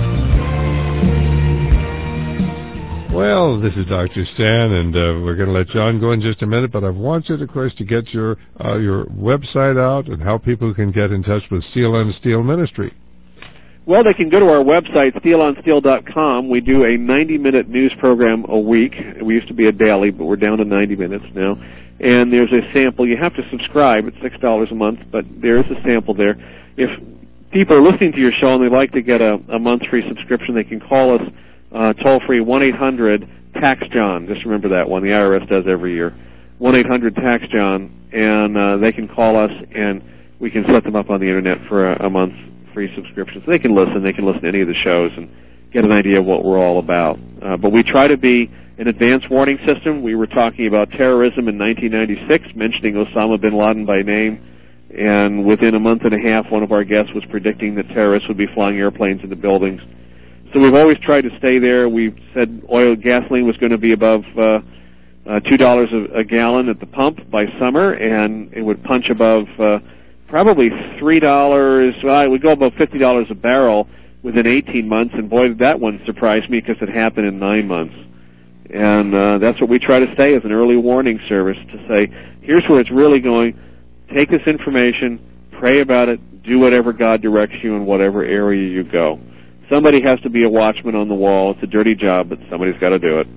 Well, this is Doctor Stan, and uh, we're going to let John go in just a minute, but I want you, of course, to get your uh, your website out and how people can get in touch with Steel on Steel Ministry. Well, they can go to our website, steel on steel dot com. We do a ninety-minute news program a week. We used to be a daily, but we're down to ninety minutes now. And there's a sample. You have to subscribe. It's six dollars a month, but there is a sample there. If people are listening to your show and they'd like to get a, a month free subscription, they can call us uh, toll-free, one eight hundred tax John. Just remember that one. The I R S does every year. one eight hundred tax John, and uh, they can call us, and we can set them up on the Internet for a, a month free subscription. So they can listen. They can listen to any of the shows and get an idea of what we're all about. Uh, but we try to be an advanced warning system. We were talking about terrorism in nineteen ninety-six, mentioning Osama bin Laden by name, and within a month and a half, one of our guests was predicting that terrorists would be flying airplanes into buildings. So we've always tried to stay there. We said oil gasoline was going to be above uh, uh, two dollars a, a gallon at the pump by summer, and it would punch above uh, probably three dollars. Well, it would go above fifty dollars a barrel within eighteen months, and boy, did that one surprise me because it happened in nine months. And uh, that's what we try to say as an early warning service, to say, here's where it's really going. Take this information, pray about it, do whatever God directs you in whatever area you go. Somebody has to be a watchman on the wall. It's a dirty job, but somebody's got to do it.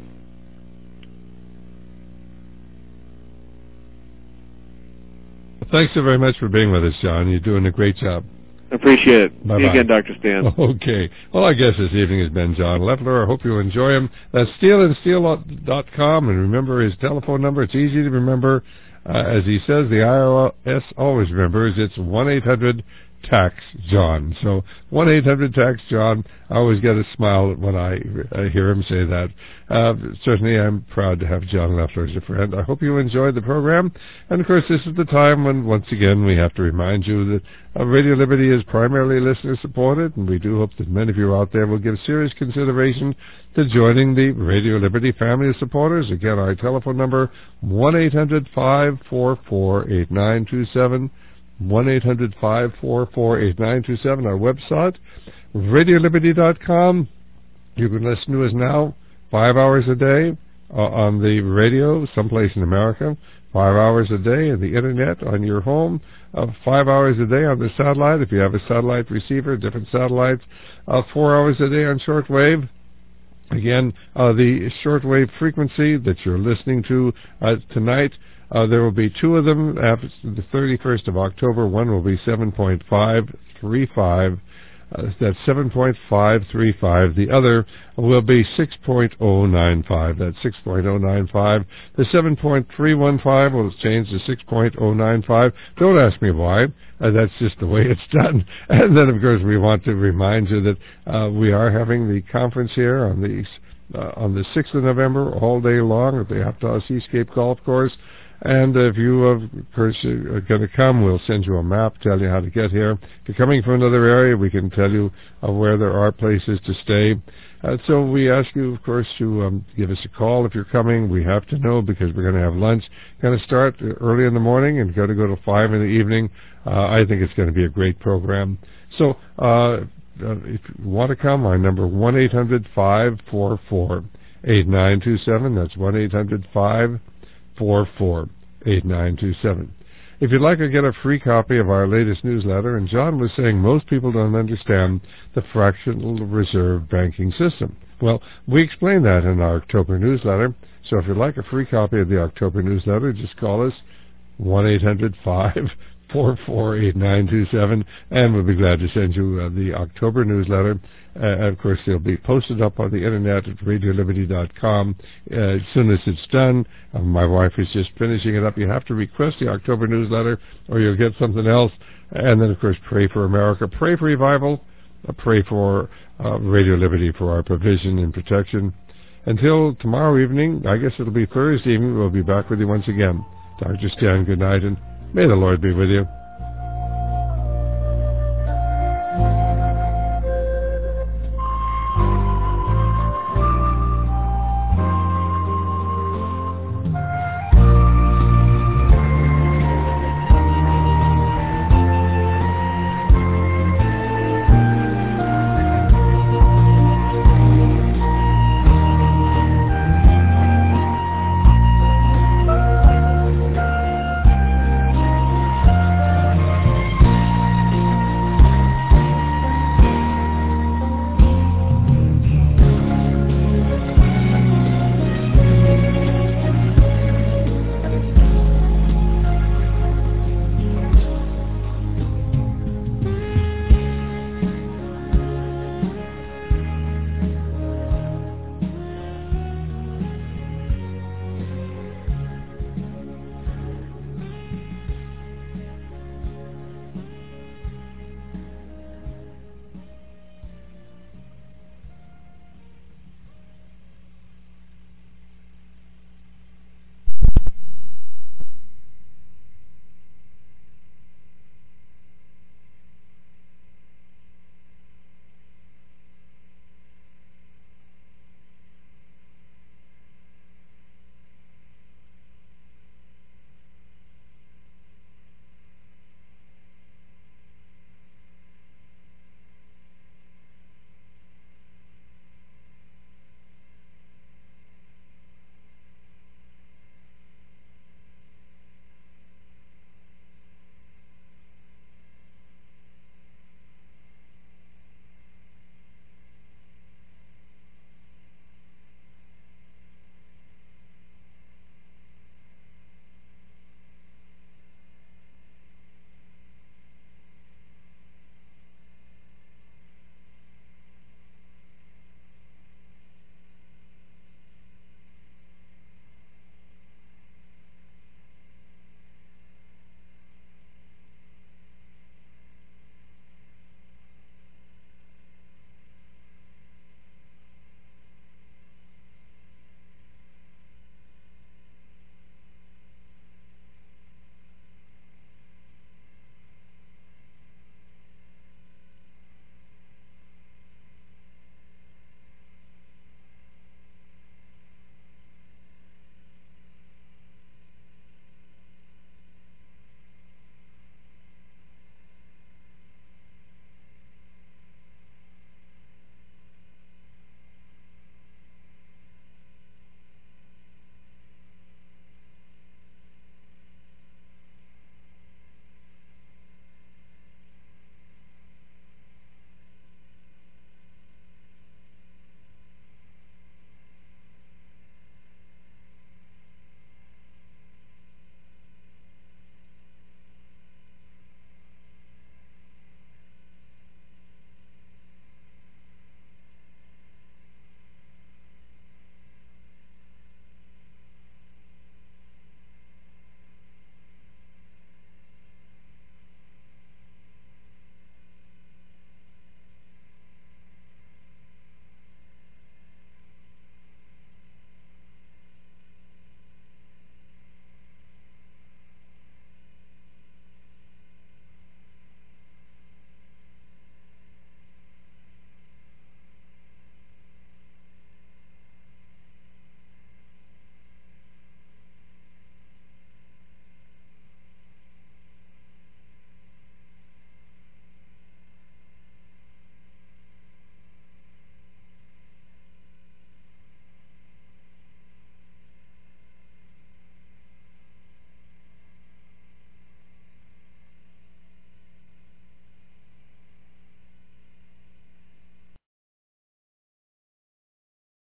Thanks so very much for being with us, John. You're doing a great job. Appreciate it. Bye-bye. See you again, Doctor Stan. Okay. Well, our guest this evening has been John Loeffler. I hope you enjoy him. That's steel and steel dot com, and remember his telephone number. It's easy to remember. Uh, as he says, the I R S always remembers. It's one eight hundred tax John. So one eight hundred tax John. I always get a smile when I, I hear him say that. Uh, certainly I'm proud to have John Loeffler as a friend. I hope you enjoyed the program. And, of course, this is the time when, once again, we have to remind you that uh, Radio Liberty is primarily listener-supported, and we do hope that many of you out there will give serious consideration to joining the Radio Liberty family of supporters. Again, our telephone number, one eight hundred five four four eight nine two seven, one eight hundred five four four eight nine two seven, our website, radio liberty dot com. You can listen to us now five hours a day uh, on the radio, someplace in America, five hours a day on the Internet, on your home, uh, five hours a day on the satellite, if you have a satellite receiver, different satellites, uh, four hours a day on shortwave. Again, uh, the shortwave frequency that you're listening to uh, tonight, uh, there will be two of them after the thirty-first of October. One will be seven point five three five. Uh, that's seven point five three five. The other will be six point oh nine five. That's six point oh nine five. The seven point three one five will change to six point oh nine five. Don't ask me why. Uh, that's just the way it's done. And then, of course, we want to remind you that uh, we are having the conference here on the uh, on the sixth of November, all day long at the Aptos Seascape Golf Course. And if you, of course, are going to come, we'll send you a map, tell you how to get here. If you're coming from another area, we can tell you uh, where there are places to stay. Uh, so we ask you, of course, to um, give us a call if you're coming. We have to know because we're going to have lunch. Going to start early in the morning and got to go to five in the evening. Uh, I think it's going to be a great program. So uh, if you want to come, our number one eight hundred five four four eight nine two seven. That's one eight hundred five four four eight nine two seven. If you'd like to get a free copy of our latest newsletter, and John was saying most people don't understand the fractional reserve banking system. Well, we explain that in our October newsletter. So if you'd like a free copy of the October newsletter, just call us one eight hundred five four four eight nine two seven, and we'll be glad to send you uh, the October newsletter. Uh, of course, it'll be posted up on the Internet at radio liberty dot com uh, as soon as it's done. Uh, my wife is just finishing it up. You have to request the October newsletter or you'll get something else. And then, of course, pray for America, pray for revival, uh, pray for uh, Radio Liberty for our provision and protection. Until tomorrow evening, I guess it'll be Thursday evening, we'll be back with you once again. Doctor Stan, good night, and may the Lord be with you.